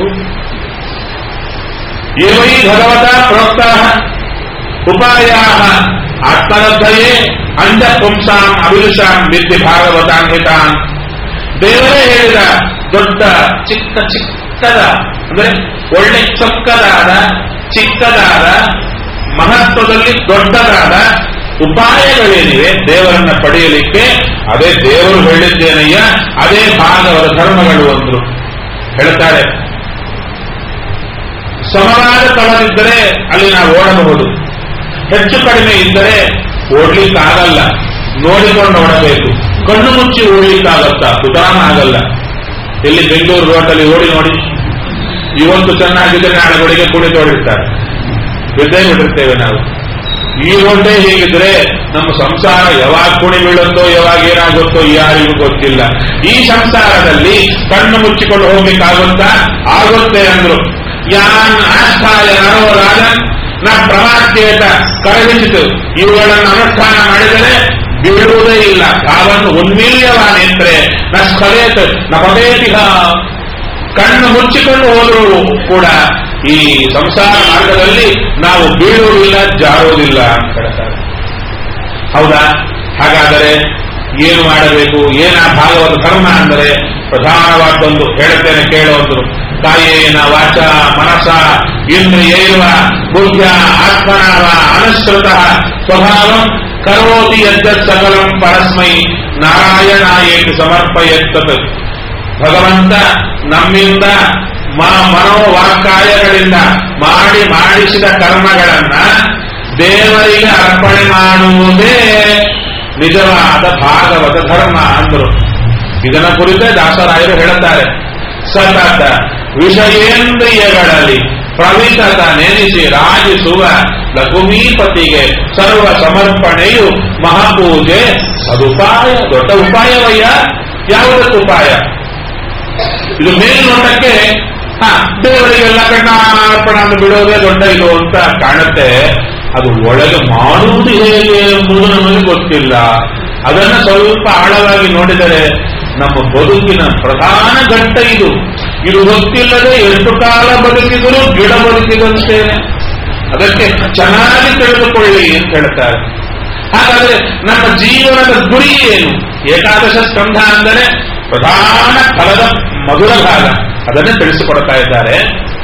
ಏವೈ ಭಗವತ ಪ್ರೋಕ್ತ ಉಪಾಯಾಃ ಆತ್ಮಲಬ್ಧಯೇ ಅಂಜ ಪುಂಸಾಂ ಅಭಿರುಷಾಂ ವಿದ್ಯೆ ಭಾಗವತಾನ್ವಿತಾನ್. ದೇವರೇ ಹೇಳಿದ ದೊಡ್ಡ ಚಿಕ್ಕದ ಅಂದ್ರೆ ಒಳ್ಳೆ ಚೊಕ್ಕದಾದ ಚಿಕ್ಕದಾದ ಮಹತ್ವದಲ್ಲಿ ದೊಡ್ಡದಾದ ಉಪಾಯಗಳೇನಿವೆ ದೇವರನ್ನ ಪಡೆಯಲಿಕ್ಕೆ, ಅದೇ ದೇವರು ಹೇಳಿದ್ದೇನಯ್ಯ, ಅದೇ ಭಾಗವತ ಧರ್ಮಗಳು ಅಂದ್ರು. ಹೇಳ್ತಾರೆ, ಸಮವಾದ ತಳವಿದ್ದರೆ ಅಲ್ಲಿ ನಾವು ಓಡಬಹುದು, ಹೆಚ್ಚು ಕಡಿಮೆ ಇದ್ದರೆ ಓಡ್ಲಿಕ್ಕಾಗಲ್ಲ, ನೋಡಿಕೊಂಡು ಓಡಬೇಕು. ಕಣ್ಣು ಮುಚ್ಚಿ ಓಡ್ಲಿಕ್ಕಾಗತ್ತಾ? ಸುಧಾರಣ ಆಗಲ್ಲ. ಇಲ್ಲಿ ಬೆಂಗಳೂರು ರೋಡಲ್ಲಿ ಓಡಿ ನೋಡಿ, ಇವತ್ತು ಚೆನ್ನಾಗಿದ್ರೆ ನಾಳೆ ಬೆಳಿಗ್ಗೆ ಕುಣಿತೋಡಿರ್ತಾರೆ, ಬಿದ್ದೇ ಬಿಟ್ಟಿರ್ತೇವೆ ನಾವು. ಈ ರೋಟೆ ಹೀಗಿದ್ರೆ ನಮ್ಮ ಸಂಸಾರ ಯಾವಾಗ ಕುಣಿ ಬೀಳುತ್ತೋ ಯಾವಾಗ ಏನಾಗುತ್ತೋ ಯಾರಿಗೂ ಗೊತ್ತಿಲ್ಲ. ಈ ಸಂಸಾರದಲ್ಲಿ ಕಣ್ಣು ಮುಚ್ಚಿಕೊಂಡು ಹೋಗ್ಲಿಕ್ಕಾಗುತ್ತಾ? ಆಗುತ್ತೆ ಅಂದ್ರು. ಯಾನ್ ಆಸ್ಥಾಯ ನರೋ ರಾಜನ್ ನ ಪ್ರಮಾದ್ಯೇತ ಕರಗಿಸಿತು. ಇವುಗಳನ್ನು ಅನುಷ್ಠಾನ ಮಾಡಿದರೆ ಬೀಳುವುದೇ ಇಲ್ಲ. ತಾವನ್ನು ಉನ್ಮೀಲ್ಯವಾನೆಂದ್ರೆ ನ ಸ್ಖಲೇತ್ ನ ಪದೇತಿಹ. ಕಣ್ಣು ಮುಚ್ಚಿಕೊಂಡು ಹೋದರೂ ಕೂಡ ಈ ಸಂಸಾರ ಮಾರ್ಗದಲ್ಲಿ ನಾವು ಬೀಳುವುದಿಲ್ಲ, ಜಾರುವುದಿಲ್ಲ ಅಂತ ಹೇಳ್ತಾರೆ. ಹೌದಾ? ಹಾಗಾದರೆ ಏನು ಮಾಡಬೇಕು? ಏನ ಭಾಗವತ ಧರ್ಮ ಅಂದರೆ ಪ್ರಧಾನವಾದೊಂದು ಹೇಳುತ್ತೇನೆ ಕೇಳುವಂಥದ್ದು. ಕಾಯೇನ ವಾಚ ಮನಸ ಇಂದ್ರಿಯೈವ ಬುದ್ಧ್ಯ ಆತ್ಮನಾವ ಅನುಸೃತ ಸ್ವಭಾವ ಕರೋತಿ ಯದ್ಯತ್ ಸಕಲಂ ಪರಸ್ಮೈ ನಾರಾಯಣಾಯೇತಿ ಸಮರ್ಪಯತ್ತತ್. ಭಗವಂತ ನಮ್ಮಿಂದ ಮನೋವಾಕ್ಕಾಯಗಳಿಂದ ಮಾಡಿಸಿದ ಕರ್ಮಗಳನ್ನ ದೇವರಿಗೆ ಅರ್ಪಣೆ ಮಾಡುವುದೇ ನಿಜವಾದ ಭಾಗವತ ಧರ್ಮ ಅಂದರು. ಇದನ್ನ ಕುರಿತೇ ದಾಸರಾಯರು ಹೇಳುತ್ತಾರೆ. ಸತತ ವಿಷಯೇಂದ್ರಿಯಗಳಲ್ಲಿ ಪ್ರವಿತತ ನೆನೆಸಿ ರಾಜಿಸುವ ಲಘುಮೀಪತಿಗೆ ಸರ್ವ ಸಮರ್ಪಣೆಯು ಮಹಾಪೂಜೆ ಸದುಪಾಯ. ದೊಡ್ಡ ಉಪಾಯವಯ್ಯ. ಯಾವುದಕ್ಕೆ ಉಪಾಯ? ಇದು ಮೇಲ್ನೋಟಕ್ಕೆ ದೇವರಿಗೆಲ್ಲ ಕಣ್ಣಾರ್ಪಣ ಅಂತ ಬಿಡೋದೇ ದೊಡ್ಡ ಇದು ಅಂತ ಕಾಣುತ್ತೆ. ಅದು ಒಳಗೆ ಮಾಡುವುದು ಹೇಗೆ ಎಂಬುದು ನಮಗೆ ಗೊತ್ತಿಲ್ಲ. ಅದನ್ನ ಸ್ವಲ್ಪ ಆಳವಾಗಿ ನೋಡಿದರೆ ನಮ್ಮ ಬದುಕಿನ ಪ್ರಧಾನ ಘಟ್ಟ ಇದು. ಇದು ಗೊತ್ತಿಲ್ಲದೆ ಎಷ್ಟು ಕಾಲ ಬದುಕಿದರೂ ಗಿಡ ಬದುಕಿದಂತೇನೆ. ಅದಕ್ಕೆ ಚೆನ್ನಾಗಿ ತಿಳಿದುಕೊಳ್ಳಿ ಅಂತ ಹೇಳ್ತಾರೆ. ಹಾಗಾದ್ರೆ ನಮ್ಮ ಜೀವನದ ಗುರಿ ಏನು? ಏಕಾದಶ ಸ್ಕಂಧ ಅಂದರೆ ಪ್ರಧಾನ ಫಲದ ಮಧುರ ಭಾಗ. ಅದನ್ನೇ ತಿಳಿಸಿಕೊಡ್ತಾ ಇದ್ದಾರೆ.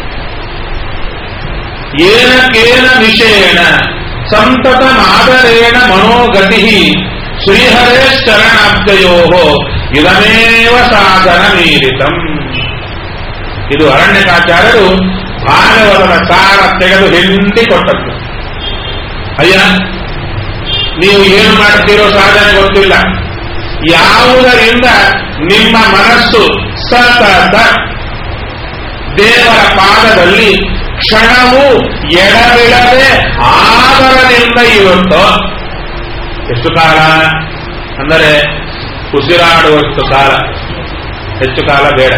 ಏನಕೇನ ವಿಷಯೇಣ ಸಂತತ ಮಾದರೇಣ ಮನೋಗತಿ ಶ್ರೀಹರೇಶ್ಚರಣಾಬ್ಜಯೋ ಇದಮೇವ ಸಾಧನ ಮೀರಿತಂ. ಇದು ಅರಣ್ಯಕಾಚಾರ್ಯರು ಭಾಗವತನ ಸಾರ ತೆಗೆದು ಹಿಂಡಿ ಕೊಟ್ಟದ್ದು. ಅಯ್ಯ, ನೀವು ಏನು ಮಾಡ್ತೀರೋ ಸಾಧನೆ ಗೊತ್ತಿಲ್ಲ. ಯಾವುದರಿಂದ ನಿಮ್ಮ ಮನಸ್ಸು ಸತತ ದೇವರ ಪಾದದಲ್ಲಿ ಕ್ಷಣವೂ ಎಡಬಿಡದೆ ಆದರದಿಂದ ಇರುತ್ತೋ, ಎಷ್ಟು ಕಾಲ ಅಂದರೆ ಉಸಿರಾಡುವಷ್ಟು ಕಾಲ, ಹೆಚ್ಚು ಕಾಲ ಬೇಡ.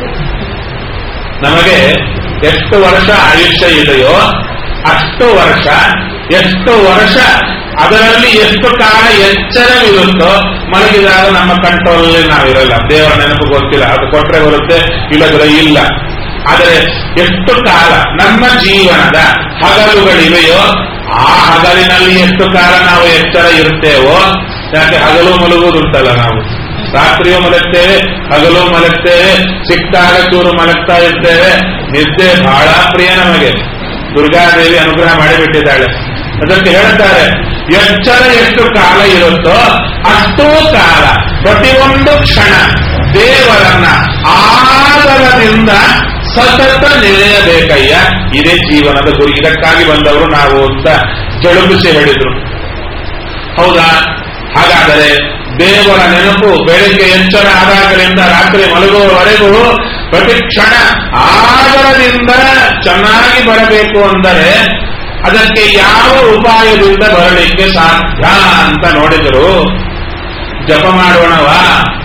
ನಮಗೆ ಎಷ್ಟು ವರ್ಷ ಆಯುಷ್ಯ ಇದೆಯೋ ಅಷ್ಟು ವರ್ಷ, ಎಷ್ಟು ವರ್ಷ ಅದರಲ್ಲಿ ಎಷ್ಟು ಕಾಲ ಎಚ್ಚರವಿರುತ್ತೋ ಮಲಗಿದಾಗ ನಮ್ಮ ಕಂಟ್ರೋಲಲ್ಲಿ ನಾವಿರಲ್ಲ. ದೇವರ ನೆನಪು ಗೊತ್ತಿಲ್ಲ, ಅದು ಕೊಟ್ರೆ ಬರುತ್ತೆ, ಇಲ್ಲದ್ರೆ ಇಲ್ಲ. ಆದರೆ ಎಷ್ಟು ಕಾಲ ನಮ್ಮ ಜೀವನದ ಹಗಲುಗಳಿವೆಯೋ ಆ ಹಗಲಿನಲ್ಲಿ ಎಷ್ಟು ಕಾಲ ನಾವು ಎಚ್ಚರ ಇರುತ್ತೇವೋ. ಯಾಕೆ ಹಗಲು ಮಲಗುವುದುಂಟಲ್ಲ, ನಾವು ರಾತ್ರಿಯೂ ಮಲಗ್ತೇವೆ, ಹಗಲು ಮಲಗ್ತೇವೆ, ಸಿಕ್ಕಾಗ ಚೂರು ಮಲಗ್ತಾ ಇರ್ತೇವೆ. ನಿದ್ದೆ ಬಹಳ ಪ್ರಿಯ ನಮಗೆ. ದುರ್ಗಾದೇವಿ ಅನುಗ್ರಹ ಮಾಡಿಬಿಟ್ಟಿದ್ದಾಳೆ. ಅದಕ್ಕೆ ಹೇಳ್ತಾರೆ, ಎಚ್ಚರ ಎಷ್ಟು ಕಾಲ ಇರುತ್ತೋ ಅಷ್ಟೂ ಕಾಲ ಪ್ರತಿಯೊಂದು ಕ್ಷಣ ದೇವರನ್ನ ಆದರದಿಂದ ಸತತ ನೆನೆಯಬೇಕಯ್ಯ. ಇದೇ ಜೀವನದ ಗುರಿ. ಇದಕ್ಕಾಗಿ ಬಂದವರು ನಾವು ಅಂತ ಜಳುಗಿಸಿ ಹೇಳಿದ್ರು. ಹೌದಾ? ಹಾಗಾದರೆ ದೇವರ ನೆನಪು ಬೆಳಿಗ್ಗೆ ಎಚ್ಚರ ಆದಾಗಲಿಂದ ರಾತ್ರಿ ಮಲಗುವವರೆಗೂ ಪ್ರತಿ ಕ್ಷಣ ಆದರದಿಂದ ಚೆನ್ನಾಗಿ ಬರಬೇಕು ಅಂದರೆ ಅದಕ್ಕೆ ಯಾವ ಉಪಾಯದಿಂದ ಬರಲಿಕ್ಕೆ ಸಾಧ್ಯ ಅಂತ ನೋಡಿದರು. ಜಪ ಮಾಡೋಣವಾ?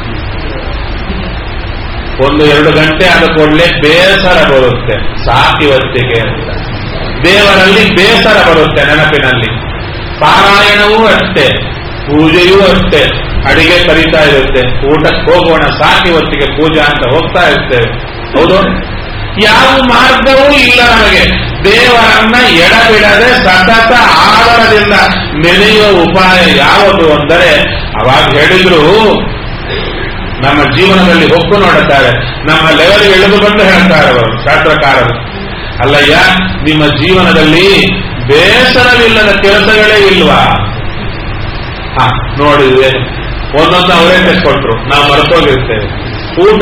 1-2 ಗಂಟೆ ಆದ ಕೂಡಲೇ ಬೇಸರ ಬರುತ್ತೆ. ಸಾಕಿವತ್ತಿಗೆ ಅಂತ ದೇವರಲ್ಲಿ ಬೇಸರ ಬರುತ್ತೆ ನೆನಪಿನಲ್ಲಿ. ಪಾರಾಯಣವೂ ಅಷ್ಟೇ, ಪೂಜೆಯೂ ಅಷ್ಟೇ. ಅಡಿಗೆ ಕರೀತಾ ಇರುತ್ತೆ, ಊಟಕ್ಕೆ ಹೋಗೋಣ ಸಾಕಿವತ್ತಿಗೆ ಪೂಜಾ ಅಂತ ಹೋಗ್ತಾ ಇರ್ತೇವೆ. ಹೌದು? ಯಾವ ಮಾರ್ಗವೂ ಇಲ್ಲ ನಮಗೆ. ದೇವರನ್ನ ಎಡಬಿಡದೆ ಸತತ ಆದರದಿಂದ ನೆನೆಯುವ ಉಪಾಯ ಯಾವುದು ಅಂದರೆ ಅವಾಗ ಹೇಳಿದ್ರು, ನಮ್ಮ ಜೀವನದಲ್ಲಿ ಹೊಕ್ಕು ನೋಡುತ್ತಾರೆ, ನಮ್ಮ ಲೆವೆಲ್ ಎಳೆದು ಬಂದು ಹೇಳ್ತಾರೆ ಅವರು ಶಾಸ್ತ್ರಕಾರರು. ಅಲ್ಲಯ್ಯ, ನಿಮ್ಮ ಜೀವನದಲ್ಲಿ ಬೇಸರವಿಲ್ಲದ ಕೆಲಸಗಳೇ ಇಲ್ವಾ? ನೋಡಿದ್ವಿ, ಒಂದೊಂದು ಅವರೇ ತೆಗೆದುಕೊಟ್ರು, ನಾವು ಮರೆತೋಗಿರ್ತೇವೆ. ಊಟ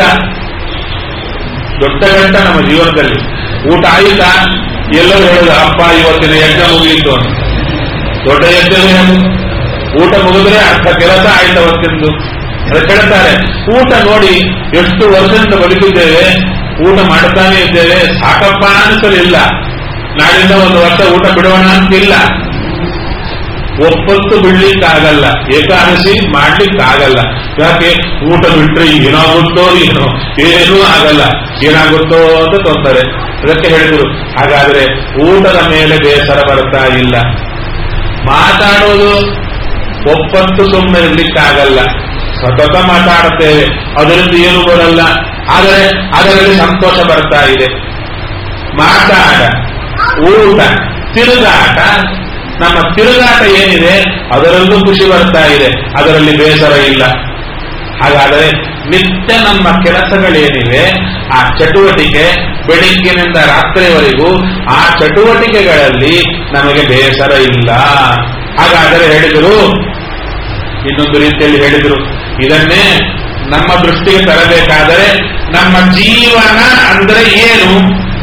ದೊಡ್ಡ ಗಂಟ ನಮ್ಮ ಜೀವನದಲ್ಲಿ. ಊಟ ಆಯಿತಾ? ಎಲ್ಲರೂ ಹೇಳುದು, ಅಪ್ಪ ಇವತ್ತಿನ ಯಜ್ಞ ಮುಗಿಯಿತು ಅಂತ. ದೊಡ್ಡ ಯಜ್ಞವೇ ಅದು. ಊಟ ಮುಗಿದ್ರೆ ಅರ್ಥ ಕೆಲಸ ಆಯ್ತು ಅವತ್ತಿಂದು. ಅದಕ್ಕೆ ಹೇಳ್ತಾರೆ, ಊಟ ನೋಡಿ ಎಷ್ಟು ವರ್ಷದಿಂದ ಬದುಕಿದ್ದೇವೆ, ಊಟ ಮಾಡುತ್ತಾನೆ ಇದ್ದೇವೆ, ಸಾಕಪ್ಪ ಅನಿಸಲಿಲ್ಲ. ನಾಳಿಂದ 1 ವರ್ಷ ಊಟ ಬಿಡೋಣ ಅಂತಿಲ್ಲ. ಒಪ್ಪತ್ತು ಬಿಡ್ಲಿಕ್ಕಾಗಲ್ಲ, ಏಕಾದಶಿ ಮಾಡ್ಲಿಕ್ಕಾಗಲ್ಲ. ಯಾಕೆ? ಊಟ ಬಿಟ್ರೆ ಏನಾಗುತ್ತೋ ಏನೂ ಆಗಲ್ಲ, ಏನಾಗುತ್ತೋ ಅಂತ ತೊಂದರೆ. ಅದಕ್ಕೆ ಹೇಳಿದ್ರು, ಹಾಗಾದ್ರೆ ಊಟದ ಮೇಲೆ ಬೇಸರ ಬರ್ತಾ ಇಲ್ಲ, ಮಾತಾಡೋದು ಒಪ್ಪತ್ತು ಸುಮ್ಮನೆ ಇರ್ಲಿಕ್ಕಾಗಲ್ಲ, ಸತತ ಮಾತಾಡುತ್ತೇವೆ, ಅದರಿಂದ ಏನು ಬರಲ್ಲ, ಆದರೆ ಅದರಲ್ಲಿ ಸಂತೋಷ ಬರ್ತಾ ಇದೆ. ಮಾತಾಡ, ಊಟ, ತಿರುಗಾಟ, ನಮ್ಮ ತಿರುಗಾಟ ಏನಿದೆ ಅದರಲ್ಲೂ ಖುಷಿ ಬರ್ತಾ ಇದೆ, ಅದರಲ್ಲಿ ಬೇಸರ ಇಲ್ಲ. ಹಾಗಾದರೆ ನಿತ್ಯ ನಮ್ಮ ಕೆಲಸಗಳೇನಿವೆ ಆ ಚಟುವಟಿಕೆ ಬೆಳಿಗ್ಗಿನಿಂದ ರಾತ್ರಿವರೆಗೂ ಆ ಚಟುವಟಿಕೆಗಳಲ್ಲಿ ನಮಗೆ ಬೇಸರ ಇಲ್ಲ. ಹಾಗಾದರೆ ಹೇಳಿದರು, ಇನ್ನೊಂದು ರೀತಿಯಲ್ಲಿ ಹೇಳಿದರು, ಇದನ್ನೇ ನಮ್ಮ ದೃಷ್ಟಿಗೆ ತರಬೇಕಾದರೆ ನಮ್ಮ ಜೀವನ ಅಂದ್ರೆ ಏನು?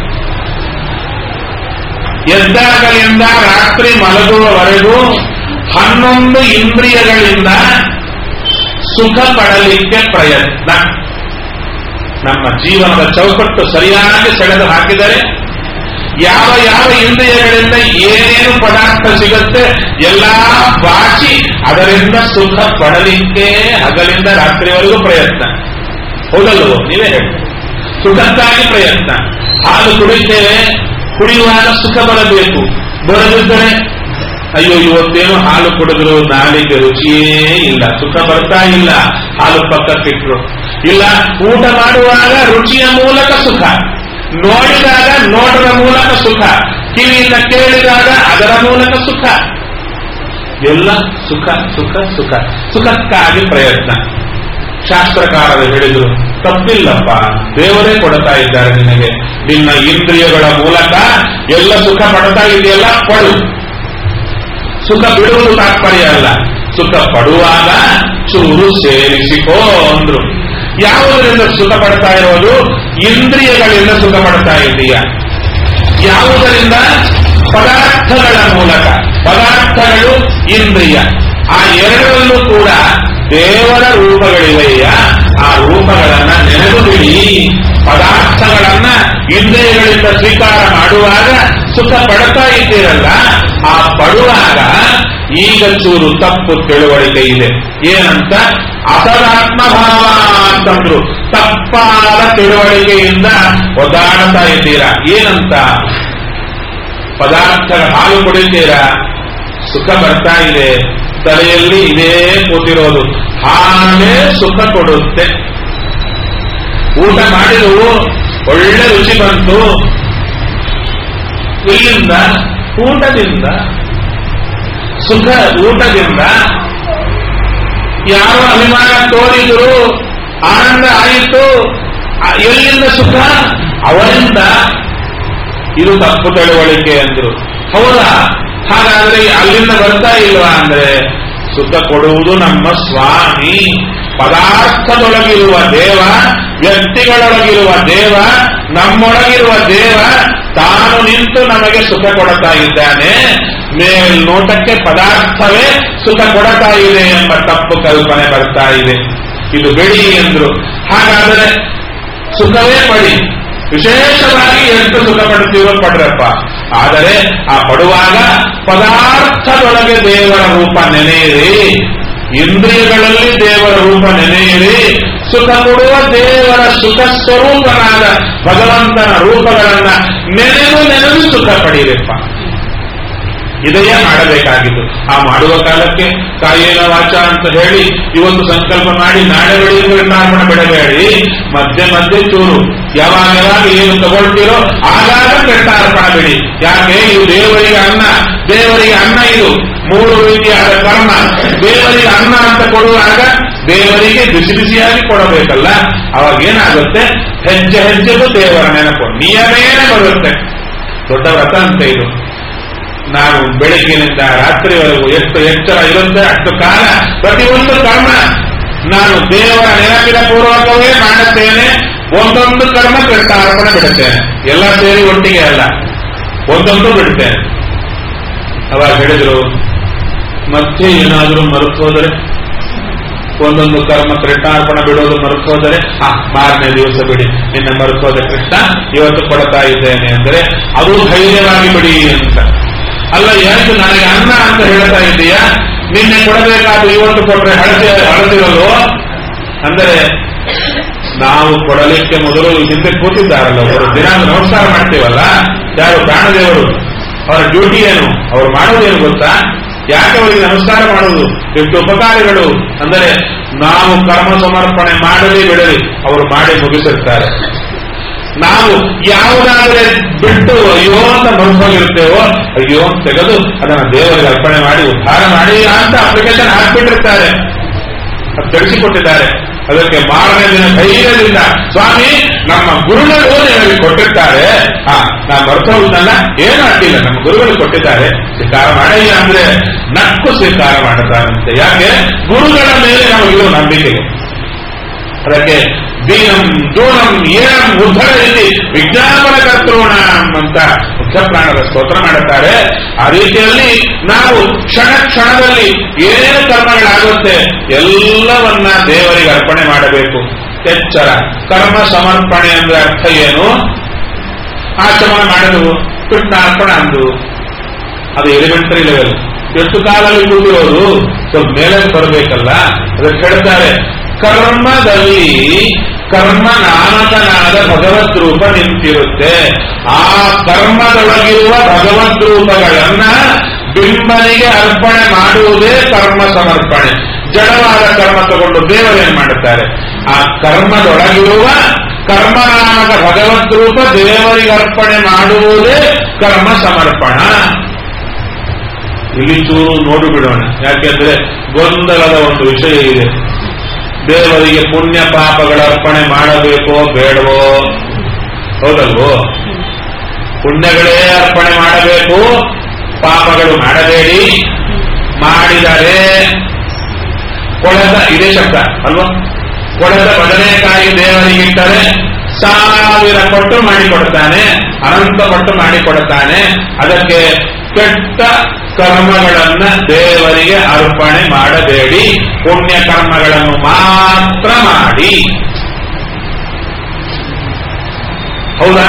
ಎದ್ದಾಗಲಿಂದ ರಾತ್ರಿ ಮಲಗುವವರೆಗೂ 11 ಇಂದ್ರಿಯಗಳಿಂದ ಸುಖ ಪಡಲಿಕ್ಕೆ ಪ್ರಯತ್ನ. ನಮ್ಮ ಜೀವನದ ಚೌಕಟ್ಟು ಸರಿಯಾಗಿ ಸೆಳೆದು ಹಾಕಿದರೆ ಯಾವ ಯಾವ ಇಂದ್ರಿಯಗಳಿಂದ ಏನೇನು ಪದಾರ್ಥ ಸಿಗುತ್ತೆ ಎಲ್ಲ ಬಾಚಿ ಅದರಿಂದ ಸುಖ ಪಡಲಿಕ್ಕೆ ಹಗಲಿಂದ ರಾತ್ರಿವರೆಗೂ ಪ್ರಯತ್ನ. ಹೌದಲ್ವೋ? ನೀವೇ ಹೇಳಿ. ಸುಖಕ್ಕಾಗಿ ಪ್ರಯತ್ನ. ಹಾಲು ಕುಡಿತೇವೆ, ಕುಡಿಯುವಾಗ ಸುಖ ಬರಬೇಕು, ಬರದಿದ್ದರೆ ಅಯ್ಯೋ ಇವತ್ತೇನು ಹಾಲು ಕುಡಿದ್ರು ನಾಲಿಗೆ ರುಚಿಯೇ ಇಲ್ಲ, ಸುಖ ಬರ್ತಾ ಇಲ್ಲ, ಹಾಲು ಪಕ್ಕಕ್ಕಿಟ್ರು. ಇಲ್ಲ, ಊಟ ಮಾಡುವಾಗ ರುಚಿಯ ಮೂಲಕ ಸುಖ, ನೋಡಿದಾಗ ನೋಟದ ಮೂಲಕ ಸುಖ, ಕಿವಿಯಿಂದ ಕೇಳಿದಾಗ ಅದರ ಮೂಲಕ ಸುಖ, ಎಲ್ಲ ಸುಖ ಸುಖ ಸುಖ, ಸುಖಕ್ಕಾಗಿ ಪ್ರಯತ್ನ. ಶಾಸ್ತ್ರಕಾರರು ಹೇಳಿದರು, ತಪ್ಪಿಲ್ಲಪ್ಪ, ದೇವರೇ ಕೊಡ್ತಾ ಇದ್ದಾರೆ ನಿನಗೆ, ನಿನ್ನ ಇಂದ್ರಿಯಗಳ ಮೂಲಕ ಎಲ್ಲ ಸುಖ ಪಡ್ತಾ ಇದೆಯಲ್ಲ, ಪಡು. ಸುಖ ಬಿಡುವುದು ತಾತ್ಪರ್ಯ ಅಲ್ಲ, ಸುಖ ಪಡುವಾಗ ಚೂರು ಸೇರಿಸಿಕೋ ಅಂದ್ರು. ಯಾವುದರಿಂದ ಸುಖ ಪಡ್ತಾ ಇರೋದು? ಇಂದ್ರಿಯಗಳಿಂದ ಸುಖ ಪಡ್ತಾ ಇದೆಯಾ? ಯಾವುದರಿಂದ? ಪದಾರ್ಥಗಳ ಮೂಲಕ. ಪದಾರ್ಥಗಳು ಇಂದ್ರಿಯ, ಆ ಎರಡರಲ್ಲೂ ಕೂಡ ದೇವರ ರೂಪಗಳಿವೆಯ, ಆ ರೂಪಗಳನ್ನ ನೆನೆದು ಬಿಡಿ. ಪದಾರ್ಥಗಳನ್ನ ಇಂದ್ರಿಯಗಳಿಂದ ಸ್ವೀಕಾರ ಮಾಡುವಾಗ ಸುಖ ಪಡ್ತಾ ಇದ್ದೀರಲ್ಲ, ಆ ಪಡುವಾಗ ಈಗ ಚೂರು ತಪ್ಪು ತಿಳುವಳಿಕೆ ಇದೆ. ಏನಂತ? ಅಸದಾತ್ಮಭಾವ ಅಂತಂದ್ರು. ತಪ್ಪಾದ ತಿಳುವಳಿಕೆಯಿಂದ ಒದ್ದಾಡ್ತಾ ಇದ್ದೀರಾ. ಏನಂತ? ಪದಾರ್ಥಗಳ ಹಾಲು ಕುಡಿತೀರಾ, ಸುಖ ಬರ್ತಾ ಇದೆ, ತಲೆಯಲ್ಲಿ ಇದೇ ಕೂತಿರೋದು, ಹಾಲೇ ಸುಖ ಕೊಡುತ್ತೆ. ಊಟ ಮಾಡಿದವು, ಒಳ್ಳೆ ರುಚಿ ಬಂತು, ಇಲ್ಲಿಂದ ಊಟದಿಂದ ಸುಖ, ಊಟದಿಂದ ಯಾರೋ ಅಭಿಮಾನ ತೋರಿದ್ರು, ಆನಂದ ಆಯಿತು, ಎಲ್ಲಿಂದ ಸುಖ? ಅವರಿಂದ. ಇದು ತಪ್ಪು ತಿಳುವಳಿಕೆ ಅಂದ್ರು. ಹೌದಾ? ಹಾಗಾದ್ರೆ ಅಲ್ಲಿಂದ ಬರ್ತಾ ಇಲ್ವಾ ಅಂದ್ರೆ, ಸುಖ ಕೊಡುವುದು ನಮ್ಮ ಸ್ವಾಮಿ. ಪದಾರ್ಥದೊಳಗಿರುವ ದೇವ, ವ್ಯಕ್ತಿಗಳೊಳಗಿರುವ ದೇವ, ನಮ್ಮೊಳಗಿರುವ ದೇವ ತಾನು ನಿಂತು ನಮಗೆ ಸುಖ ಕೊಡ್ತಾ ಇದ್ದಾನೆ. ಮೇಲ್ನೋಟಕ್ಕೆ ಪದಾರ್ಥವೇ ಸುಖ ಕೊಡ್ತಾ ಇದೆ ಎಂಬ ತಪ್ಪು ಕಲ್ಪನೆ ಬರ್ತಾ ಇದೆ. ಇದು ಬಿಡಿ ಎಂದ್ರು. ಹಾಗಾದರೆ ಸುಖವೇ ಪಡಿ, ವಿಶೇಷವಾಗಿ ಎಷ್ಟು ಸುಖ ಪಡ್ತೀವೋ ಪಡ್ರಪ್ಪ. ಆದರೆ ಆ ಪಡುವಾಗ ಪದಾರ್ಥದೊಳಗೆ ದೇವರ ರೂಪ ನೆನೆಯಿರಿ, ಇಂದ್ರಿಯಗಳಲ್ಲಿ ದೇವರ ರೂಪ ನೆನೆಯಿರಿ. ಸುಖ ಕೊಡುವ ದೇವರ ಸುಖ ಸ್ವರೂಪನಾದ ಭಗವಂತನ ರೂಪಗಳನ್ನ ನೆನೆದು ನೆನೆದು ಸುಖ ಪಡೀರಪ್ಪ. ಇದೆಯೇ ಮಾಡಬೇಕಾಗಿತ್ತು. ಆ ಮಾಡುವ ಕಾಲಕ್ಕೆ ಕಾಯೇನ ವಾಚ ಅಂತ ಹೇಳಿ ಇವತ್ತು ಸಂಕಲ್ಪ ಮಾಡಿ ನಾಳೆ ಬೆಳೆಯುವ ಬಿಡಬೇಡಿ. ಮಧ್ಯೆ ಮಧ್ಯೆ ಚೂರು ಯಾವಾಗ ಏನು ತಗೊಳ್ತೀರೋ ಆಗಾಗ ಕೃಷ್ಣಾರ್ಪಣ ಬಿಡಿ. ಯಾಕೆ? ಇದು ದೇವರಿಗೆ ಅನ್ನ, ದೇವರಿಗೆ ಅನ್ನ ಇದು 3 ರೀತಿಯಾದ ಕರ್ಮ. ದೇವರಿಗೆ ಅನ್ನ ಅಂತ ಕೊಡುವಾಗ ದೇವರಿಗೆ ಬಿಸಿ ಬಿಸಿಯಾಗಿ ಕೊಡಬೇಕಲ್ಲ. ಅವಾಗ ಏನಾಗುತ್ತೆ? ಹೆಜ್ಜೆ ಹೆಜ್ಜೆಗೂ ದೇವರ ನೆನಪು ನಿಯಮೇನ ಬರುತ್ತೆ. ದೊಡ್ಡ ವ್ರತ ಅಂತ ಇದು. ನಾನು ಬೆಳಗ್ಗಿನಿಂದ ರಾತ್ರಿವರೆಗೂ ಎಷ್ಟು ಎಚ್ಚರ ಇರುತ್ತೆ ಅಷ್ಟು ಕಾಲ ಪ್ರತಿಯೊಂದು ಕರ್ಮ ನಾನು ದೇವರ ನೆನಪಿನ ಪೂರ್ವಕವೇ ಮಾಡುತ್ತೇನೆ. ಒಂದೊಂದು ಕರ್ಮ ಕೃಷ್ಣಾರ್ಪಣೆ ಬಿಡುತ್ತೇನೆ. ಎಲ್ಲ ಸೇರಿ ಒಟ್ಟಿಗೆ ಅಲ್ಲ, ಒಂದೊಂದು ಬಿಡುತ್ತೇನೆ. ಅವಾಗ ಹೇಳಿದ್ರು, ಮತ್ತೆ ಏನಾದರೂ ಮರೆತು ಹೋದರೆ, ಒಂದೊಂದು ಕರ್ಮ ಕೃಷ್ಣಾರ್ಪಣೆ ಬಿಡೋದು ಮರೆತು ಹೋದರೆ, ಮಾರನೇ ದಿವಸ ಬಿಡಿ, ನಿನ್ನ ಮರೆತು ಹೋದ ಕೃಷ್ಣ ಇವತ್ತು ಕೊಡ್ತಾ ಇದ್ದೇನೆ ಅಂದರೆ ಅದು ಧೈರ್ಯವಾಗಿ ಬಿಡಿ ಅಂತ. ಅಲ್ಲ ಎಷ್ಟು ನನಗೆ ಅನ್ನ ಅಂತ ಹೇಳ್ತಾ ಇದೀಯಾ, ನಿನ್ನೆ ಕೊಡಬೇಕಾದ ಇವತ್ತು ಕೊಟ್ರೆ ಹಳದಿರಲ್ವೋ ಅಂದರೆ ನಾವು ಕೊಡಲಿಕ್ಕೆ ಮೊದಲು ಹಿಂದೆ ಕೂತಿದ್ದಾರಲ್ಲ ಅವರು, ದಿನ ನಮಸ್ಕಾರ ಮಾಡ್ತೀವಲ್ಲ, ಯಾರು ಪ್ರಾಣದೇವರು, ಅವರ ಡ್ಯೂಟಿ ಏನು, ಅವರು ಮಾಡೋದೇನು ಗೊತ್ತಾ? ಯಾಕೆ ಅವರಿಗೆ ನಮಸ್ಕಾರ ಮಾಡೋದು? ಎಷ್ಟು ಉಪಕಾರಿಗಳು ಅಂದರೆ ನಾವು ಕರ್ಮ ಸಮರ್ಪಣೆ ಮಾಡಲಿ ಬಿಡಲಿ ಅವರು ಮಾಡಿ ಮುಗಿಸಿರ್ತಾರೆ. ನಾವು ಯಾವುದಾದ್ರೆ ಬಿಟ್ಟು ಅಯ್ಯೋ ಅಂತ ಮನಸ್ಸೋಗಿರ್ತೇವೋ, ಅಯ್ಯೋ ತೆಗೆದು ಅದನ್ನು ದೇವರಿಗೆ ಅರ್ಪಣೆ ಮಾಡಿ ಉದ್ಧಾರ ಮಾಡಿ ಅಂತ ಅಪ್ಲಿಕೇಶನ್ ಹಾಕ್ಬಿಟ್ಟಿರ್ತಾರೆ. ಅದು ತಿಳಿಸಿಕೊಟ್ಟಿದ್ದಾರೆ. ಅದಕ್ಕೆ ಮಾರನೇ ದಿನ ಧೈರ್ಯದಿಂದ ಸ್ವಾಮಿ ನಮ್ಮ ಗುರುಗಳು ನಿಮಗೆ ಕೊಟ್ಟಿರ್ತಾರೆ, ನಾ ಬರ್ತೋದಲ್ಲ ಏನೂ ಅಡ್ಡಿಲ್ಲ, ನಮ್ಮ ಗುರುಗಳು ಕೊಟ್ಟಿದ್ದಾರೆ, ಸ್ವೀಕಾರ ಮಾಡಯ್ಯ ಅಂದ್ರೆ ನಕ್ಕು ಸ್ವೀಕಾರ ಮಾಡುತ್ತಾರಂತೆ. ಯಾಕೆ? ಗುರುಗಳ ಮೇಲೆ ನಮಗಿರೋ ನಂಬಿಕೆ. ಅದಕ್ಕೆ ದೀನಂ ದೂರಂ ಏನಂ ಉದ್ಧರ ಇಲ್ಲಿ ವಿಜ್ಞಾಪನ ಕರ್ತೃಣ ಅಂತ ಮುಖ್ಯ ಪ್ರಾಣದ ಸ್ತೋತ್ರ ಮಾಡುತ್ತಾರೆ. ಆ ರೀತಿಯಲ್ಲಿ ನಾವು ಕ್ಷಣ ಕ್ಷಣದಲ್ಲಿ ಏನೇನು ಕರ್ಮಗಳಾಗುತ್ತೆ ಎಲ್ಲವನ್ನ ದೇವರಿಗೆ ಅರ್ಪಣೆ ಮಾಡಬೇಕು. ಎಚ್ಚರ. ಕರ್ಮ ಸಮರ್ಪಣೆ ಅಂದ್ರೆ ಅರ್ಥ ಏನು? ಆಚಮನ ಮಾಡಿದವು, ಕೃಷ್ಣಾರ್ಪಣ ಅಂದು, ಅದು ಎಲಿಮೆಂಟರಿ ಲೆವೆಲ್. ಎಷ್ಟು ಕಾಲದಲ್ಲಿ ಕೂತಿರೋದು ಸ್ವಲ್ಪ ಮೇಲೆ ಬರಬೇಕಲ್ಲ. ಅದಕ್ಕೆ ಹೇಳ್ತಾರೆ, ಕರ್ಮದಲ್ಲಿ ಕರ್ಮ ನಾಮಕನಾದ ಭಗವದ್ ರೂಪ ನಿಂತಿರುತ್ತೆ. ಆ ಕರ್ಮದೊಳಗಿರುವ ಭಗವದ್ ರೂಪಗಳನ್ನ ಬಿಂಬನಿಗೆ ಅರ್ಪಣೆ ಮಾಡುವುದೇ ಕರ್ಮ ಸಮರ್ಪಣೆ. ಜಡವಾದ ಕರ್ಮ ತಗೊಂಡು ದೇವರೇನು ಮಾಡುತ್ತಾರೆ? ಆ ಕರ್ಮದೊಳಗಿರುವ ಕರ್ಮನಾಮಕ ಭಗವದ್ ರೂಪ ದೇವರಿಗೆ ಅರ್ಪಣೆ ಮಾಡುವುದೇ ಕರ್ಮ ಸಮರ್ಪಣ. ಇಲ್ಲಿ ಚೂರು ನೋಡು ಬಿಡೋಣ, ಯಾಕೆಂದ್ರೆ ಗೊಂದಲದ ಒಂದು ವಿಷಯ ಇದೆ. ದೇವರಿಗೆ ಪುಣ್ಯ ಪಾಪಗಳ ಅರ್ಪಣೆ ಮಾಡಬೇಕೋ ಬೇಡವೋ? ಹೌದಲ್ವೋ? ಪುಣ್ಯಗಳೇ ಅರ್ಪಣೆ ಮಾಡಬೇಕು, ಪಾಪಗಳು ಮಾಡಬೇಡಿ. ಮಾಡಿದರೆ ಕೊಳೆತ, ಇದೇ ಶಬ್ದ ಅಲ್ವಾ? ಕೊಳೆತ ಬದನೆಕಾಯಿ ದೇವರಿಗಿಟ್ಟರೆ 1000 ಪಟ್ಟು ಮಾಡಿಕೊಡ್ತಾನೆ, ಅನಂತ ಪಟ್ಟು ಮಾಡಿಕೊಡ್ತಾನೆ. ಅದಕ್ಕೆ ಕೆಟ್ಟ ಕರ್ಮಗಳನ್ನ ದೇವರಿಗೆ ಅರ್ಪಣೆ ಮಾಡಬೇಡಿ, ಪುಣ್ಯ ಕರ್ಮಗಳನ್ನು ಮಾತ್ರ ಮಾಡಿ. ಹೌದಾ?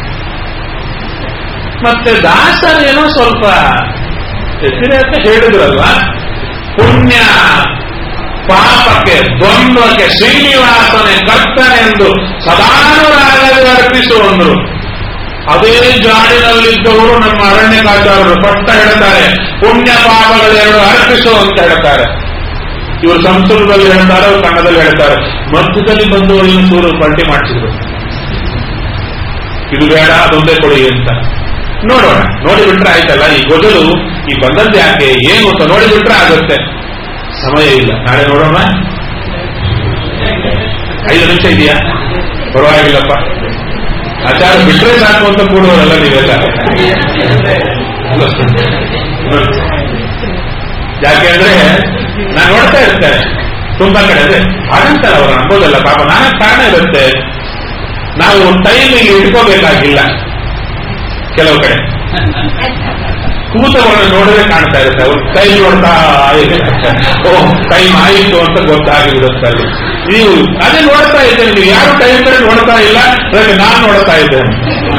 ಮತ್ತೆ ದಾಸರೇನೋ ಸ್ವಲ್ಪ ಅಂತ ಹೇಳಿದ್ರಲ್ವಾ, ಪುಣ್ಯ ಪಾಪಕ್ಕೆ ದ್ವಂದ್ವಕ್ಕೆ ಶ್ರೀನಿವಾಸನೆ ಕರ್ತನೆಂದು ಸದಾನುರಾಗದೆ ಅರ್ಪಿಸುವಂದ್ರು. ಅದೇ ಜಾಡಿನಲ್ಲಿದ್ದವರು ನಮ್ಮ ಅರಣ್ಯಕಾಚಾರ್ಯರು ಪಟ್ಟ ಹೇಳ್ತಾರೆ, ಪುಣ್ಯ ಪಾಪಗಳೆರಡು ಅರ್ಪಿಸು ಅಂತ ಹೇಳ್ತಾರೆ. ಇವರು ಸಂಸ್ಕೃತದಲ್ಲಿ ಹೇಳ್ತಾರೆ, ಅವರು ಕನ್ನಡದಲ್ಲಿ ಹೇಳ್ತಾರೆ. ಮಧ್ಯದಲ್ಲಿ ಬಂದವರಿಗೆ ಚೂರು ಪಲ್ಟಿ ಮಾಡಿಸಿದ್ರು, ಇದು ಬೇಡ ಅದೊಂದೇ ಕೊಡಿ ಅಂತ. ನೋಡೋಣ, ನೋಡಿಬಿಟ್ರೆ ಆಯ್ತಲ್ಲ. ಈ ಗೊಜಲು ಈ ಬಂದದ್ದು ಯಾಕೆ ಏನು ಅಂತ ನೋಡಿಬಿಟ್ರೆ ಆಗುತ್ತೆ. ಸಮಯ ಇಲ್ಲ, ನಾಳೆ ನೋಡೋಣ. 5 ನಿಮಿಷ ಇದೆಯಾ? ಪರವಾಗಿಲ್ಲಪ್ಪ, ಆಚಾರ ಬಿಟ್ರೆ ಸಾಕು ಅಂತ ಕೂಡುವರಲ್ಲ ನೀವೆಲ್ಲ. ಯಾಕೆಂದ್ರೆ ನಾನು ನೋಡ್ತಾ ಇರ್ತೇನೆ ತುಂಬಾ ಕಡೆ, ಅದೇ ಹಾಗಂತಲ್ಲ ಅವರು ಅನ್ಬೋದಲ್ಲ ಪಾಪ, ನಾನೇ ಕಾರಣ ಇರುತ್ತೆ. ನಾವು ಟೈಮಿಗೆ ಇಟ್ಕೋಬೇಕಾಗಿಲ್ಲ. ಕೆಲವು ಕಡೆ ಕೂತವನ್ನು ನೋಡದೆ ಕಾಣ್ತಾ ಇರುತ್ತೆ, ಅವ್ರು ಟೈಮ್ ನೋಡ್ತಾ ಟೈಮ್ ಆಯಿತು ಅಂತ ಗೊತ್ತಾಗಿಬಿಡುತ್ತಲ್ಲಿ. ನೀವು ಅದೇ ನೋಡ್ತಾ ಇದ್ದೇನೆ, ನೀವು ಯಾರು ಟೈಮ್ ಕಡೆ ನೋಡ್ತಾ ಇಲ್ಲ, ಅದಕ್ಕೆ ನಾನು ನೋಡ್ತಾ ಇದ್ದೇನೆ.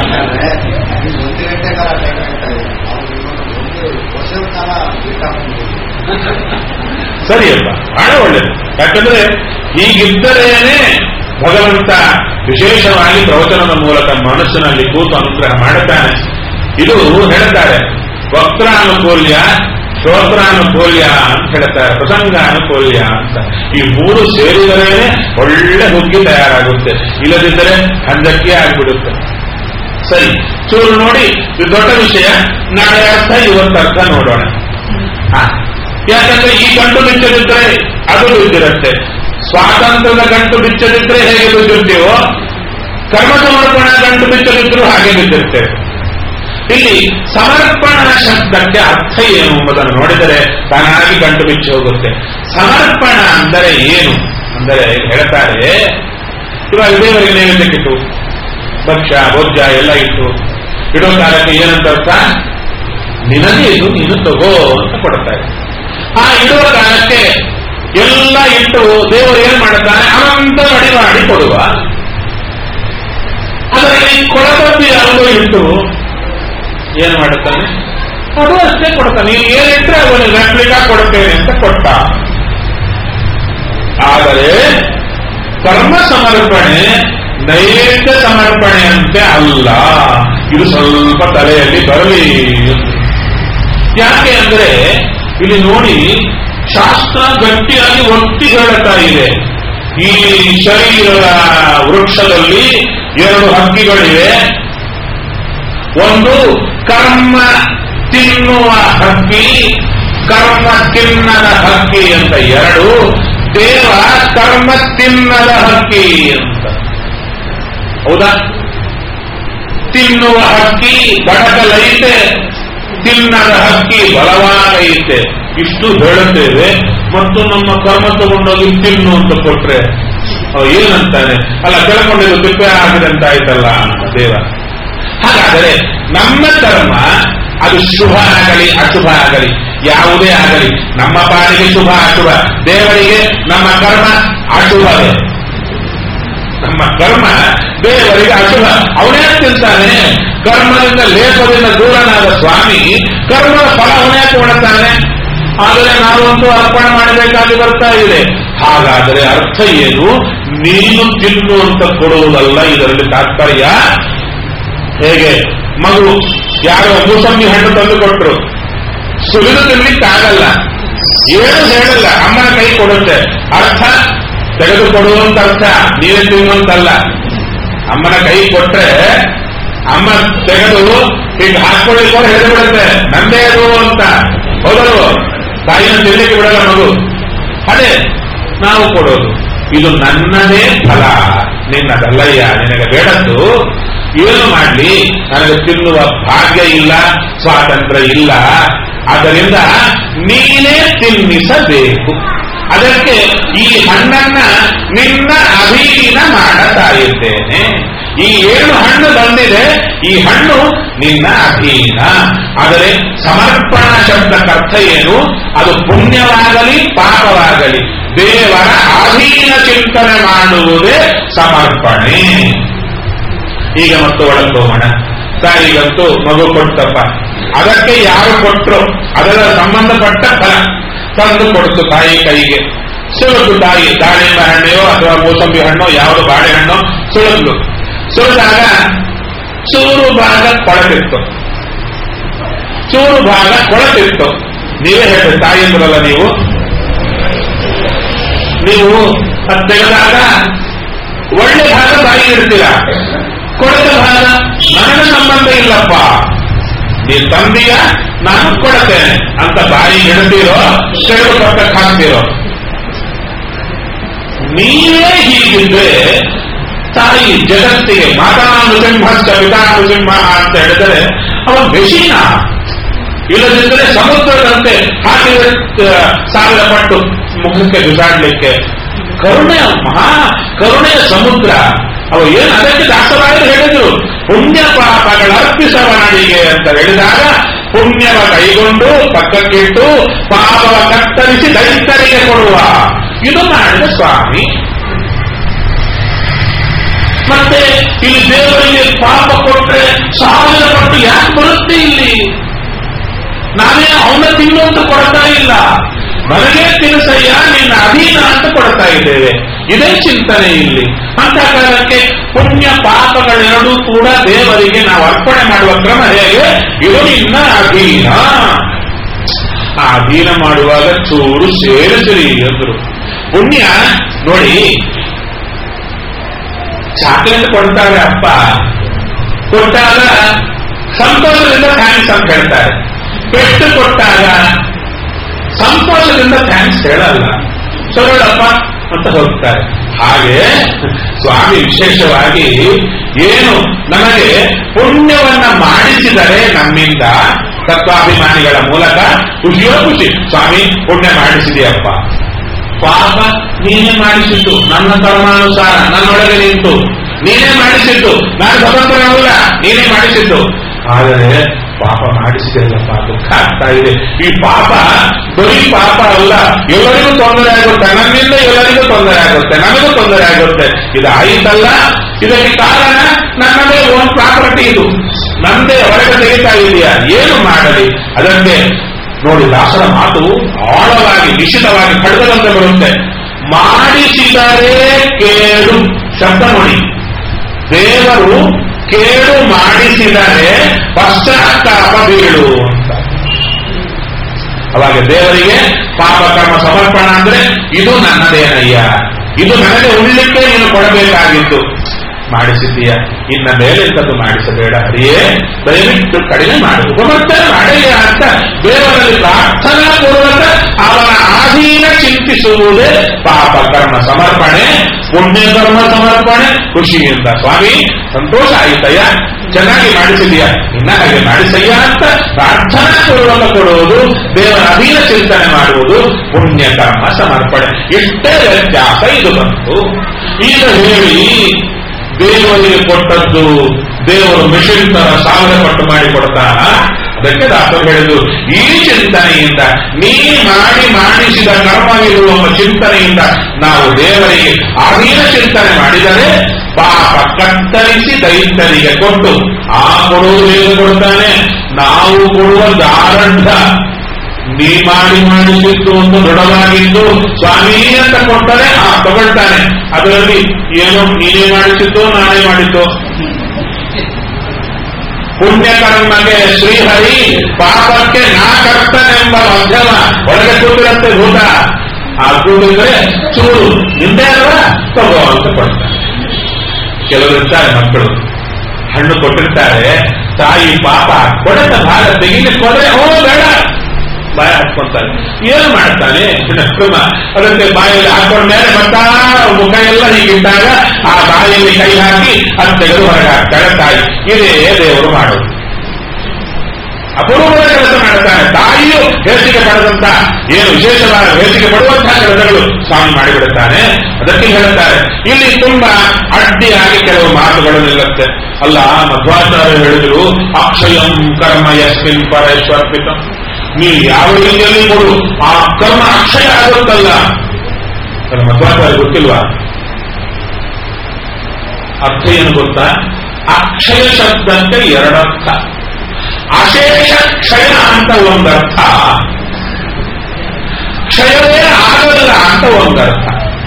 ಸರಿಯಪ್ಪ, ಬಹಳ ಒಳ್ಳೇದು. ಯಾಕಂದ್ರೆ ಹೀಗಿದ್ದರೇನೆ ಭಗವಂತ ವಿಶೇಷವಾಗಿ ಪ್ರವಚನದ ಮೂಲಕ ಮನಸ್ಸಿನಲ್ಲಿ ಕೂತು ಅನುಗ್ರಹ ಮಾಡುತ್ತಾನೆ. ಇದು ಹೇಳ್ತಾರೆ ವಕ್ರಾನುಕೂಲ್ಯ, ಶ್ರೋತ್ರಾನುಕೂಲ್ಯ ಅಂತ ಹೇಳ್ತಾರೆ, ಪ್ರಸಂಗಾನುಕೂಲ್ಯ ಅಂತ. ಈ 3 ಸೇರಿದರೇನೆ ಒಳ್ಳೆ ಹುಗ್ಗಿ ತಯಾರಾಗುತ್ತೆ, ಇಲ್ಲದಿದ್ದರೆ ಹಂದಕ್ಕೆ ಆಗಿಬಿಡುತ್ತೆ. ಸರಿ, ಚೂರು ನೋಡಿ, ಇದು ದೊಡ್ಡ ವಿಷಯ. ನಾಳೆ ಅರ್ಥ, ಇವತ್ತು ಅರ್ಥ ನೋಡೋಣ. ಯಾಕಂದ್ರೆ ಈ ಗಂಟು ಬಿಚ್ಚದಿದ್ರೆ ಅದು ಬಿದ್ದಿರುತ್ತೆ. ಸ್ವಾತಂತ್ರ್ಯದ ಗಂಟು ಬಿಚ್ಚದಿದ್ರೆ ಹೇಗೆ ಬಿದ್ದಿರ್ತೀವೋ, ಕರ್ಮ ಸಮರ್ಪಣಾ ಗಂಟು ಬಿಚ್ಚದಿದ್ರು ಹಾಗೆ ಬಿದ್ದಿರ್ತೇವೆ. ಇಲ್ಲಿ ಸಮರ್ಪಣಾ ಶಬ್ದಕ್ಕೆ ಅರ್ಥ ಏನು ಎಂಬುದನ್ನು ನೋಡಿದರೆ ತಾನಾಗಿ ಗಂಟು ಬಿಚ್ಚಿ ಹೋಗುತ್ತೆ. ಸಮರ್ಪಣ ಅಂದರೆ ಏನು ಅಂದರೆ ಹೇಳ್ತಾರೆ, ಇವಾಗ ದೇವರಿಗೆ ನೈವೇದ್ಯಕ್ಕಿಟ್ಟು ಭಕ್ಷ್ಯ ಭೋಜ್ಯ ಎಲ್ಲ ಇಟ್ಟು ಇಡೋ ಕಾಲಕ್ಕೆ ಏನಂತ ಅರ್ಥ? ನಿನಗೆ ಇದು ನೀನು ತಗೋ ಅಂತ ಕೊಡ್ತಾರೆ. ಆ ಇಡುವ ಕಾಲಕ್ಕೆ ಎಲ್ಲ ಇಟ್ಟು ದೇವರು ಏನ್ ಮಾಡುತ್ತಾನೆ? ಅನಂತ ಮಡಿ ಮಾಡಿ ಕೊಡುವ. ಅದರಲ್ಲಿ ಕೊಳಬದ್ದಿ ಯಾವುದೋ ಇಟ್ಟು ಏನ್ ಮಾಡುತ್ತಾನೆ? ಅದು ಅಷ್ಟೇ ಕೊಡ್ತಾನೆ. ನೀನು ಏನಿಟ್ರೆ ಅವನಿಗೆ ರೆಪ್ಲಿಕಾ ಕೊಡ್ತೇನೆ ಅಂತ ಕೊಟ್ಟ. ಆದರೆ ಕರ್ಮ ಸಮರ್ಪಣೆ ನೈವೇದ್ಯ ಸಮರ್ಪಣೆಯಂತೆ ಅಲ್ಲ. ಇದು ಸ್ವಲ್ಪ ತಲೆಯಲ್ಲಿ ಬರಲಿ. ಯಾಕೆ ಅಂದ್ರೆ ಇಲ್ಲಿ ನೋಡಿ, ಶಾಸ್ತ್ರ ಗಟ್ಟಿಯಾಗಿ ಒತ್ತಿ ಹೇಳುತ್ತಾ ಇದೆ. ಈ ಶರೀರದ ವೃಕ್ಷದಲ್ಲಿ 2 ಹಕ್ಕಿಗಳಿವೆ. ಒಂದು ಕರ್ಮ ತಿನ್ನುವ ಹಕ್ಕಿ, ಕರ್ಮ ತಿನ್ನದ ಹಕ್ಕಿ ಅಂತ 2. ದೇವ ಕರ್ಮ ತಿನ್ನದ ಹಕ್ಕಿ ಅಂತ. ಹೌದಾ? ತಿನ್ನುವ ಹಕ್ಕಿ ಬಡಕಲೈತೆ, ತಿನ್ನದ ಹಕ್ಕಿ ಬಲವಾಗೈತೆ. ಇಷ್ಟು ಹೇಳುತ್ತೇವೆ. ಮತ್ತು ನಮ್ಮ ಕರ್ಮ ತಗೊಂಡೋಗಿ ತಿನ್ನು ಅಂತ ಕೊಟ್ರೆ ಏನಂತಾನೆ? ಅಲ್ಲ, ಕೇಳ್ಕೊಂಡಿದ್ದು ತಿಪ್ಪೆ ಆಗಿದೆ ಅಂತ ಆಯ್ತಲ್ಲ ಅಂತ ದೇವ. ಹಾಗಾದರೆ ನಮ್ಮ ಕರ್ಮ ಅದು ಶುಭ ಆಗಲಿ ಅಶುಭ ಆಗಲಿ ಯಾವುದೇ ಆಗಲಿ, ನಮ್ಮ ಪಾಡಿಗೆ ಶುಭ ಅಶುಭ, ದೇವರಿಗೆ ನಮ್ಮ ಕರ್ಮ ಅಶುಭವೇ. ನಮ್ಮ ಕರ್ಮ ದೇವರಿಗೆ ಅಶುಭ. ಅವನೇ ತಿಂತಾನೆ. ಕರ್ಮದಿಂದ ಲೇಪದಿಂದ ದೂರನಾದ ಸ್ವಾಮಿ ಕರ್ಮದ ಫಲ ಅವನೇ ಕೊಡುತ್ತಾನೆ. ಆದರೆ ನಾವಂತೂ ಅರ್ಪಣೆ ಮಾಡಬೇಕಾಗಿ ಬರ್ತಾ ಇದೆ. ಹಾಗಾದರೆ ಅರ್ಥ ಏನು? ನೀನು ತಿನ್ನು ಅಂತ ಕೊಡುವುದಲ್ಲ ಇದರಲ್ಲಿ ತಾತ್ಪರ್ಯ. ಹೇಗೆ ಮಗು ಯಾರೋ ಮೂಸಂಬಿ ಹಣ್ಣು ತಂದು ಕೊಟ್ಟರು, ಸುಲಿದು ತಿನ್ಲಿಕ್ಕಾಗಲ್ಲ, ಏನು ಹೇಳಲ್ಲ, ಅಮ್ಮನ ಕೈ ಕೊಡುತ್ತೆ. ಅರ್ಥ ತೆಗೆದುಕೊಡುವಂತ ಅರ್ಥ, ನೀವೇ ತಿನ್ನುವಂತಲ್ಲ. ಅಮ್ಮನ ಕೈ ಕೊಟ್ರೆ ಅಮ್ಮ ತೆಗೆದು ಈಗ ಹಾಕೊಳ್ಳಿಕ್ಕೆ ಹೇಳಿದು ಬಿಡುತ್ತೆ, ನಂದೇ ಅದು ಅಂತ. ಹೌದಲ್ವ? ತಾಯಿನ ತಿನ್ಲಿಕ್ಕೆ ಬಿಡಲ್ಲ ಮಗು. ಅದೇ ನಾವು ಕೊಡೋದು, ಇದು ನನ್ನದೇ ಫಲ, ನಿನ್ನದಲ್ಲಯ್ಯ, ನಿನಗೆ ಬೇಡದ್ದು. ಏನು ಮಾಡಲಿ, ನನಗೆ ತಿನ್ನುವ ಭಾಗ್ಯ ಇಲ್ಲ, ಸ್ವಾತಂತ್ರ್ಯ ಇಲ್ಲ. ಆದ್ದರಿಂದ ನೀನೇ ತಿನ್ನಿಸಬೇಕು. ಅದಕ್ಕೆ ಈ ಹಣ್ಣನ್ನ ನಿನ್ನ ಅಧೀನ ಮಾಡುತ್ತಾ ಇದ್ದೇನೆ. ಈ 7 ಹಣ್ಣು ಬಂದಿದೆ, ಈ ಹಣ್ಣು ನಿನ್ನ ಅಧೀನ. ಆದರೆ ಸಮರ್ಪಣಾ ಶಬ್ದಕ್ಕರ್ಥ ಏನು? ಅದು ಪುಣ್ಯವಾಗಲಿ ಪಾಪವಾಗಲಿ ದೇವರ ಅಧೀನ ಚಿಂತನೆ ಮಾಡುವುದೇ ಸಮರ್ಪಣೆ. ಈಗ ಮತ್ತು ಒಳಗೆ ಹೋಗೋಣ. ತಾಯಿಗಂತೂ ಮಗು ಕೊಡ್ತಪ್ಪ, ಅದಕ್ಕೆ ಯಾರು ಕೊಟ್ಟರು ಅದರ ಸಂಬಂಧಪಟ್ಟ ಫಲ ತಂದು ಕೊಡ್ತು ತಾಯಿ ಕೈಗೆ. ಸುಳಿದು ತಾಯಿ ದಾಳಿಂಬೆ ಹಣ್ಣೆಯೋ ಅಥವಾ ಮೂಸಂಬಿ ಹಣ್ಣೋ ಯಾವುದು ಬಾಳೆಹಣ್ಣೋ ಸುಳಿದ್ಲು. ಸುಳಿದಾಗ ಚೂರು ಭಾಗ ಕೊಳತಿತ್ತು, ಚೂರು ಭಾಗ ಕೊಳತಿತ್ತು. ನೀವೇ ಹೇಳಿ, ತಾಯಿ ಅಂದ್ರಲ್ಲ ನೀವು ಅದು ತೆಗೆದಾಗ ಒಳ್ಳೆ ಭಾಗ ಬಾಯಿ ಇಡ್ತೀರಾ, ಕೊಳೆತ ಭಾಗ ನನಗೆ ಸಂಬಂಧ ಇಲ್ಲಪ್ಪ, ನೀನು ತಂದೀಯ ನಾನು ಕೊಡ್ತೇನೆ ಅಂತ ಬಾಯಿ ಇಡ್ತೀರೋ, ತೆಗೆದು ಪಕ್ಕಕ್ಕೆ ಹಾಕ್ತೀರೋ. ನೀವೇ ಹೀಗಿದ್ರೆ ತಾಯಿ ಜಗತ್ತಿಗೆ ಮಾತಾ ನೃಸಿಂಹ ಕವಿತಾ ನೃಸಿಂಹ ಅಂತ ಹೇಳಿದರೆ ಅವನ ಬೆಶೀನ. ಇಲ್ಲದಿದ್ದರೆ ಸಮುದ್ರದಂತೆ ಹಾಕಿದ 1000 ಪಟ್ಟು ಮುಖಕ್ಕೆ ಬಿಸಾಡ್ಲಿಕ್ಕೆ. ಕರುಣೆಯ ಮಹಾ ಕರುಣೆಯ ಸಮುದ್ರ. ಅವ ಏನು ಅದಕ್ಕೆ ದಾಸರಾಯರು ಹೇಳಿದ್ರು, ಪುಣ್ಯ ಪಾಪಗಳ ಅರ್ಪಿಸವಾಣಿಗೆ ಅಂತ ಹೇಳಿದಾಗ ಪುಣ್ಯವ ಕೈಗೊಂಡು ಪಕ್ಕಕ್ಕಿಟ್ಟು ಪಾಪವ ಕತ್ತರಿಸಿ ದೈತ್ಯರಿಗೆ ಕೊಡುವ ಇದು ಮಾಡಿದ ಸ್ವಾಮಿ. ಮತ್ತೆ ಇಲ್ಲಿ ದೇವರಿಗೆ ಪಾಪ ಕೊಟ್ರೆ 1000 ಪಟ್ಟು ಯಾಕೆ ಬರುತ್ತೆ? ಇಲ್ಲಿ ನಾವೇ ಅವನ ತಿನ್ನು ಅಂತ ಕೊಡ್ತಾ ಇಲ್ಲ, ನನಗೆ ತಿನಿಸಯ್ಯ ನಿನ್ನ ಅಧೀನ ಅಂತ ಕೊಡ್ತಾ ಇದ್ದೇವೆ. ಇದೇ ಚಿಂತನೆ ಇಲ್ಲಿ. ಅಂತ ಕಾಲಕ್ಕೆ ಪುಣ್ಯ ಪಾಪಗಳೆರಡೂ ಕೂಡ ದೇವರಿಗೆ ನಾವು ಅರ್ಪಣೆ ಮಾಡುವ ಕ್ರಮ ಹೇಗೆ? ಇದು ನಿನ್ನ ಅಧೀನ. ಆ ಅಧೀನ ಮಾಡುವಾಗ ಚೂರು ಸೇರಿಸಿರಿ ಅಂದ್ರು. ಪುಣ್ಯ ನೋಡಿ, ಚಾಕ್ಲೇಟ್ ಕೊಡ್ತಾರೆ ಅಪ್ಪ, ಕೊಟ್ಟಾಗ ಸಂತೋಷದಿಂದ ಥ್ಯಾಂಕ್ಸ್ ಅಂತ ಹೇಳ್ತಾರೆ. ಪೆಟ್ಟು ಕೊಟ್ಟಾಗ ಸಂತೋಷದಿಂದ ಥ್ಯಾಂಕ್ಸ್ ಹೇಳಲ್ಲ, ಸರಳಪ್ಪ ಅಂತ ಹೋಗ್ತಾರೆ. ಹಾಗೆ ಸ್ವಾಮಿ ವಿಶೇಷವಾಗಿ ಏನು ನಮಗೆ ಪುಣ್ಯವನ್ನ ಮಾಡಿಸಿದರೆ ನಮ್ಮಿಂದ ತತ್ವಾಭಿಮಾನಿಗಳ ಮೂಲಕ ಖುಷಿಯೋ ಖುಷಿ. ಸ್ವಾಮಿ ಪುಣ್ಯ ಮಾಡಿಸಿದೆಯಪ್ಪ, ಪಾಪ ನೀನೇ ಮಾಡಿಸಿದ್ದು, ನನ್ನ ಕರ್ಮಾನುಸಾರ ನನ್ನೊಳಗೆ ನಿಂತು ನೀನೇ ಮಾಡಿಸಿದ್ದು, ನಾನು ಸ್ವತಂತ್ರನಲ್ಲ, ನೀನೇ ಮಾಡಿಸಿದ್ದು. ಆದರೆ ಪಾಪ ಮಾಡಿಸಿದೆಲ್ಲಪ್ಪ, ದುಃಖ ಆಗ್ತಾ ಇದೆ. ಈ ಪಾಪ ಬರೀ ಪಾಪ ಅಲ್ಲ, ಎಲ್ಲರಿಗೂ ತೊಂದರೆ ಆಗುತ್ತೆ, ನನ್ನಿಂದ ಎಲ್ಲರಿಗೂ ತೊಂದರೆ ಆಗುತ್ತೆ, ನನಗೂ ತೊಂದರೆ ಆಗುತ್ತೆ. ಇದು ಆಯಿತಲ್ಲ, ಇದಕ್ಕೆ ಕಾರಣ ನನ್ನದೇ ಓನ್ ಪ್ರಾಪರ್ಟಿ. ಇದು ನಂದೇ ಹೊರಗೆ ತೆಗಿತಾ ಇದೆಯಾ, ಏನು ಮಾಡಲಿ? ಅದಕ್ಕೆ ನೋಡಿ ದಾಸರ ಮಾತು ಆಳವಾಗಿ ನಿಶ್ಚಿತವಾಗಿ ಖಡ್ಗದಂತೆ ಬರುತ್ತೆ. ಮಾಡಿಸಿದರೆ ಕೇಳು, ಶಬ್ದ ನೋಡಿ, ದೇವರು ಕೇಳು ಮಾಡಿಸಿದರೆ ಪಶ್ಚಾತ್ತಾಪ ಬೀಳು ಅಂತ. ಅವಾಗ ದೇವರಿಗೆ ಪಾಪ ಕರ್ಮ ಸಮರ್ಪಣ ಅಂದ್ರೆ ಇದು ನನ್ನದೇನಯ್ಯ, ಇದು ನನಗೆ ಉಳಿಲಿಕ್ಕೆ ನೀನು ಕೊಡಬೇಕಾಗಿತ್ತು, ಮಾಡಿಸಿದ್ದೀಯ, ಇನ್ನ ಮೇಲೆ ಇಂಥದ್ದು ಮಾಡಿಸಬೇಡ ಹರಿಯೇ, ದಯವಿಟ್ಟು ಕಡಿಮೆ ಮಾಡು, ಉಪಮರ್ಚನೆ ಮಾಡಯ್ಯ ಅಂತ ದೇವರಲ್ಲಿ ಪ್ರಾರ್ಥನಾ ಪೂರ್ವಕ ಅವನ ಆಧೀನ ಚಿಂತಿಸುವುದೇ ಪಾಪ ಕರ್ಮ ಸಮರ್ಪಣೆ. ಪುಣ್ಯ ಕರ್ಮ ಸಮರ್ಪಣೆ ಖುಷಿಯಿಂದ, ಸ್ವಾಮಿ ಸಂತೋಷ ಆಯಿತಯ್ಯ, ಚೆನ್ನಾಗಿ ಮಾಡಿಸಿದೀಯ, ಇನ್ನ ಹಾಗೆ ಮಾಡಿಸಯ್ಯ ಅಂತ ಪ್ರಾರ್ಥನಾ ಪೂರ್ವಕ ಕೊಡುವುದು, ದೇವರ ಅಧೀನ ಚಿಂತನೆ ಮಾಡುವುದು ಪುಣ್ಯ ಕರ್ಮ ಸಮರ್ಪಣೆ. ಇಷ್ಟೇ ವ್ಯತ್ಯಾಸ ಇದು ಬಂತು. ಈಗ ಹೇಳಿ ದೇವರಿಗೆ ಕೊಟ್ಟದ್ದು ದೇವರು ಮಿಷನ್ ತರ 1000 ಪಟ್ಟು ಮಾಡಿ ಕೊಡ್ತಾನ. ಅದಕ್ಕೆ ದಾಸರು ಹೇಳಿದ್ರು, ಈ ಚಿಂತನೆಯಿಂದ ನೀ ಮಾಡಿಸಿದ ಕರ್ಮವಿರುವ ಚಿಂತನೆಯಿಂದ ನಾವು ದೇವರಿಗೆ ಅಧೀನ ಚಿಂತನೆ ಮಾಡಿದರೆ ಪಾಪ ಕತ್ತರಿಸಿ ದೈತ್ಯರಿಗೆ ಕೊಟ್ಟು ಆ ಕೊಡುವುದು ಹೇಗೆ ಕೊಡ್ತಾನೆ, ನಾವು ಕೊಡುವ ದಾರಂಢ ನೀ ಮಾಡಿಸಿದ್ದು ಒಂದು ದೃಢವಾಗಿದ್ದು ಸ್ವಾಮಿ ಅಂತ ಕೊಟ್ಟರೆ ತಗೊಳ್ತಾನೆ. ಅದರಲ್ಲಿ ಏನೋ ನೀನೇ ಮಾಡಿಸಿದ್ದು ನಾನೇ ಮಾಡಿದ್ದು. ಪುಣ್ಯಕರ್ಮಗೆ ಶ್ರೀಹರಿ, ಪಾಪಕ್ಕೆ ನಾ ಕರ್ತನೆಂಬ ಮಧ್ಯಮ ಒಳಗೆ ಕೂತಿರುತ್ತೆ ಭೂತ. ಆ ಕೂತಿದ್ರೆ ಚೂರು ನಿಂದೆ ಅಲ್ವಾ ತಗೋ ಅಂತ ಕೊಡ್ತಾನೆ. ಕೆಲವರಿರ್ತಾರೆ ಮಕ್ಕಳು, ಹಣ್ಣು ಕೊಟ್ಟಿರ್ತಾರೆ, ತಾಯಿ ಪಾಪ ಕೊಡತ ಭಾಗ ತೆಗಿಲಿಕ್ಕೆ ಹೋದ್ರೆ ಬೇಡ ಬಾಯ ಹಾಕ್ಕೊಂತಾನೆ. ಏನು ಮಾಡ್ತಾನೆ ಕ್ರಮ, ಅದಕ್ಕೆ ಬಾಯಲ್ಲಿ ಹಾಕೊಂಡ ಮೇಲೆ ಬರ್ತಾ ಮುಖ ಎಲ್ಲ ಹೀಗಿದ್ದಾಗ ಆ ಬಾಯಲ್ಲಿ ಕೈ ಹಾಕಿ ಅದು ತೆಗೆದು ಹೊರಗೆ ಹಾಕ್ತಾಳೆ ತಾಯಿ. ಇದೇ ದೇವರು ಮಾಡೋದು. ಅಪೂರ್ವದ ಕೆಲಸ ಮಾಡ್ತಾನೆ. ತಾಯಿಯು ಹೇಸಿಗೆ ಪಡೆದಂತ ಏನು ವಿಶೇಷವಾದ ಹೇಸಿಗೆ ಪಡುವಂತಹ ಕೆಲಸಗಳು ಸ್ವಾಮಿ ಮಾಡಿಬಿಡುತ್ತಾನೆ. ಅದಕ್ಕೆ ಹೇಳುತ್ತಾರೆ, ಇಲ್ಲಿ ತುಂಬಾ ಅಡ್ಡಿಯಾಗಿ ಕೆಲವು ಮಾತುಗಳು ನಿಲ್ಲುತ್ತೆ. ಅಲ್ಲ, ಮಧ್ವಾಚಾರ್ಯ ಹೇಳಿದ್ರು, ಅಕ್ಷಯಂ ಕರ್ಮ ಯಸ್ಮಿನ್ ಪರೇಶ್ವರ್ಪಿತ, ನೀವು ಯಾವ ರೀತಿಯಲ್ಲಿ ಕೊಡು ಆ ಕರ್ಮ ಅಕ್ಷಯ ಆಗುತ್ತಲ್ಲ. ಮಧ್ವಾಚಾರ್ಯ ಗೊತ್ತಿಲ್ವಾ? ಅರ್ಥ ಏನು ಗೊತ್ತಾ? ಅಕ್ಷಯ ಶಬ್ದಕ್ಕೆ 2 ಅರ್ಥ. ಅಶೇಷ ಕ್ಷಯ ಅಂತ ಒಂದರ್ಥ, ಕ್ಷಯವೇ ಆಗಲ್ಲ ಅಂತ ಒಂದರ್ಥ.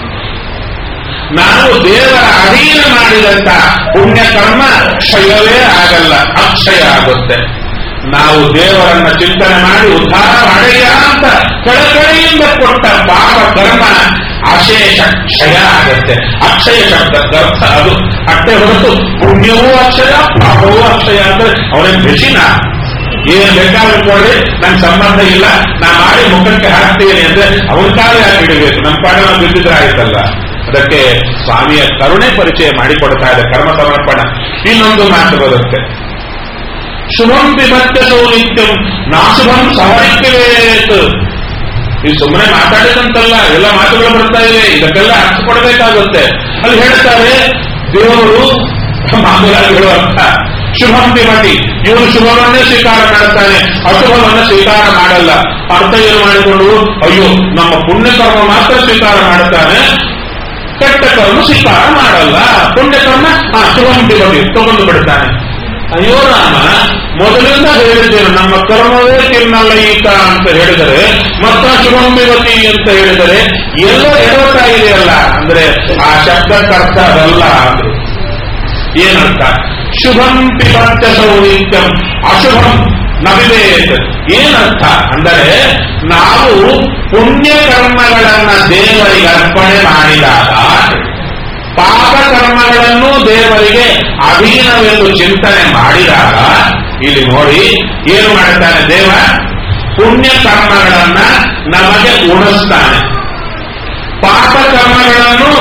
ನಾವು ದೇವರ ಅಧೀನ ಮಾಡಿದಂತ ಪುಣ್ಯಕರ್ಮ ಕ್ಷಯವೇ ಆಗಲ್ಲ, ಅಕ್ಷಯ ಆಗುತ್ತೆ. ನಾವು ದೇವರನ್ನ ಚಿಂತನೆ ಮಾಡಿ ಉದ್ಧಾರ ಮಾಡಯ್ಯ ಅಂತ ಕಳಕಳಿಯಿಂದ ಕೊಟ್ಟ ಪಾಪ ಕರ್ಮ ಅಶೇಷ ಕ್ಷಯ ಆಗತ್ತೆ. ಅಕ್ಷಯ ಶಬ್ದಕ್ಕರ್ಥ ಅದು ಅಷ್ಟೇ ಹೊರತು ಪುಣ್ಯವೂ ಅಕ್ಷಯ ಪಾಪವೂ ಅಕ್ಷಯ ಅಂದ್ರೆ ಅವನೇ ಬೆಸಿನ ಏನ್ ಬೇಕಾದ್ರೂ ಕೊಡ್ರಿ, ನನ್ ಸಂಬಂಧ ಇಲ್ಲ, ನಾ ಮಾಡಿ ಮುಖಕ್ಕೆ ಹಾಕ್ತೀನಿ ಅಂದ್ರೆ ಅವನ ಕಾಲ ಯಾಕೆ ಇಡಬೇಕು, ನಮ್ಮ ಪಾಡ ನಾವು ಬಿದ್ದಿದ್ರೆ ಆಯ್ತಲ್ಲ. ಅದಕ್ಕೆ ಸ್ವಾಮಿಯ ಕರುಣೆ ಪರಿಚಯ ಮಾಡಿಕೊಡ್ತಾ ಇದೆ ಕರ್ಮ ಸಮರ್ಪಣ. ಇನ್ನೊಂದು ಮಾತು ಬರುತ್ತೆ, ಶುಭಂ ವಿಭಕ್ತ ಸೌನಿತ್ಯಂ ನಾಶುಭಂ ಸಮರಿಕ್ಯವೇತ್. ಈ ಸುಮ್ಮನೆ ಮಾತಾಡಿದಂತಲ್ಲ, ಎಲ್ಲ ಮಾತುಗಳು ಬರ್ತಾ ಇವೆ, ಇದಕ್ಕೆಲ್ಲ ಅರ್ಥ ಕೊಡಬೇಕಾಗುತ್ತೆ. ಅಲ್ಲಿ ಹೇಳ್ತಾರೆ ದೇವರು ಮಾತುಗಳು ಹೇಳುವಂತ ಶುಭಂ ವಿಮತಿ, ಇವನು ಶುಭವನ್ನೇ ಸ್ವೀಕಾರ ಮಾಡುತ್ತಾನೆ, ಅಶುಭವನ್ನ ಸ್ವೀಕಾರ ಮಾಡಲ್ಲ. ಅರ್ಥ ಏನು ಮಾಡಿಕೊಂಡು, ಅಯ್ಯೋ ನಮ್ಮ ಪುಣ್ಯಕರ್ಮ ಮಾತ್ರ ಸ್ವೀಕಾರ ಮಾಡುತ್ತಾನೆ, ಕೆಟ್ಟ ಕರ್ಮ ಸ್ವೀಕಾರ ಮಾಡಲ್ಲ. ಪುಣ್ಯಕರ್ಮ ಶುಭಂ ವಿಮತಿ ತಗೊಂಡು ಬಿಡ್ತಾನೆ. ಅಯ್ಯೋ ರಾಮ, ಮೊದಲಿಂದ ಹೇಳಿದ್ದೇನೆ ನಮ್ಮ ಕರ್ಮವೇ ತಿನ್ನಲ್ಲ ಈತ ಅಂತ ಹೇಳಿದರೆ, ಮತ್ತ ಶುಭಂಬಿವತಿ ಅಂತ ಹೇಳಿದರೆ ಎಲ್ಲ ಎಡವತಾ ಇದೆಯಲ್ಲ. ಅಂದ್ರೆ ಆ ಶಬ್ದಕ್ಕರ್ಥ ಅದಲ್ಲ ಅಂದ್ರು. ಏನರ್ಥ? ಶುಭಂ ಪಿಬಂತ ಸೌನಿತ್ಯಂ ಅಶುಭಂ ನವಿವೇತ್. ಏನರ್ಥ ಅಂದರೆ, ನಾವು ಪುಣ್ಯ ಕರ್ಮಗಳನ್ನ ದೇವರಿಗೆ ಅರ್ಪಣೆ ಮಾಡಿದಾಗ ಪಾಪ ಕರ್ಮಗಳನ್ನು ದೇವರಿಗೆ ಅಧೀನವೆಂದು ಚಿಂತನೆ ಮಾಡಿದಾಗ, ಇಲ್ಲಿ ನೋಡಿ ಏನು ಮಾಡುತ್ತಾನೆ ದೇವ, ಪುಣ್ಯ ಕರ್ಮಗಳನ್ನ ನಮಗೆ ಉಣಿಸ್ತಾನೆ, ಪಾಪ ಕರ್ಮಗಳನ್ನು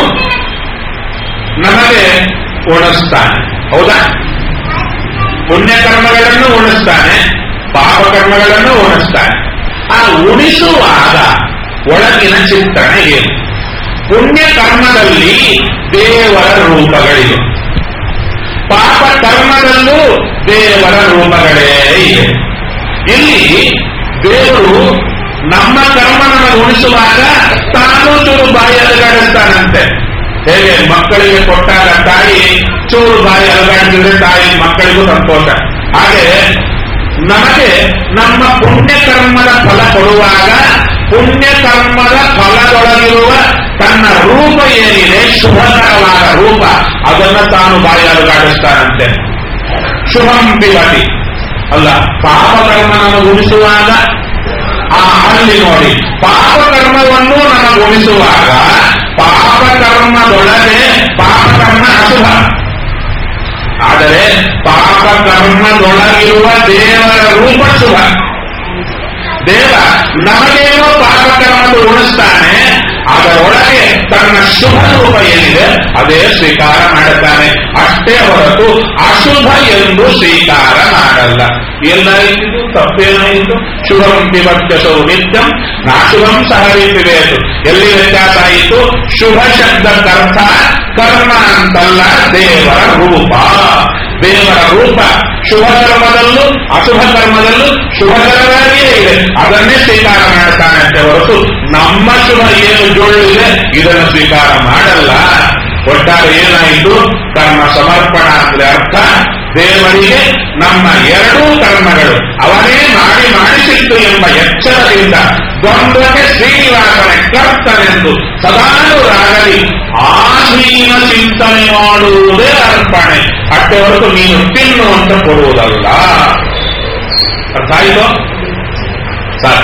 ನಮಗೆ ಉಣಿಸ್ತಾನೆ. ಹೌದಾ? ಪುಣ್ಯ ಕರ್ಮಗಳನ್ನು ಉಣಿಸ್ತಾನೆ, ಪಾಪ ಕರ್ಮಗಳನ್ನು ಉಣಿಸ್ತಾನೆ. ಆ ಉಣಿಸುವಾಗ ಒಳಗಿನ ಚಿಂತನೆ ಏನು? ಪುಣ್ಯ ಕರ್ಮದಲ್ಲಿ ದೇವರ ರೂಪಗಳಿವೆ, ಪಾಪ ಕರ್ಮದಲ್ಲೂ ದೇವರ ರೂಪಗಳೇ ಇವೆ. ಇಲ್ಲಿ ದೇವರು ನಮ್ಮ ಕರ್ಮ ನಮಗೆ ಉಣಿಸುವಾಗ ತಾನು ಚೂರು ಬಾಯಿ ಅಲುಗಾಡಿಸ್ತಾನಂತೆ. ಹೇಗೆ ಮಕ್ಕಳಿಗೆ ಕೊಟ್ಟಾಗ ತಾಯಿ ಚೂರು ಬಾಯಿ ಅಲುಗಾಡಿಸಿದ್ರೆ ತಾಯಿ ಮಕ್ಕಳಿಗೂ ಸಂತೋಷ, ಹಾಗೆ ನಮಗೆ ನಮ್ಮ ಪುಣ್ಯಕರ್ಮದ ಫಲ ಕೊಡುವಾಗ ಪುಣ್ಯಕರ್ಮದ ಫಲದೊಳಗಿರುವ ತನ್ನ ರೂಪ ಏನಿದೆ ಶುಭಕರವಾದ ರೂಪ ಅದನ್ನು ತಾನು ಬಾಯಾಲುಗಾಡಿಸ್ತಾನಂತೆ. ಶುಭಂ ಪಿಬತಿ ಅಲ್ಲ, ಪಾಪಕರ್ಮ ನಮಗುಣಿಸುವಾಗ ಅಲ್ಲಿ ನೋಡಿ, ಪಾಪಕರ್ಮವನ್ನು ನಮಗುಣಿಸುವಾಗ ಪಾಪಕರ್ಮದೊಳಗೆ ಪಾಪಕರ್ಮ ಅಶುಭ, ಆದರೆ ಪಾಪಕರ್ಮದೊಳಗಿರುವ ದೇವರ ರೂಪ ಶುಭ. ದೇವ ನಮಗೇನೋ ಪಾಪಕರ್ಮದ ಉಣಿಸ್ತಾನೆ, ಅದರೊಳಗೆ ತನ್ನ ಶುಭ ರೂಪ ಏನಿದೆ ಅದೇ ಸ್ವೀಕಾರ ಮಾಡುತ್ತಾನೆ. ಅಷ್ಟೇ ಹೊರತು ಅಶುಭ ಎಂದು ಸ್ವೀಕಾರ ಮಾಡಲ್ಲ. ಎಲ್ಲಾಯಿತು ತಪ್ಪೇನಾಯಿತು? ಶುಭಂ ಪಿಬತ್ಯಸೌ ನಿತ್ಯಂ ನಾಶುಭಂ ಸಹ ರೀತಿವೇತು. ಎಲ್ಲಿ ವ್ಯತ್ಯಾಸ ಆಯಿತು? ಶುಭ ಶಬ್ದಕ್ಕರ್ಥ ಕರ್ಮ ಅಂತಲ್ಲ, ದೇವರ ರೂಪ. ದೇವರ ರೂಪ ಶುಭ ಕರ್ಮದಲ್ಲೂ ಅಶುಭ ಕರ್ಮದಲ್ಲೂ ಶುಭಕರವಾಗಿಯೇ ಇದೆ, ಅದನ್ನೇ ಸ್ವೀಕಾರ ಮಾಡ್ತಾನಂತೆ ಹೊರತು ನಮ್ಮ ಶುಭ ಏನು ಜೋಳಿದೆ ಇದನ್ನು ಸ್ವೀಕಾರ ಮಾಡಲ್ಲ. ಒಟ್ಟಾರೆ ಏನಾಯಿತು? ಕರ್ಮ ಸಮರ್ಪಣ ಅಂದ್ರೆ ಅರ್ಥ ದೇವರಿಗೆ ನಮ್ಮ ಎರಡೂ ಕರ್ಮಗಳು ಅವನೇ ಮಾಡಿಸಿತ್ತು ಎಂಬ ಎಚ್ಚರದಿಂದ ದ್ವಂದ್ವಕ್ಕೆ ಶ್ರೀನಿವಾಸನ ಕರ್ತನೆಂದು ಸದಾನುರಾಗಲಿ ಆಧೀನ ಚಿಂತನೆ ಮಾಡುವುದೇ ಅರ್ಪಣೆ. ಅಷ್ಟೇ ಹೊರತು ನೀನು ತಿನ್ನು ಅಂತ ಕೊಡುವುದಲ್ಲ. ಅರ್ಥ ಆಯಿತು ಸರ್?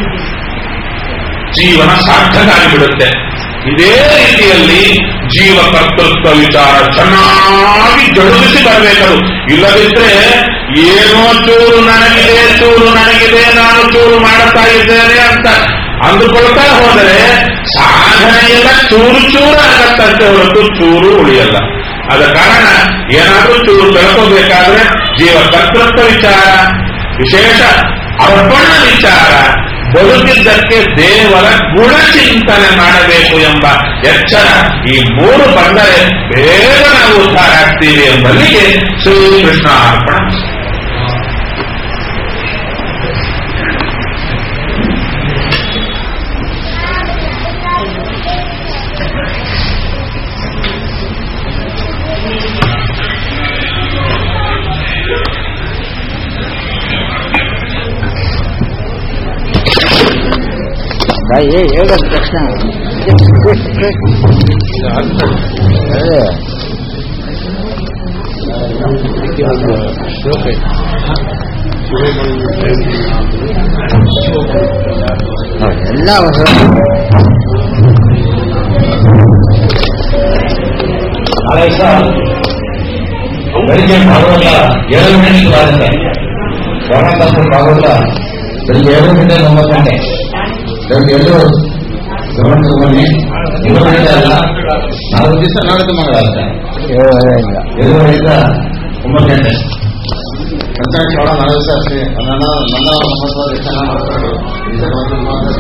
ಜೀವನ ಸಾರ್ಥಕಾಗಿಬಿಡುತ್ತೆ. ಇದೇ ರೀತಿಯಲ್ಲಿ ಜೀವ ಕರ್ತೃತ್ವ ವಿಚಾರ ಚೆನ್ನಾಗಿ ಜರುಗಿಸಿ ಬರಬೇಕದು. ಇಲ್ಲದಿದ್ರೆ ಏನೋ ಚೂರು ನನಗಿದೆ ನಾನು ಚೂರು ಮಾಡುತ್ತಾ ಇದ್ದೇನೆ ಅಂತ ಅಂದುಕೊಳ್ತಾ ಹೋದರೆ ಸಾಧನೆಯೆಲ್ಲ ಚೂರು ಆಗತ್ತಂತೆ ಹೊರತು ಚೂರು ಉಳಿಯಲ್ಲ. ಆದ ಕಾರಣ ಏನಾದರೂ ಚೂರು ಬೆಳ್ಕೋಬೇಕಾದ್ರೆ ಜೀವ ಕರ್ತೃತ್ವ ವಿಚಾರ, ವಿಶೇಷ ಅರ್ಪಣ ವಿಚಾರ, ಬದುಕಿದ್ದಕ್ಕೆ ದೇವರ ಗುಣಚಿಂತನೆ ಮಾಡಬೇಕು ಎಂಬ ಎಚ್ಚರ, ಈ ಮೂರು ಬಂದರೆ ಬೇಗ ನಾವು ಉದ್ಧಾರ ಆಗ್ತೀವಿ ಎಂಬಲ್ಲಿಗೆ ಶ್ರೀಕೃಷ್ಣ ಅರ್ಪಣ. ಹೇಳ ತಕ್ಷಣ ಎಲ್ಲ ಬೆಳಿಗ್ಗೆ ಭಾಗವತ 7 ಗಂಟೆಗೆ ಆಗುತ್ತೆ. ವರ್ಣತತ್ವ ಭಾಗವತ ಬೆಳಿಗ್ಗೆ 7 ಗಂಟೆ 9 ಗಂಟೆ. ಎಲ್ಲರೂ ಗಮನ ತಗೊಂಡು 7 ಗಂಟೆ ಅಲ್ಲ, 4 ದಿವಸ ನಾಳೆ ಮಗಳಾಗುತ್ತೆ. 7 9 ಗಂಟೆ ಅಂತ 4 ದಿವಸ ಅಷ್ಟೇ. ನನ್ನ ಮಹತ್ವ